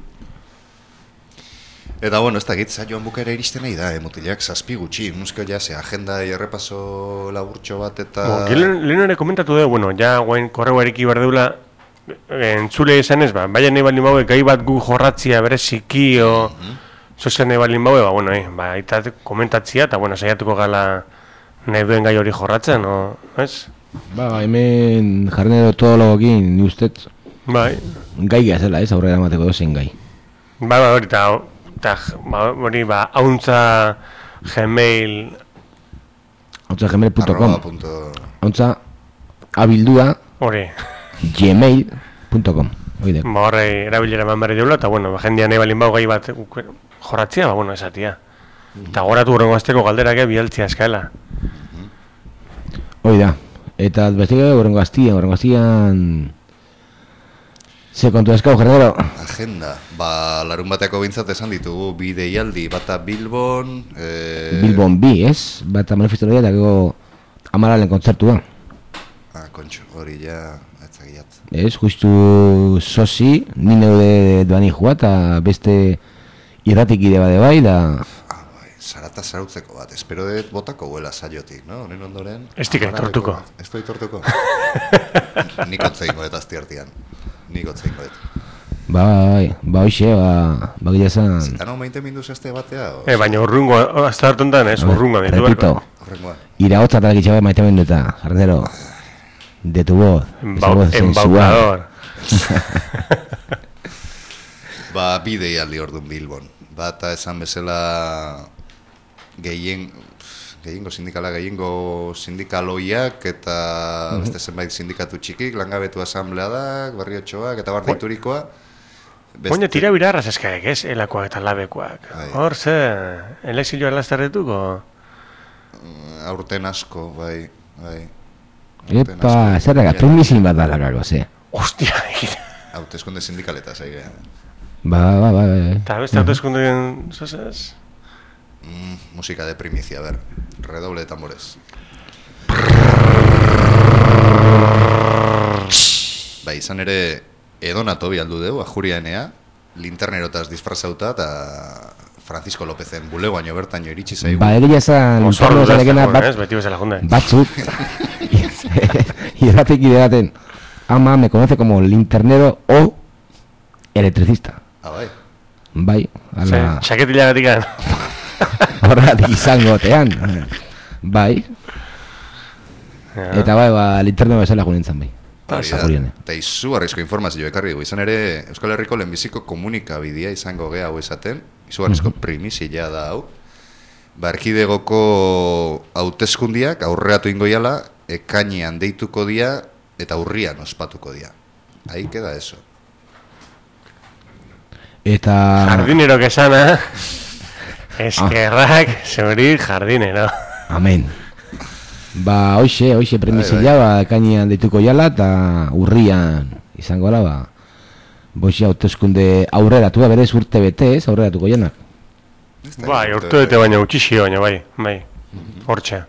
Eta, bueno, ez dakit, zaioan bukaera iristen nahi da, eh, mutilak, zazpi gutxi, nuzko ja, ze agenda errepaso laburtxo bat eta... Bo, lehen ere komentatu dugu, bueno, ja guain korreu eriki berdeula, entzule izan ez, ba, baina nahi balin baue, gai bat gu jorratzia bereziki, o... Sozial nahi balin baue, ba, bueno, eh, ba, eta komentatzia, eta, bueno, saiatuko gala nahi duen gai hori jorratzen, o, ez? Ba, hemen jarnero todologokin, ni ustez... Bai. Gai gazela, ez, aurrera emateko dozen gai. Ba, ba, hori, eta, eta, ba, hori, ba, hauntza gmail... Hauntza gmail punto com. Arroba punto... Hauntza abildua... Hori. gmail punto com. Oide. Ba, horre, erabilera eman berri deula, eta, bueno, ba, jendean nahi balin bau gai bat jorratzia, ba, bueno, esatia. Eta goratu horrengo azteko galderake bialtzia eskaela. Oida. Eta bestige horrengo aztian, horrengo aztian... Ze kontu eskau, jarnero? Agenda. Ba, larun bateko bintzat esan ditugu, bi deialdi, bata Bilbon... Eh... Bilbon bi, ez? Bata manifestoria eta gero amaralen kontzertua. Ah, kontxo, hori ja, etzagiat. Ez, justu sozi, ni neude doani joa eta beste irratik ide bade bai, da... Ah, bai, zarata zarautzeko bat, espero dut botako huela saiotik, no? Honen ondoren... Estik aitortuko. Ez du aitortuko? Nik otzeingo eta aztiartian. Nik otzeingo eta. Bai, ba hoxe, ba, ba gila zan... Zitano maite minduz este batea? O... Eh, baina urrungo, hasta hartuntan ez, urrungo. Repito, iraotza eta gitxabe maite mendu eta, jarnero, de tu voz, esa voz sensual, Ba, bidei aldi orduan Bilbon. Bata esan bezala gehien, gehiengo sindikala, gehiengo sindikaloiak eta Mhm. beste zenbait sindikatu txikik, langabetu asambleadak, barriotxoak eta bardeiturikoa. Oina tira bira arrazeskaek, ez? Elakoak eta labekoak. Hor, ze, elekzioa elazterretuko? Aurten asko, bai, bai. Epa, zerraga, premisin bat dala gago, ze. Ostia, hauteskunde sindikaleta, zaigea. Ba, ba, ba, ba. Eta beste hauteskundeen, zozaz? Mm, musika de primicia, a ver. Redoble de tambores. Ba, izan ere, edonato bialdu deu, ajurianea, linternerotaz disfrazauta, eta Francisco Lópezen bulego baino bertaino iritsi zaigu. Ba, egia zan, linterno zarekena bat, beti bezala junde. batzuk, irratik ideaten, ama me conoce como linternero o electricista. Ah, bai. Bai, ala... Xaketila gatikan. Horregatik izango tean. Bai. Eta bai, ba, linterno bezala junintzen bai. Eta izugarrizko informazio ekarri dugu. Izan ere, Euskal Herriko lehenbiziko komunikabidea izango gea hau esaten. Izugarrizko primizia da hau. Barkidegoko hauteskundiak aurreatu ingoiala, ekainean deituko dia eta urrian ospatuko dia. Ahí queda eso. Eta... Jardinero que sana. Eskerrak, ah. Zuri jardinero. Amen. Ba, hoxe, hoxe premizila, ba, ekainean deituko jala eta urrian izango ala, ba, boxe hauteskunde aurreratu, berez urte bete ez, aurreratuko janak. Bai, urte bete baina utxixio baina, bai, bai, hortxe.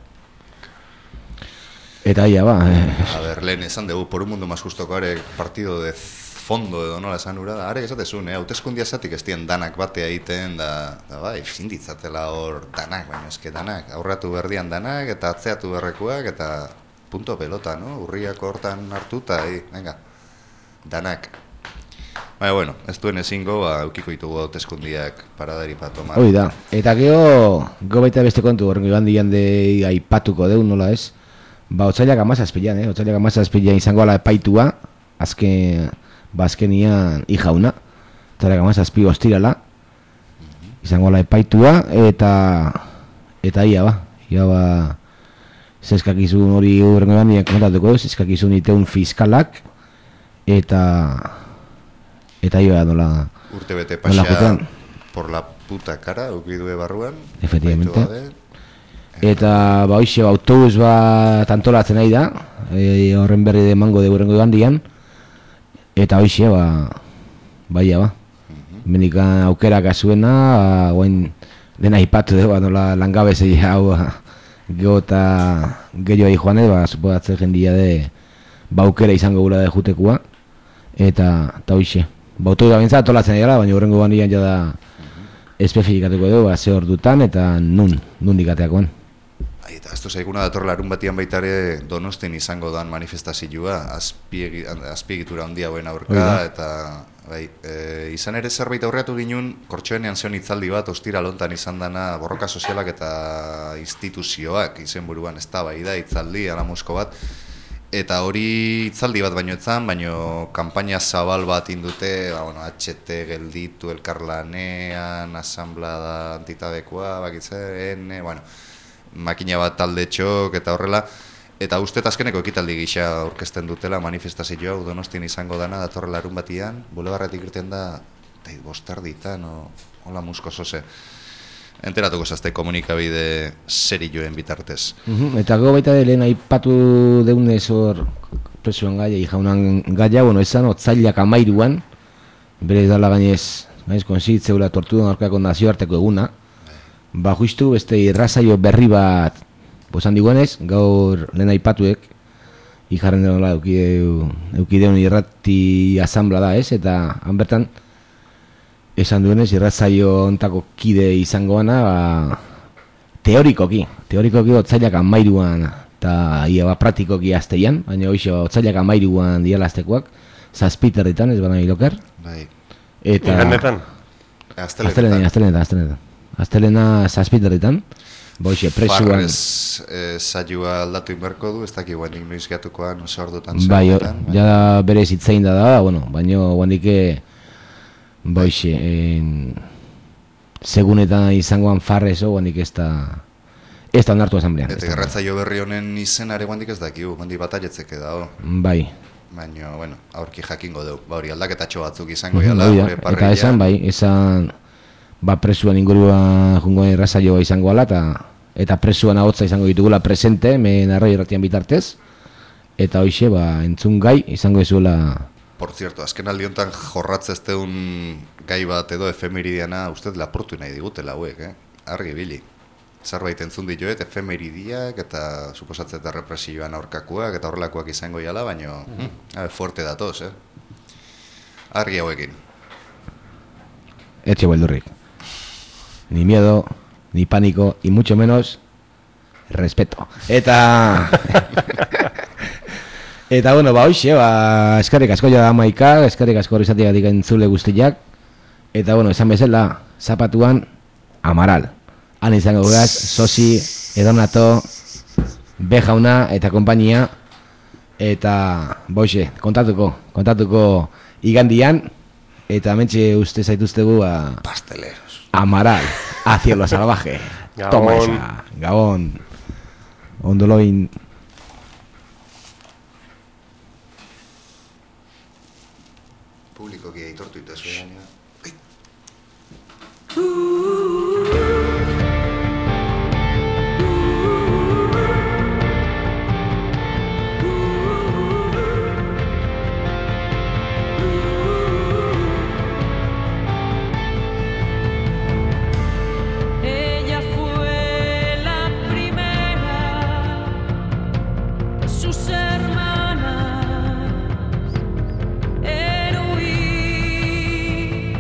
Eta ia, ba... Eh. A ver, lehen esan dugu, por un mundo más justo are partido de fondo edo nola esan ura da, are esatezun, eh, hauteskundia zatik ez dien danak batea egiten, da, da bai, finditzatela hor danak, baina eske danak, aurratu berdian danak, eta atzeatu berrekuak, eta punto pelota, no? Urriako hortan hartuta, hi, venga, danak. Baina, bueno, ez duen ezingo, ba, eukiko ditugu hauteskundiak paradari patoma. Hoi da, eta geho, geho baita beste kontu, horrengo iban dian de aipatuko deun, nola ez? Ba, otzailak amazazpilan, eh? Otzailak amazazpilan izango ala epaitua, azken, ba, azkenian ijauna, otzailak amazazpi ostirala, izango ala epaitua, eta, eta ia, ba, ia, ba, zeskakizun hori horrengo iban dian komentatuko, zeskakizun iteun fiskalak, eta, eta ia, nola, urte bete pasea por la puta cara, ukidue barruan, efectivamente. Eta ba hoxe autobus bat antolatzen nahi da, e, horren berri de mango de burrengo gandian. Eta hoxe ba baia ba. Menikan aukera kasuena, ba orain dena aipatu de ba nola langabezi hau gero eta gehiago joan ba suposatzen jendia de ba aukera izango gura de jutekua. Eta ta hoxe. Ba autobus bentsa antolatzen dira, baina burrengo gandian ja da espezifikatuko du ba ze ordutan eta nun, nundik ateakoan. Eta ez zaiguna dator larun batian baita ere Donostin izango dan manifestazioa azpiegitura handia hauen aurka eta bai, e, izan ere zerbait aurreatu ginun kortxoenean zeon hitzaldi bat ostira lontan izan dana borroka sozialak eta instituzioak izen buruan ez da bai da hitzaldi alamusko bat eta hori hitzaldi bat baino etzan, baino kanpaina zabal bat indute, ba, bueno, H T gelditu elkarlanean, asamblada antitabekoa, bakitze, N, bueno, makina bat talde txok eta horrela, eta uste azkeneko ekitaldi gisa aurkezten dutela manifestazioa Donostian izango dana datorrela larun batian, bulebarretik irten da, eta bostarditan, o, hola musko zoze. Enteratuko zazte komunikabide serioen bitartez. Uh-huh. Eta go baita de lehen aipatu deunez hor presioan gaia, jaunan gaia, bueno, esan otzailak amairuan, bere dala gainez, gainez konsigitzeula tortudan aurkako nazioarteko eguna, ba justu beste irrazaio berri bat bozan diguenez, gaur lehen aipatuek ijarren denola eukideun irrati asambla da ez, eta han bertan esan duenez irrazaio ontako kide izango gana ba, teorikoki, teorikoki otzailak amairuan eta ia ba praktikoki azteian, baina hoxe otzailak amairuan dialaztekoak zazpiterritan ez bana iloker bai. Eta Igandetan? Aztelenetan Aztelenetan Aztelena zazpiterritan, Boixe, presuan. Farrez eh, saioa aldatu inberko du, ez dakik guandik noiz geatukoan, oso ordutan Bai, zegoetan. ja bere zitzein da da, bueno, baino guandike, boixe, en, segunetan izangoan Farrezo, guandik ez da, ez da onartu asamblean. Eta gerratzaio berri honen izenare guandik ez dakigu, guandik bataietzeke dago. Bai. Baina, bueno, aurki jakingo dugu, ba hori aldaketatxo batzuk izango jala, Bai, gure eta parrilla. esan, bai, esan, ba presuen ingurua jungoen irrazaioa izango ala, eta eta presuan ahotza izango ditugula presente, men arroi erratian bitartez, eta hoixe, ba, entzun gai izango ezuela. Por cierto, azken aldi honetan jorratzezteun gai bat edo efemeridiana ustez lapurtu nahi digutela hauek, eh? Argi bili. Zerbait entzun dituet, efemeridiak eta suposatzen eta represioan aurkakuak eta horrelakoak izango jala, baina mm -hmm. fuerte datoz, eh? Argi hauekin. Etxe beldurrik. Ni miedo, ni pánico, y mucho menos respeto. Eta... eta, bueno, ba, hoxe, ba, eskarrik asko ja da maika, eskarrik asko horrizatiak entzule guztiak. Eta, bueno, esan bezala, zapatuan, Amaral. Han izango gugaz, Sosi, Edonato, Bejauna eta kompainia. Eta, boixe, kontatuko, kontatuko igandian. Eta mentxe uste zaituztegu a... Pasteleros. Amaral, a cielo salvaje. Gabon. Toma esa, Gabon. Ondoloin. Publikoki aitortu eta zuen. Ella fue la primera de sus hermanas en huir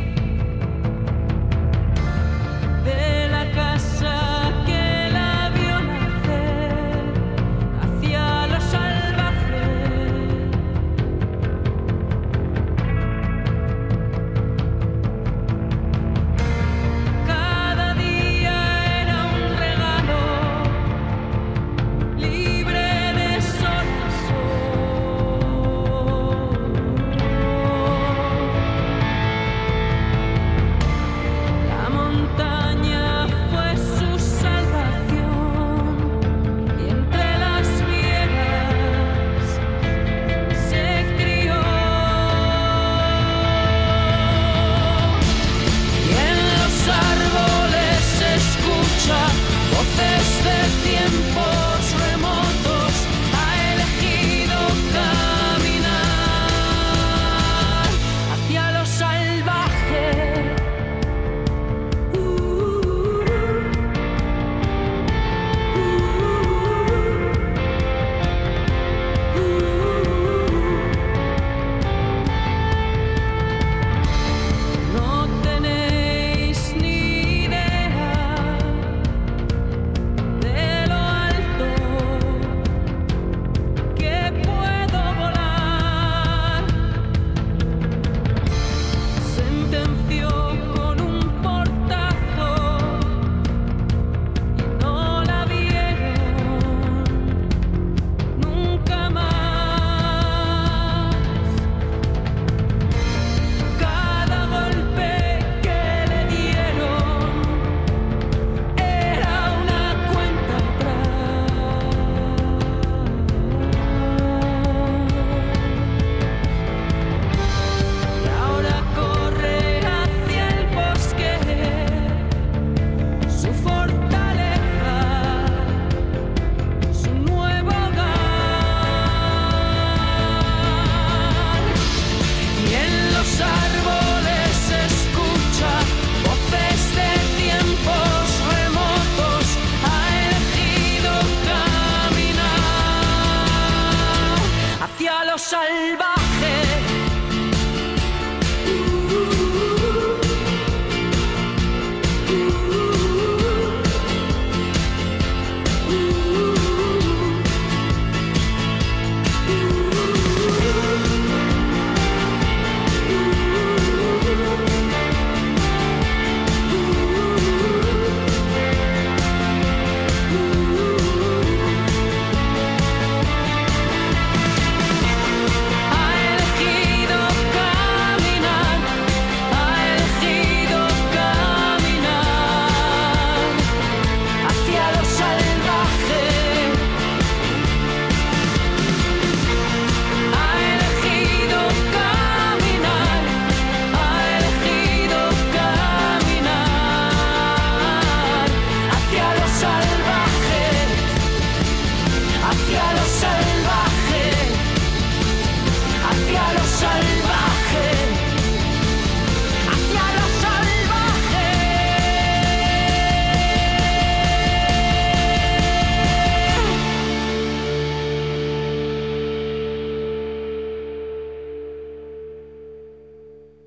de la casa que la vio nacer hacia lo salvaje. Cada día era un regalo, libre de sol a sol. La montaña fue su salvación y entre las fieras se crió. Y en los árboles se escucha voces de tiempos remotos. Ha elegido caminar hacia lo salvaje. Uh, uh, uh, uh. No tenéis ni idea de lo alto que puedo volar. Sentenció con un portazo y no la vieron nunca más. Cada golpe que le dieron era una cuenta atrás. Y ahora corre hacia el bosque, su fortaleza, su nuevo hogar. Y en los árboles se escucha voces de tiempos remotos. Ha elegido caminar hacia lo salvaje.